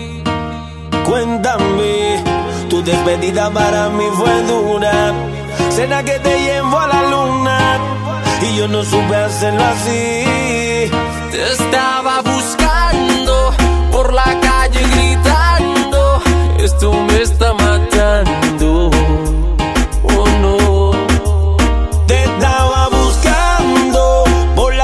Cuéntame, tu despedida para mí fue dura, cena que te llevo a la luna y yo no supe hacerlo así. Te estaba buscando por la calle gritando, esto me está matando, oh no. Te estaba buscando por la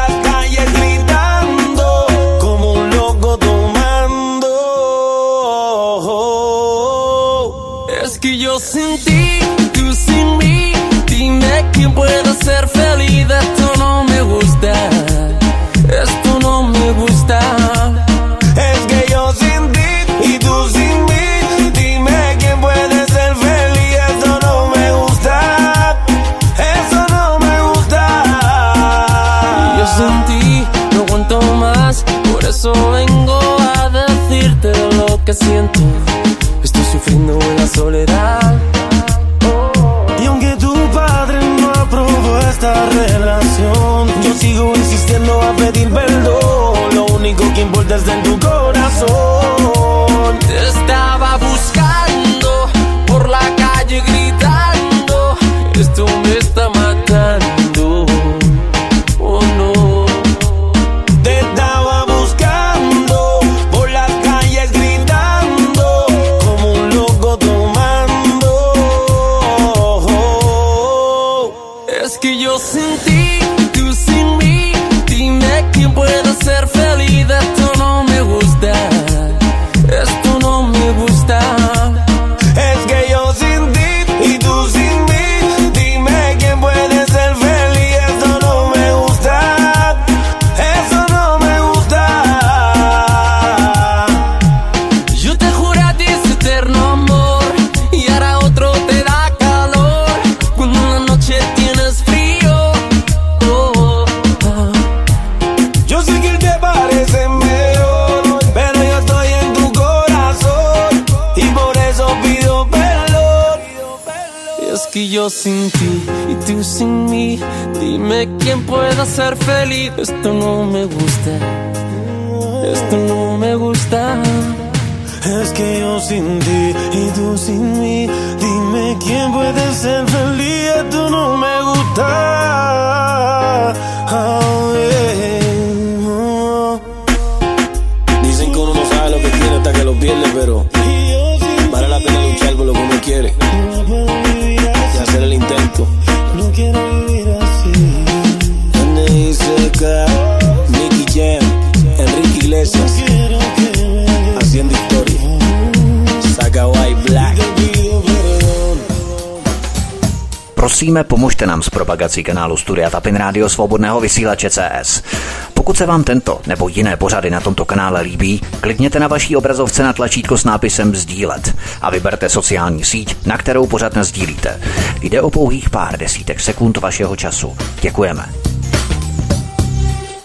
Es que yo sin ti, tú sin mí, dime quién puede ser feliz. Esto no me gusta, esto no me gusta. Es que yo sin ti y tú sin mí, dime quién puede ser feliz. Esto no me gusta, eso no me gusta. Yo sin ti no aguanto más, por eso vengo a decirte lo que siento. Estoy sufriendo en la soledad. Y aunque tu padre no aprobó esta relación, yo sigo insistiendo a pedir perdón. Lo único que importa es en tu corazón. Te estaba buscando por la calle gritando, esto me está matando. Oh no. Te estaba buscando por las calles gritando, como un loco tomando. Es que yo sin ti, tú sin mí, dime quién puede ser feliz. Esto no me gusta, esto no me gusta. Es que yo sin ti y tú sin mí, dime quién puede ser feliz. Esto no me gusta, eso no me gusta. Yo te juré a ti ese eterno amor y ahora otro te da calor cuando en la noche tienes frío. Oh, oh, oh. Yo sé que te parece mejor, pero yo estoy en tu corazón y por eso pido perdón. Es que yo sin ti y tú sin mí, dime quién pueda ser feliz. Esto no me gusta, esto no me gusta. Es que yo sin ti y tú sin mí, dime quién puede ser feliz. Esto no me gusta. Oh, yeah. Dicen que uno no sabe lo que tiene hasta que lo pierde, pero vale la pena luchar por lo que uno quiere y hacer el intento. No quiero vivir así. N I C K, Nicky Jam, Enrique Iglesias, haciendo historia. Saga White Black. Prosíme, pomožte nám s propagací kanálu Studia Tapin Rádio Svobodného vysílače C S. Pokud se vám tento nebo jiné pořady na tomto kanále líbí, klikněte na vaší obrazovce na tlačítko s nápisem sdílet a vyberte sociální síť, na kterou pořad nasdílíte. Jde o pouhých pár desítek sekund vašeho času. Děkujeme.